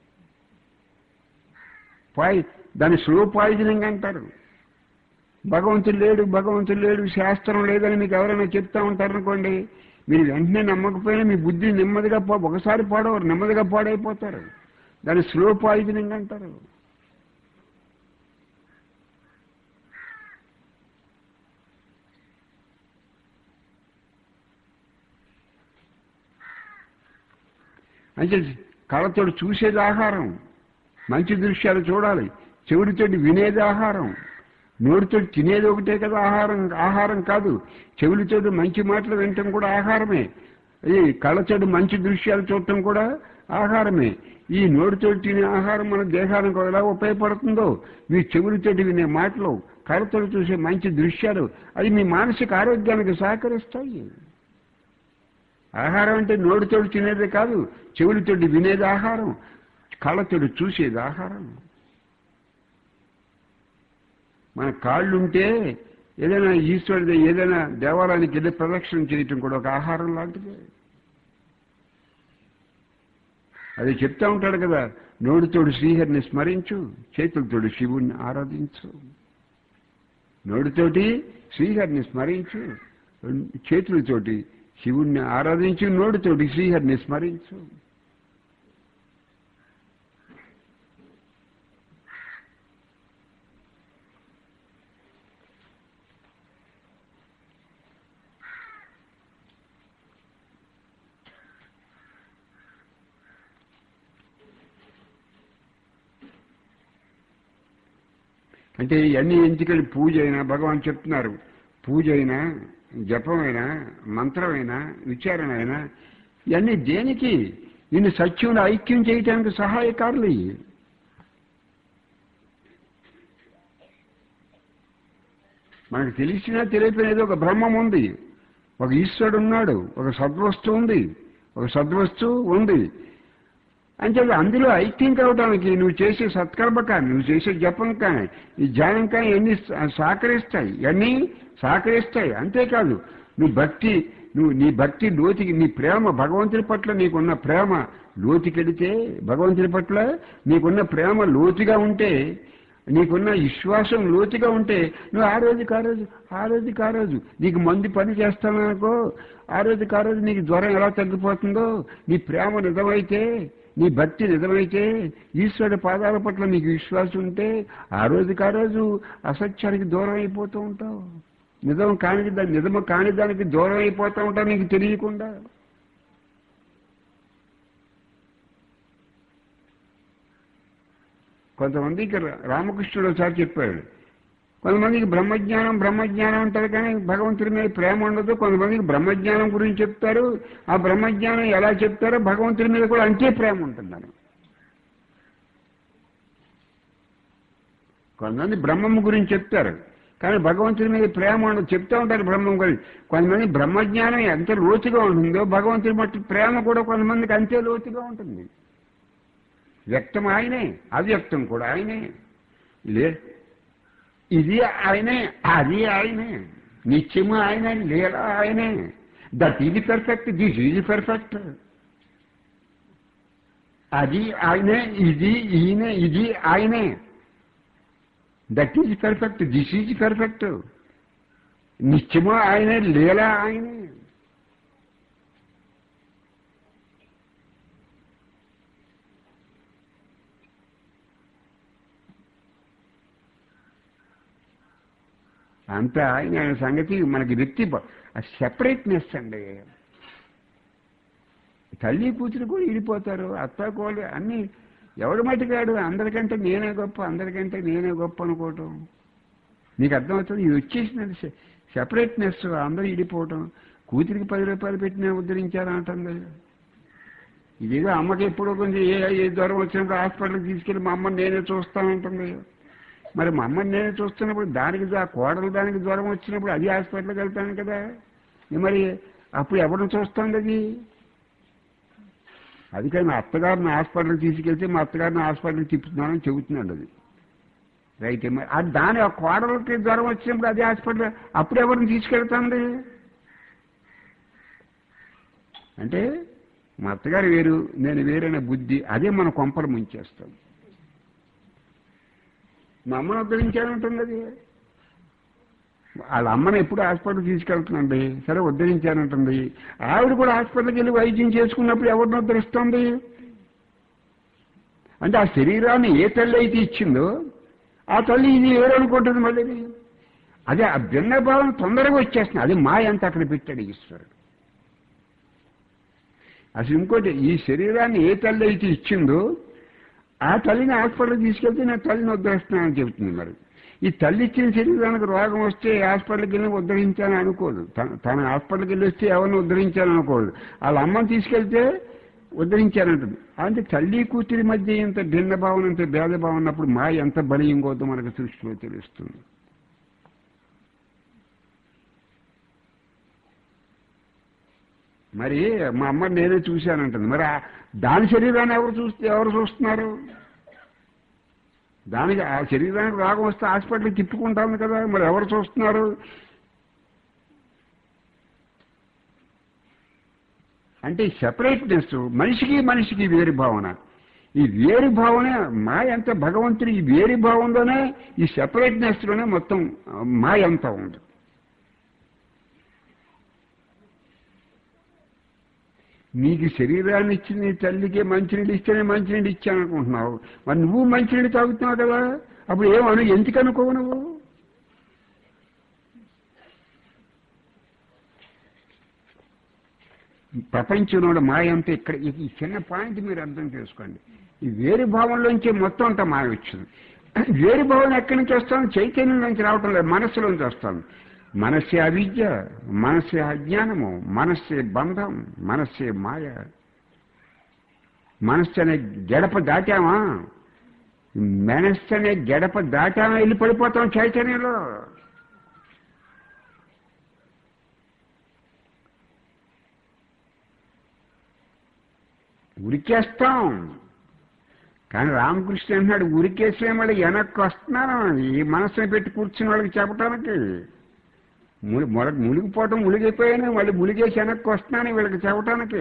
దాన్ని స్లో పాయిజనింగ్ అంటారు. భగవంతుడు లేడు శాస్త్రం లేదని మీకు ఎవరైనా చెప్తా ఉంటారనుకోండి, మీరు వెంటనే నమ్మకపోయినా మీ బుద్ధి నెమ్మదిగా ఒకసారి పాడవరు, నెమ్మదిగా పాడైపోతారు. దాన్ని స్లో పాయిజనింగ్ అంటారు. అంటే కళ్ళతోటి చూసేది ఆహారం, మంచి దృశ్యాలు చూడాలి. చెవుడితోటి వినేది ఆహారం, నోటితోటి తినేది ఒకటే కదా ఆహారం కాదు. చెవులతోటి మంచి మాటలు వినటం కూడా ఆహారమే. ఈ కళ్ళతోటి మంచి దృశ్యాలు చూడటం కూడా ఆహారమే. ఈ నోటితోటి తినే ఆహారం మన దేహానికి ఎలా ఉపయోగపడుతుందో, మీ చెవులతోటి వినే మాటలు, కళ్ళతోటి చూసే మంచి దృశ్యాలు అది మీ మానసిక ఆరోగ్యానికి సహకరిస్తాయి. ఆహారం అంటే నోటితోటి తినేదే కాదు, చెవులతోటి వినేది ఆహారం, కళ్ళతోటి చూసేది ఆహారం. మన కాళ్ళుంటే ఏదైనా ఈశ్వరుడి ఏదైనా దేవాలయానికి వెళ్ళి ప్రదక్షిణ చేయటం కూడా ఒక ఆహారం లాంటిదే. అది చెప్తా ఉంటాడు కదా, నోటితోడు శ్రీహరిని స్మరించు, చేతులతోడు శివుణ్ణి ఆరాధించు. నోటితోటి శ్రీహరిని స్మరించు, చేతులతోటి శివుణ్ణి ఆరాధించు, నోటితోటి శ్రీహరిని స్మరించు. అంటే ఇవన్నీ ఎంచుకెళ్ళి పూజ అయినా భగవాన్ చెప్తున్నారు, పూజ అయినా జపమైనా మంత్రమైనా విచారణ అయినా ఇవన్నీ దేనికి? నిన్ను సత్యంలో ఐక్యం చేయటానికి సహాయకారులు. మనకు తెలిసినా తెలియపోయినది ఒక బ్రహ్మం ఉంది, ఒక ఈశ్వరుడు ఉన్నాడు, ఒక సద్వస్తువు ఉంది, ఒక సద్వస్తువు ఉంది. అంటే అందులో ఐక్యం కావడానికి నువ్వు చేసే సత్కర్మ కానీ, నువ్వు చేసే జపం కానీ, ఈ ధ్యానం కానీ ఇవన్నీ సహకరిస్తాయి, ఇవన్నీ సహకరిస్తాయి. అంతేకాదు నువ్వు నీ భక్తి లోతుకి, నీ ప్రేమ భగవంతుని పట్ల నీకున్న ప్రేమ లోతుకెడితే, భగవంతుని పట్ల నీకున్న ప్రేమ లోతుగా ఉంటే, నీకున్న విశ్వాసం లోతుగా ఉంటే, నువ్వు ఆ రోజు కారోజు నీకు మంది పని చేస్తాననుకో, ఆ రోజు నీకు జ్వరం ఎలా తగ్గిపోతుందో, నీ ప్రేమ నిజమైతే, నీ భక్తి నిజమైతే, ఈశ్వరుడి పాదాల పట్ల నీకు విశ్వాసం ఉంటే, ఆ రోజు అసత్యానికి దూరం అయిపోతూ ఉంటావు. నిజము కాని దానికి దూరం అయిపోతూ ఉంటావు నీకు తెలియకుండా. కొంతమందికి రామకృష్ణుడు ఒకసారి చెప్పాడు, కొంతమందికి బ్రహ్మజ్ఞానం అంటారు కానీ భగవంతుడి మీద ప్రేమ ఉండదు. కొంతమందికి బ్రహ్మజ్ఞానం గురించి చెప్తారు, ఆ బ్రహ్మజ్ఞానం ఎలా చెప్తారో భగవంతుడి మీద కూడా అంతే ప్రేమ ఉంటున్నారు. కొంతమంది బ్రహ్మము గురించి చెప్తారు కానీ భగవంతుడి మీద ప్రేమ ఉండదు, చెప్తూ ఉంటారు బ్రహ్మం గురించి. కొంతమంది బ్రహ్మజ్ఞానం ఎంత లోతుగా ఉంటుందో భగవంతుడి మట్టి ప్రేమ కూడా కొంతమందికి అంతే లోతుగా ఉంటుంది. వ్యక్తం ఆయనే, అవ్యక్తం కూడా ఆయనే, ఇది ఆయనే, అది ఆయనే, నిత్యము ఆయనే, లీల ఆయనే. That is perfect, this is perfect. అది ఆయనే, ఇది ఈయనే, ఇది ఆయనే. That is perfect, this is perfect. నిత్యము ఆయనే, లీల ఆయనే. అంతా ఆయన సంగతి మనకి వ్యక్తి సెపరేట్నెస్ అండి. తల్లి కూతురు కూడా విడిపోతారు, అత్త కోళ్ళు అన్నీ ఎవడు మట్టుకాడు. అందరికంటే నేనే గొప్ప అనుకోవటం నీకు అర్థమవుతుంది. ఇది వచ్చేసినది సెపరేట్నెస్, అందరూ విడిపోవటం. కూతురికి 10 రూపాయలు పెట్టినా ఉద్ధరించారంటుంది. ఇదేదో అమ్మకి ఎప్పుడో కొంచెం ఏ జ్వరం వచ్చినప్పుడు హాస్పిటల్కి తీసుకెళ్ళి మా అమ్మని నేనే చూస్తానంటుంది. మరి మా అమ్మని నేనే చూస్తున్నప్పుడు ఆ కోడలు దానికి జ్వరం వచ్చినప్పుడు అది హాస్పిటల్కి వెళ్తాను కదా, మరి అప్పుడు ఎవరిని చూస్తుంది అది కానీ మా అత్తగారిని హాస్పిటల్కి తీసుకెళ్తే మా అత్తగారిని హాస్పిటల్కి తిప్పుతున్నానని చెబుతున్నాడు. అది రైట్. మరి అది ఆ కోడలకి జ్వరం వచ్చినప్పుడు అది హాస్పిటల్ అప్పుడు ఎవరిని తీసుకెళ్తుంది అంటే మా అత్తగారు వేరు నేను వేరైన బుద్ధి అదే మన కొంపలు ముంచేస్తాం. మా అమ్మను ఉద్ధరించానంటుంది. అది వాళ్ళ అమ్మని ఎప్పుడు హాస్పిటల్ తీసుకెళ్తుందండి, సరే ఉద్ధరించానంటుంది. ఆవిడ కూడా హాస్పిటల్కి వెళ్ళి వైద్యం చేసుకున్నప్పుడు ఎవరిని ఉద్ధరిస్తుంది అంటే ఆ శరీరాన్ని ఏ తల్లి అయితే ఇచ్చిందో ఆ తల్లి ఇది ఎవరనుకుంటుంది. మళ్ళీ అదే ఆ భిన్నభావం తొందరగా వచ్చేస్తుంది. అది మాయ అంతా అక్కడ పెట్టాడు ఈశ్వరుడు. అసలు ఇంకోటి, ఈ శరీరాన్ని ఏ తల్లి అయితే ఇచ్చిందో ఆ తల్లిని హాస్పిటల్కి తీసుకెళ్తే నా తల్లిని ఉద్ధరిస్తున్నానని చెబుతుంది. మరి ఈ తల్లి ఇచ్చిన శరీరానికి రోగం వస్తే హాస్పిటల్కి వెళ్ళి ఉద్ధరించాలని అనుకోదు. తన హాస్పిటల్కి వెళ్ళి వస్తే ఎవరిని ఉద్ధరించాలని అనుకోదు. వాళ్ళ అమ్మని తీసుకెళ్తే ఉద్ధరించానంటుంది. అంటే తల్లి కూతురి మధ్య ఇంత భిన్న భావన, ఇంత భేదభావం ఉన్నప్పుడు మా ఎంత బలీయంగోతో మనకు సృష్టిలో తెలుస్తుంది. మరి మా అమ్మ నేనే చూశానంటుంది. మరి దాని శరీరాన్ని ఎవరు చూస్తున్నారు? దానికి ఆ శరీరానికి రోగం వస్తే హాస్పిటల్కి తిప్పుకుంటాను కదా, మరి ఎవరు చూస్తున్నారు? అంటే ఈ సెపరేట్నెస్, మనిషికి వేరు భావన. ఈ వేరు భావన మాయ అంతా భగవంతుడి ఈ వేరు భావంలోనే, ఈ సెపరేట్నెస్లోనే మొత్తం మాయ అంతా ఉంది. నీకు శరీరాన్ని ఇచ్చిన నీ తల్లికి మంచినీళ్ళు ఇస్తేనే మంచినీళ్ళు ఇచ్చాను అనుకుంటున్నావు. మరి నువ్వు మంచినీళ్ళు తాగుతున్నావు కదా, అప్పుడు ఏమను, ఎందుకు అనుకోవు నువ్వు? ప్రపంచంలో మాయ అంతా ఇక్కడ. ఈ చిన్న పాయింట్ మీరు అర్థం చేసుకోండి. ఈ వేరు భావంలోంచి మొత్తం అంతా మాయ వచ్చింది. వేరు భావం ఎక్కడి నుంచి వస్తాను? చైతన్యం నుంచి రావటం లేదు, మనస్సులోంచి వస్తాను. మనస్సే అవిద్య, మనస్సే అజ్ఞానము, మనస్సే బంధం, మనస్సే మాయ. మనస్సు అనే గడప దాటామా, మనస్సు అనే గడప దాటామా వెళ్ళి పడిపోతాం చైతన్యంలో. ఉరికేస్తాం. కానీ రామకృష్ణ అంటున్నాడు, ఉరికేసే వాళ్ళు వెనక్కి వస్తున్నాను ఈ మనస్సుని పెట్టి కూర్చుని వాళ్ళకి చెప్పటానికి. మునిగిపోవటం మునిగిపోయాను, మళ్ళీ మునిగేసి వెనక్కి వస్తున్నాను వీళ్ళకి చెప్పటానికి.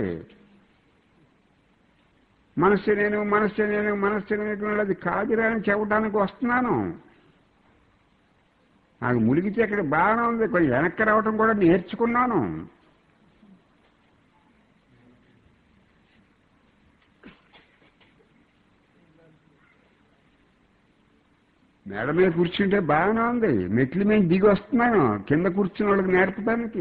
మనస్సు నేను అది కాదురా అని చెప్పడానికి వస్తున్నాను. నాకు మునిగితే అక్కడ బాగానే ఉంది, కొంచెం వెనక్కి రావటం కూడా నేర్చుకున్నాను. మేడ మీద కూర్చుంటే బాగానే ఉంది, మెట్ల మీద దిగి వస్తున్నాను కింద కూర్చున్న వాళ్ళకి నేర్పడానికి.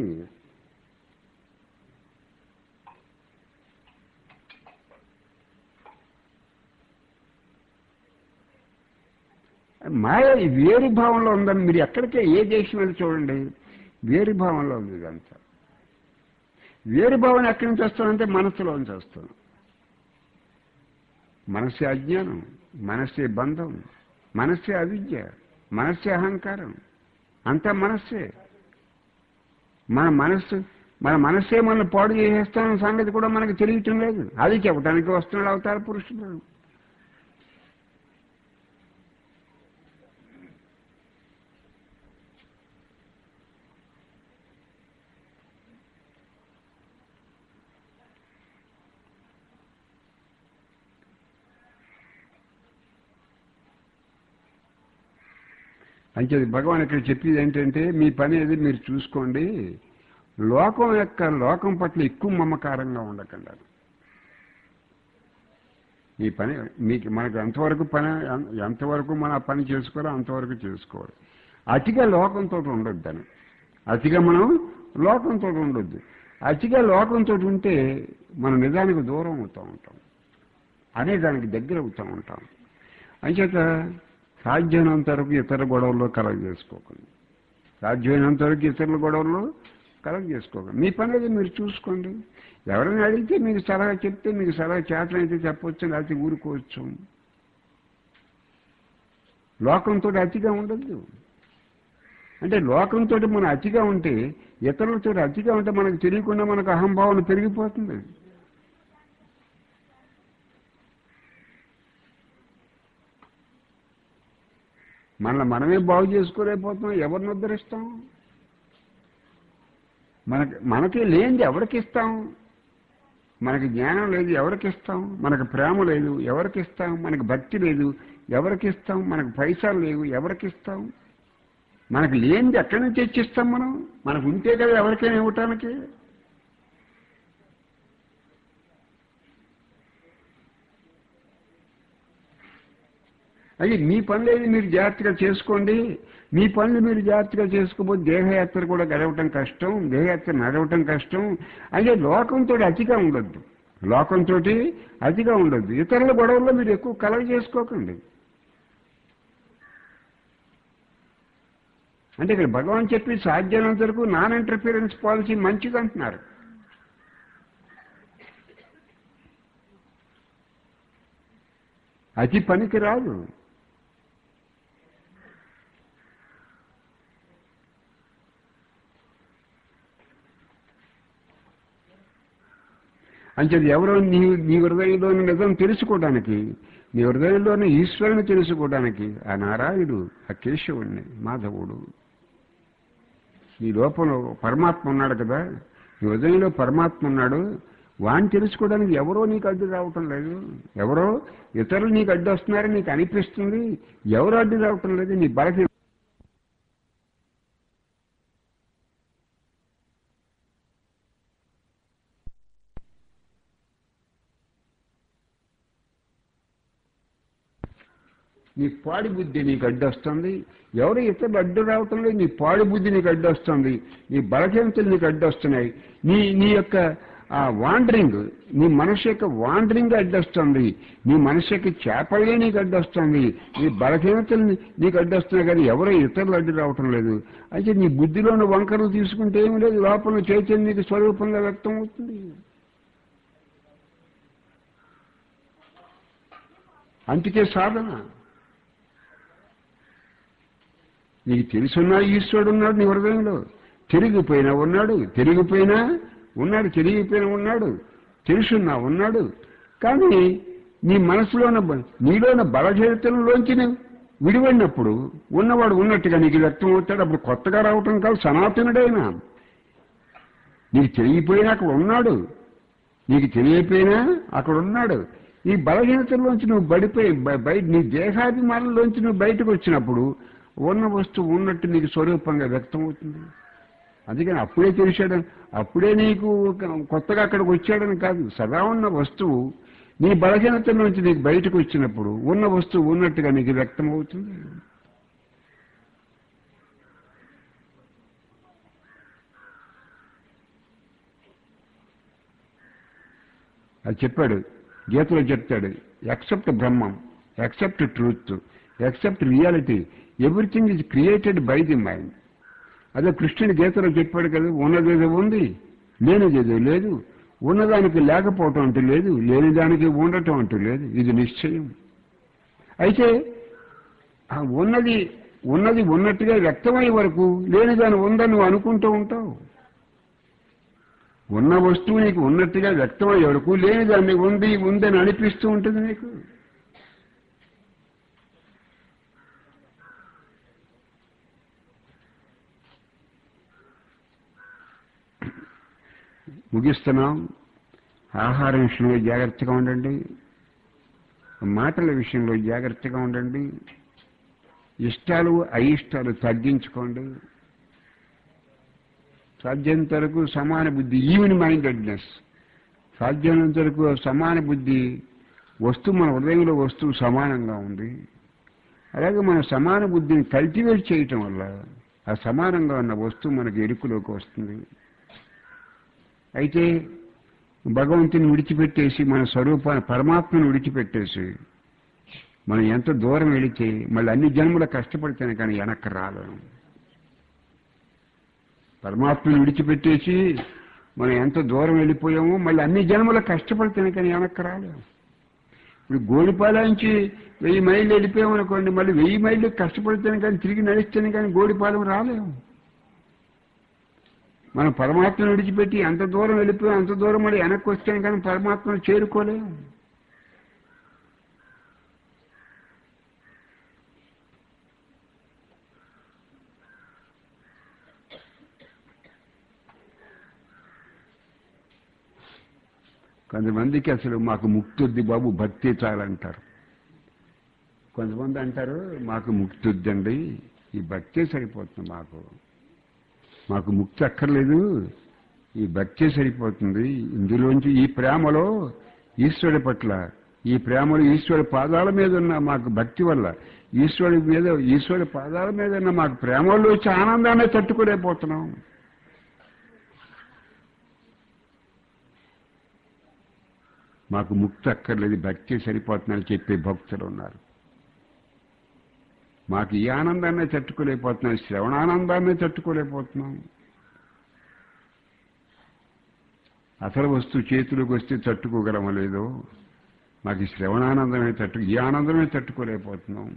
మాయ వేరు భావంలో ఉందని మీరు ఎక్కడికే ఏ దేశం వెళ్ళి చూడండి, వేరు భావంలో ఉంది ఇదంతా. వేరు భావన ఎక్కడి నుంచి వస్తుందంటే మనస్సులోంచి వస్తుంది. మనస్సే అజ్ఞానం, మనస్సే బంధం, మనస్సే అవిద్య, మనస్సే అహంకారం, అంతా మనస్సే. మన మనస్సే మనల్ని పాడు చేసేస్తామన్న సంగతి కూడా మనకు తెలియటం లేదు. అది చెప్పడానికి వస్తున్నాడు అవతార పురుషుడు. అంటే భగవాన్ ఇక్కడ చెప్పేది ఏంటంటే, మీ పని ఏది మీరు చూసుకోండి, లోకం పట్ల ఎక్కువ మమకారంగా ఉండకండి. మీ పని మనకు ఎంతవరకు మన పని చేసుకోవాలో అంతవరకు చేసుకోవాలి. అతిగా లోకంతో ఉండొద్దు అని. అతిగా మనం లోకంతో ఉండొద్దు. అతిగా లోకంతో ఉంటే మనం నిజానికి దూరం అవుతూ ఉంటాం, అనే దానికి దగ్గర అవుతూ ఉంటాం. అంచేత సాధ్యమైనంత వరకు ఇతర గొడవల్లో కలగ చేసుకోకండి. సాధ్యమైనంత వరకు ఇతరుల గొడవల్లో కలగ చేసుకోకండి. మీ పని అయితే మీరు చూసుకోండి. ఎవరైనా అడిగితే మీకు సలహా చెప్తే, మీకు సలహా చేతనైతే చెప్పవచ్చు, లేకపోతే ఊరుకోవచ్చు. లోకంతో అతిగా ఉండద్దు. అంటే లోకంతో మనం అతిగా ఉంటే, ఇతరులతో అతిగా ఉంటే మనకు తెలియకుండా మనకు అహంభావన పెరిగిపోతుంది. మనమే బాగు చేసుకోలేకపోతున్నాం, ఎవరిని ఉద్ధరిస్తాం? మనకి లేనిది ఎవరికి ఇస్తాం? మనకి జ్ఞానం లేదు, ఎవరికి ఇస్తాం? మనకు ప్రేమ లేదు, ఎవరికి ఇస్తాం? మనకు భక్తి లేదు, ఎవరికి ఇస్తాం? మనకు పైసలు లేవు, ఎవరికి ఇస్తాం? మనకు లేనిది ఎక్కడి నుంచి తెచ్చిస్తాం మనం? మనకు ఉంటే కదా ఎవరికైనా ఇవ్వటానికి. అది మీ పనులేది మీరు జాగ్రత్తగా చేసుకోండి. మీ పనులు మీరు జాగ్రత్తగా చేసుకోకపోతే దేహయాత్ర కూడా గడవటం కష్టం, దేహయాత్ర నడవటం కష్టం. అంటే లోకంతో అతిగా ఉండొద్దు. లోకంతో అతిగా ఉండొద్దు. ఇతరుల గొడవల్లో మీరు ఎక్కువ కలగ చేసుకోకండి. అంటే ఇక్కడ భగవాన్ చెప్పి సాధ్యమైనంత వరకు నాన్ ఇంటర్ఫిరెన్స్ పాలసీ మంచిది అంటున్నారు. అతి పనికి రాదు. అంచేది ఎవరో నీ హృదయంలోని నిజం తెలుసుకోవడానికి, నీ హృదయంలోని ఈశ్వరుని తెలుసుకోవడానికి ఆ నారాయణుడు, ఆ కేశవుడిని, మాధవుడు, నీ లోపల పరమాత్మ ఉన్నాడు కదా, నీ హృదయంలో పరమాత్మ ఉన్నాడు. వాణ్ణి తెలుసుకోవడానికి ఎవరో నీకు అడ్డు రావటం లేదు. ఎవరో ఇతరులు నీకు అడ్డు వస్తున్నారని నీకు అనిపిస్తుంది. ఎవరో అడ్డు రావటం లేదు. నీ బలహీన నీ పాడి బుద్ధి నీకు అడ్డు వస్తుంది. ఎవరు ఇతరులు అడ్డు రావటం లేదు. నీ పాడి బుద్ధి నీకు అడ్డు వస్తుంది. నీ బలహీనతలు నీకు అడ్డు వస్తున్నాయి. నీ యొక్క ఆ వాండరింగ్, నీ మనసు యొక్క వాండరింగ్ అడ్డొస్తుంది. నీ మనసు యొక్క చేపలే నీకు అడ్డొస్తుంది. నీ బలహీనతలు నీకు అడ్డొస్తున్నాయి. కానీ ఎవరో ఇతరులు అడ్డు రావటం లేదు. అయితే నీ బుద్ధిలోని వంకరలు తీసుకుంటే ఏమి లేదు. లోపల చైతన్యం నీకు స్వరూపంగా వ్యక్తం అవుతుంది. అందుకే సాధన. నీకు తెలుసున్నా ఈశ్వరుడు ఉన్నాడు నీ హృదయంలో. తిరిగిపోయినా ఉన్నాడు, తిరిగిపోయినా ఉన్నాడు, తిరిగిపోయినా ఉన్నాడు, తెలుసున్నా ఉన్నాడు. కానీ నీ మనసులోన నీలోన బలహీనతలలోంచి విడిపడినప్పుడు ఉన్నవాడు ఉన్నట్టుగా నీకు వ్యక్తం అవుతాడు. అప్పుడు కొత్తగా రావటం కాదు, సనాతనుడైనా. నీకు తెలియపోయినా అక్కడ ఉన్నాడు, నీకు తెలియపోయినా అక్కడ ఉన్నాడు. ఈ బలహీనతల్లోంచి నువ్వు బయట నీ దేహాభిమానంలోంచి నువ్వు బయటకు వచ్చినప్పుడు ఉన్న వస్తువు ఉన్నట్టు నీకు స్వరూపంగా వ్యక్తం అవుతుంది. అందుకని అప్పుడే తెలిసాడు, అప్పుడే నీకు కొత్తగా అక్కడికి వచ్చాడని కాదు. సదా ఉన్న వస్తువు నీ బలహీనత నుంచి నీకు బయటకు వచ్చినప్పుడు ఉన్న వస్తువు ఉన్నట్టుగా నీకు వ్యక్తం అవుతుంది. అది చెప్పాడు, గీతలో చెప్తాడు. Accept Brahmam, accept truth, accept reality, everything is created by the mind. అదే కృష్ణుడి గీతలో చెప్పాడు కదా, ఉన్నదేదో ఉంది, లేనిదేదో లేదు, ఉన్నదానికి లేకపోవటం అంటూ లేదు, లేని దానికి ఉండటం అంటూ లేదు. ఇది నిశ్చయం. అయితే ఉన్నది ఉన్నట్టుగా వ్యక్తమయ్యే వరకు లేనిదాన్ని ఉందని నువ్వు అనుకుంటూ ఉంటావు. ఉన్న వస్తువు నీకు ఉన్నట్టుగా వ్యక్తమయ్యే వరకు లేనిదాన్ని ఉందని అనిపిస్తూ ఉంటుంది నీకు. ముగిస్తున్నాం. ఆహారం విషయంలో జాగ్రత్తగా ఉండండి, మాటల విషయంలో జాగ్రత్తగా ఉండండి, ఇష్టాలు అయిష్టాలు తగ్గించుకోండి. సాధ్యమైనంత వరకు సమాన బుద్ధి, ఈవెన్ మైండెడ్నెస్, సాధ్యమైనంత వరకు సమాన బుద్ధి. వస్తువు మన హృదయంలో వస్తువు సమానంగా ఉంది. అలాగే మన సమాన బుద్ధిని కల్టివేట్ చేయటం వల్ల ఆ సమానంగా ఉన్న వస్తువు మనకి ఎరుకులోకి వస్తుంది. అయితే భగవంతుని విడిచిపెట్టేసి మన స్వరూపాన్ని పరమాత్మను విడిచిపెట్టేసి మనం ఎంత దూరం వెళితే మళ్ళీ అన్ని జన్మలు కష్టపడితేనే కానీ వెనక్కి రాలేము. పరమాత్మను విడిచిపెట్టేసి మనం ఎంత దూరం వెళ్ళిపోయామో మళ్ళీ అన్ని జన్మలు కష్టపడితేనే కానీ వెనక్కి రాలేము. ఇప్పుడు గోడిపాలాంచి 1000 మైళ్ళు వెళ్ళిపోయామనుకోండి, మళ్ళీ 1000 మైళ్ళు కష్టపడితేనే కానీ తిరిగి నడిస్తేనే కానీ గోడిపాలెం రాలేము. మనం పరమాత్మను విడిచిపెట్టి ఎంత దూరం వెళ్ళిపోయాం, అంత దూరం మళ్ళీ వెనక్కి వస్తేనే కానీ పరమాత్మను చేరుకోలేము. కొంతమందికి అసలు మాకు ముక్తి వద్దు బాబు, భక్తి చాలంటారు. కొంతమంది అంటారు మాకు ముక్తి వద్దండి, ఈ భక్తే సరిపోతుంది, మాకు ముక్తి అక్కర్లేదు, ఈ భక్తే సరిపోతుంది. ఇందులోంచి ఈ ప్రేమలో ఈశ్వరుడి పట్ల, ఈ ప్రేమలో ఈశ్వరుడి పాదాల మీద ఉన్న మాకు భక్తి వల్ల ఈశ్వరుడి పాదాల మీద ఉన్న మాకు ప్రేమలో వచ్చి ఆనందాన్ని తట్టుకోలేకపోతున్నాం. మాకు ముక్తి అక్కర్లేదు, భక్తి సరిపోతుందని చెప్పే భక్తులు ఉన్నారు. మాకు ఈ ఆనందాన్ని తట్టుకోలేకపోతున్నాం, శ్రవణానందాన్ని తట్టుకోలేకపోతున్నాం. అసలు వస్తువు చేతులకు వస్తే తట్టుకోగలమో లేదో, మాకు ఈ శ్రవణానందమే ఈ ఆనందమే తట్టుకోలేకపోతున్నాం.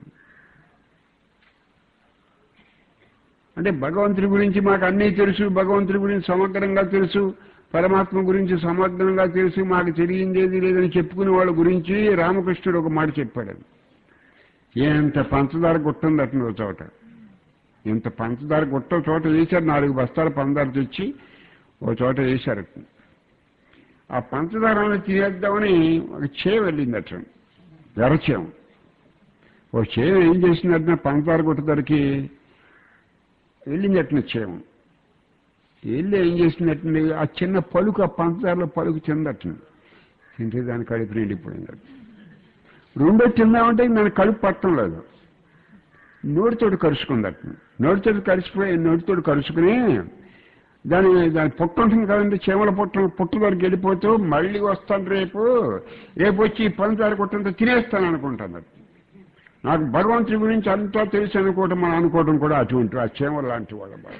అంటే భగవంతుడి గురించి మాకు అన్నీ తెలుసు, భగవంతుడి గురించి సమగ్రంగా తెలుసు, పరమాత్మ గురించి సమగ్రంగా తెలుసు, మాకు తెలియందేది లేదని చెప్పుకునే వాళ్ళ గురించి రామకృష్ణుడు ఒక మాట చెప్పాడు. ఎంత పంచదార గుట్టుంది అట్టిన చోట, ఎంత పంచదార గుట్ట చోట వేశారు, 4 బస్తాల పంచదార తెచ్చి ఒక చోట వేశారు. ఆ పంచదారాన్ని తినేద్దామని ఒక చేయ వెళ్ళింది అట్లా, ఎర్రచేయం. ఓ చేయ ఏం చేసిందట, పంచదార గుట్ట దగ్గరికి వెళ్ళింది అట్టిన చేయం. వెళ్ళి ఏం చేసిందటండి, ఆ చిన్న పలుకు, ఆ పంచదారలో పలుకు తిందటండి. తింటే దాని కడుపు నిండిపోయింది. రెండో తిందామంటే దాని కడుపు పట్టడం లేదు, నోటితోటి కరుచుకుందట. నోటితోటి కరుచుకుని దాని పుట్ట ఉంటుంది కదండి, చీమల పుట్ట వరకు వెళ్ళిపోతూ మళ్ళీ వస్తాను రేపు వచ్చి ఈ పంచదార కొట్టంతా తినేస్తాను అనుకుంటాను. నాకు భగవంతుడి గురించి అంతా తెలిసి అనుకోవటం, మనం అనుకోవటం కూడా అటువంటి ఆ చీమల లాంటి వాళ్ళ బాధ.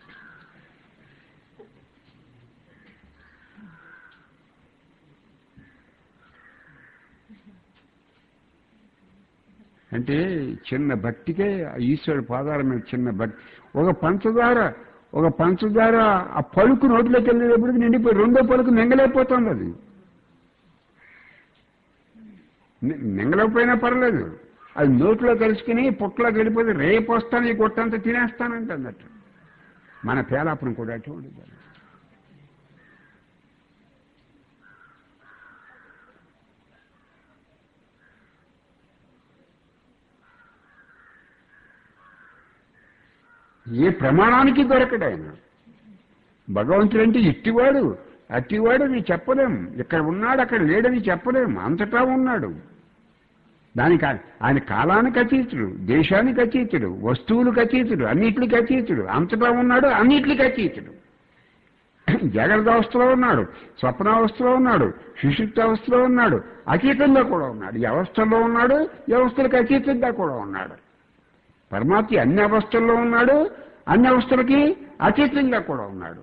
అంటే చిన్న భక్తికే ఈశ్వరుడు పాదాల మీద చిన్న భక్తి. ఒక పంచదార ఆ పలుకు నోటిలోకి వెళ్ళేటప్పటికి నిండిపోయి రెండో పలుకు మింగలేకపోతుంది. అది మింగలేకపోయినా పర్లేదు, అది నోట్లో కలుసుకుని పుట్టలోకి వెళ్ళిపోతే రేపు వస్తాను ఈ గుట్టంతా తినేస్తానంటే అన్నట్టు. మన పేలాపురం కూడా అటువంటిది. ఏ ప్రమాణానికి దొరకడు ఆయన. భగవంతుడు అంటే ఇట్టివాడు అట్టివాడు అని చెప్పలేం, ఇక్కడ ఉన్నాడు అక్కడ లేడని చెప్పలేం, అంతటా ఉన్నాడు. దానికి ఆయన కాలానికి అతీతుడు, దేశానికి అతీతుడు, వస్తువులకు అతీతుడు, అన్నిటికి అతీతుడు, అంతటా ఉన్నాడు, అన్నిటికి అతీతుడు. జాగ్రత్త అవస్థలో ఉన్నాడు, స్వప్నావస్థలో ఉన్నాడు, సుషుప్తావస్థలో ఉన్నాడు, అతీతంగా కూడా ఉన్నాడు. ఈ అవస్థల్లో ఉన్నాడు, ఈ అవస్థలకు అతీతంగా కూడా ఉన్నాడు. పరమాత్మ అన్ని అవస్థల్లో ఉన్నాడు, అన్ని అవస్థలకి అతీతంగా కూడా ఉన్నాడు.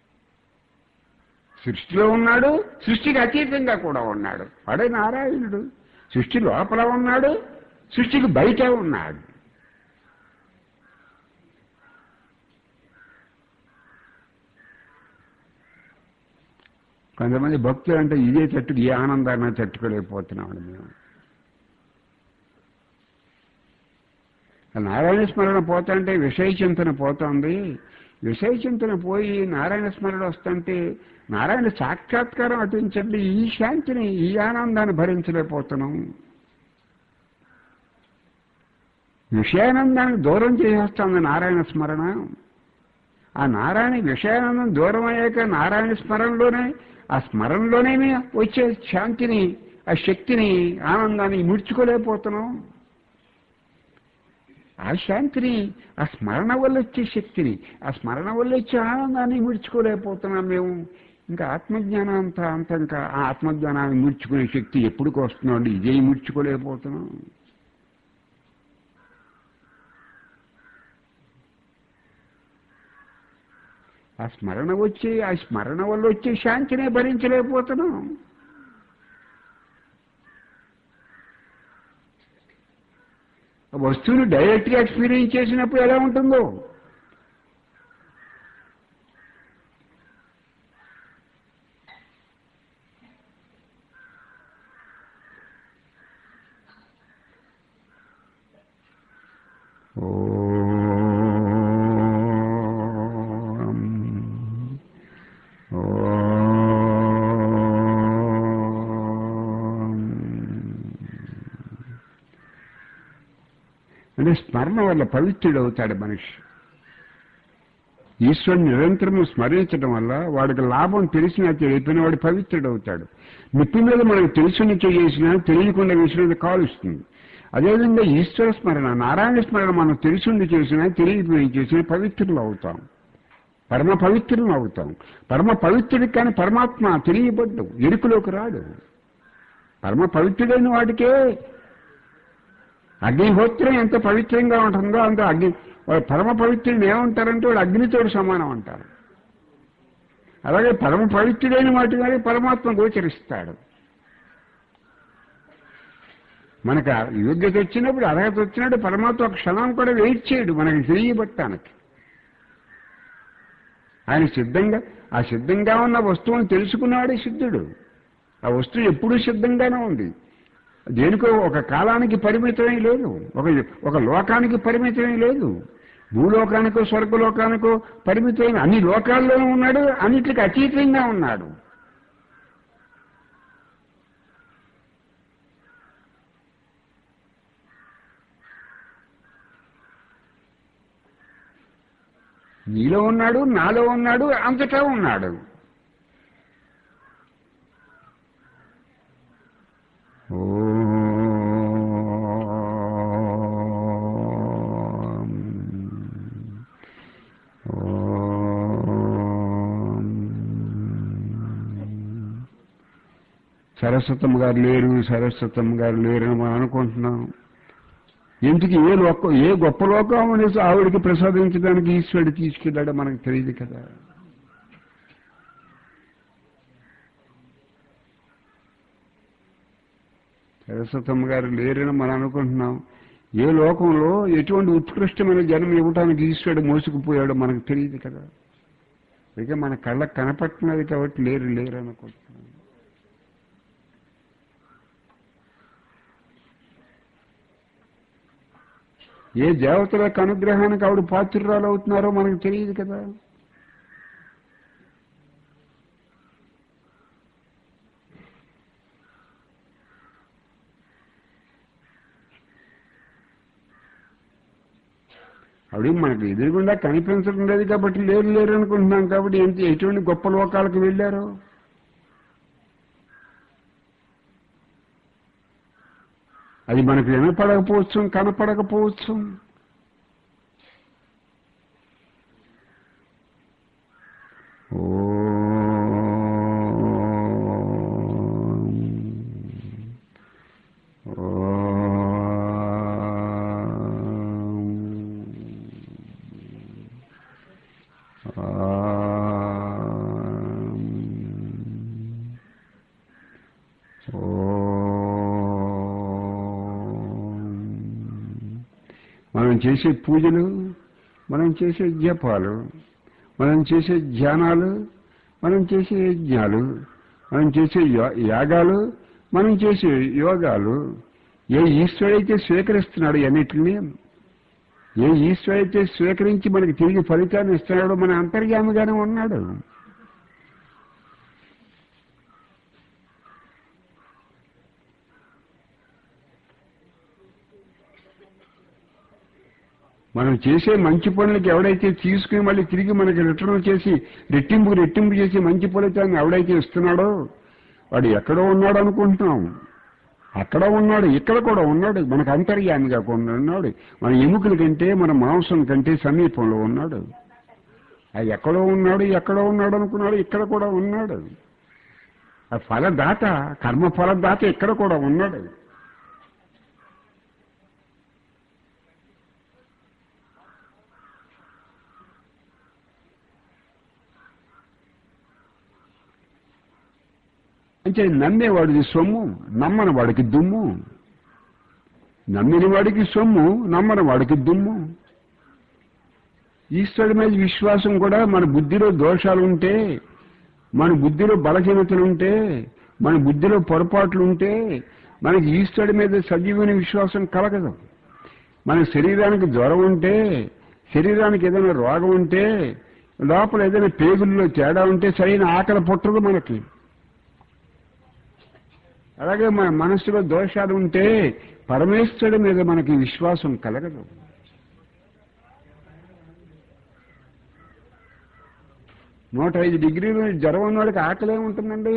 సృష్టిలో ఉన్నాడు, సృష్టికి అతీతంగా కూడా ఉన్నాడు. వాడే నారాయణుడు. సృష్టి లోపల ఉన్నాడు, సృష్టికి బయట ఉన్నాడు. కొంతమంది భక్తులు అంటే ఇదే ఈ ఆనందాన్ని తట్టుకోలేకపోతున్నామండి మేము. నారాయణ స్మరణ పోతుంటే విషయ చింతన పోతుంది. విషయ చింతన పోయి నారాయణ స్మరణ వస్తుంటే నారాయణ సాక్షాత్కారం అటించండి. ఈ శాంతిని, ఈ ఆనందాన్ని భరించలేకపోతున్నాం. విషయానందాన్ని దూరం చేసేస్తుంది నారాయణ స్మరణ. ఆ నారాయణ విషయానందం దూరం అయ్యాక నారాయణ స్మరణలోనే, ఆ స్మరణలోనే వచ్చే శాంతిని, ఆ శక్తిని, ఆనందాన్ని ముడుచుకోలేకపోతున్నాం. ఆ శాంతిని, ఆ స్మరణ వల్ల వచ్చే శక్తిని, ఆ స్మరణ వల్ల వచ్చే ఆనందాన్ని ముడుచుకోలేకపోతున్నాం మేము. ఇంకా ఆత్మజ్ఞానం అంత ఇంకా ఆ ఆత్మజ్ఞానాన్ని ముడుచుకునే శక్తి ఎప్పుడుకి వస్తుందండి? ఇదే ముడుచుకోలేకపోతున్నాం. ఆ స్మరణ వల్ల వచ్చే శాంతినే భరించలేకపోతున్నాం. వస్తువుని డైరెక్ట్గా ఎక్స్పీరియన్స్ చేసినప్పుడు ఎలా ఉంటుందో, అంటే స్మరణ వల్ల పవిత్రుడవుతాడు మనిషి. ఈశ్వరుని నిరంతరము స్మరించడం వల్ల వాడికి లాభం తెలిసినా తెలియపోయినా వాడు పవిత్రుడవుతాడు. నిప్పి మీద మనకు తెలుసుని చేసినా తెలియకుండా వేసినది కాలుస్తుంది. అదేవిధంగా ఈశ్వర స్మరణ, నారాయణ స్మరణ మనం తెలుసుండి చేసినా తెలియపోయి చేసినా పవిత్రులు అవుతాం, పరమ పవిత్రులు అవుతాం. పరమ పవిత్రుడికి కానీ పరమాత్మ తెలియబడ్డు, ఎరుకులోకి రాడు. పరమ పవిత్రుడైన వాడికే అగ్నిహోత్రం ఎంత పవిత్రంగా ఉంటుందో అంత వాడు పరమ పవిత్రుని ఏమంటారంటే వాడు అగ్నితో సమానం అంటారు. అలాగే పరమ పవిత్రుడైన వాటి వారి పరమాత్మ గోచరిస్తాడు. మనకు యోగ్యత వచ్చినప్పుడు అర్హత వచ్చినప్పుడు పరమాత్మ ఒక క్షణం కూడా వెయిట్ చేయడు మనకి తెలియబట్టానికి. ఆయన సిద్ధంగా ఉన్న వస్తువుని తెలుసుకున్నాడే సిద్ధుడు. ఆ వస్తువు ఎప్పుడూ సిద్ధంగానే ఉంది. దేనికో ఒక కాలానికి పరిమితమై లేదు, ఒక లోకానికి పరిమితమై లేదు, భూలోకానికో స్వర్గలోకానికో పరిమితమైన అన్ని లోకాల్లోనూ ఉన్నాడు, అన్నిటికి అతీతంగా ఉన్నాడు. నీలో ఉన్నాడు, నాలో ఉన్నాడు, అంతటా ఉన్నాడు. సరస్వతమ్మ గారు లేరు అని మనం అనుకుంటున్నాం. ఎందుకు ఏ గొప్ప లోకం అనేసి ఆవిడికి ప్రసాదించడానికి ఈశ్వరుడు తీసుకెళ్ళాడో మనకు తెలియదు కదా. సరస్వతమ్మ గారు లేరని మనం అనుకుంటున్నాం. ఏ లోకంలో ఎటువంటి ఉత్కృష్టమైన జన్మ ఇవ్వటానికి ఈశ్వరుడు మోసుకుపోయాడో మనకు తెలియదు కదా. ఇక మన కళ్ళకు కనపడుతున్నది కాబట్టి లేరు అనుకుంటున్నాం. ఏ దేవతల యొక్క అనుగ్రహానికి ఆవిడ పాత్రురాలు అవుతున్నారో మనకు తెలియదు కదా. ఆవిడ మనకు ఎదురుగుండా కనిపించడం లేదు కాబట్టి లేరు అనుకుంటున్నాం. కాబట్టి ఎటువంటి గొప్ప లోకాలకు వెళ్ళారో అది మనకు వినపడకపోవచ్చు, కనపడకపోవచ్చు. మనం చేసే పూజలు, మనం చేసే జపాలు, మనం చేసే ధ్యానాలు, మనం చేసే యజ్ఞాలు, మనం చేసే యాగాలు, మనం చేసే యోగాలు, ఏ ఈశ్వరుడైతే స్వీకరిస్తున్నాడు అన్నిటిని, ఏ ఈశ్వరుడైతే స్వీకరించి మనకి తిరిగి ఫలితాన్ని ఇస్తున్నాడో మన అంతర్యామిగానే ఉన్నాడు. మనం చేసే మంచి పనులకి ఎవడైతే తీసుకుని మళ్ళీ తిరిగి మనకి రిటర్న్ చేసి రెట్టింపు చేసి మంచి ఫలితాన్ని ఎవడైతే ఇస్తున్నాడో వాడు ఎక్కడో ఉన్నాడు అనుకుంటున్నాం. అక్కడ ఉన్నాడు, ఇక్కడ కూడా ఉన్నాడు, మనకు అంతర్యామిగా ఉన్నాడు. మన ఎముకల కంటే మన మాంసం కంటే సమీపంలో ఉన్నాడు. అది ఎక్కడో ఉన్నాడు అనుకున్నాడు, ఇక్కడ కూడా ఉన్నాడు. ఆ ఫలదాత, కర్మ ఫలదాత ఇక్కడ కూడా ఉన్నాడు. అంటే నమ్మేవాడికి సొమ్ము, నమ్మని వాడికి దుమ్ము. నమ్మిన వాడికి సొమ్ము, నమ్మని వాడికి దుమ్ము. ఈశ్వరుడి మీద విశ్వాసం కూడా మన బుద్ధిలో దోషాలుంటే, మన బుద్ధిలో బలహీనతలుంటే, మన బుద్ధిలో పొరపాట్లుంటే మనకి ఈశ్వరుడి మీద సజీవమైన విశ్వాసం కలగదు. మన శరీరానికి జ్వరం ఉంటే, శరీరానికి ఏదైనా రోగం ఉంటే, లోపల ఏదైనా పేగుల్లో తేడా ఉంటే సరైన ఆకలి పుట్టదు మనకి. అలాగే మన మనస్సులో దోషాలు ఉంటే పరమేశ్వరుడి మీద మనకి విశ్వాసం కలగదు. 105 డిగ్రీలు జ్వరం ఉన్నవాడికి ఆకలే ఉంటుందండి.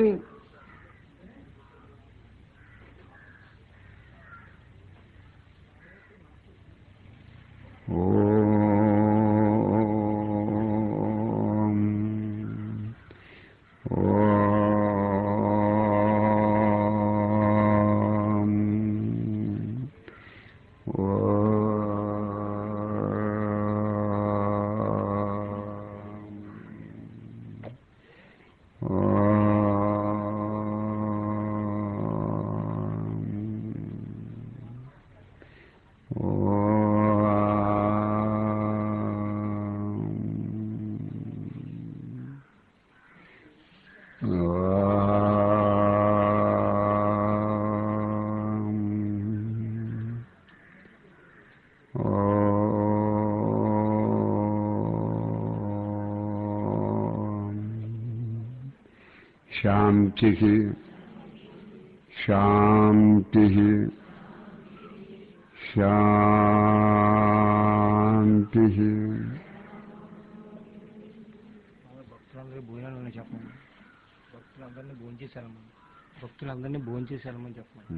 శాంతి శాంతి శాంతి. భక్తులందరూ భోజనాలు చెప్పమని, భక్తులందరినీ భోంచేశారమ్మా, భక్తులందరినీ భోంచేశారమని చెప్పమని.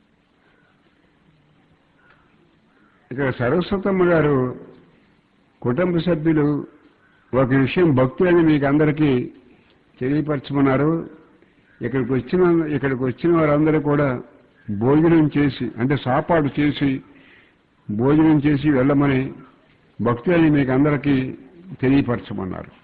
ఇక్కడ సరస్వతమ్మ గారు కుటుంబ సభ్యులు ఒక విషయం భక్తులని మీకు అందరికీ తెలియపరచమన్నారు. ఇక్కడికి వచ్చిన వారందరూ కూడా భోజనం చేసి, అంటే సాపాటు చేసి భోజనం చేసి వెళ్ళమని భక్తులని మీకు అందరికీ తెలియపరచమన్నారు.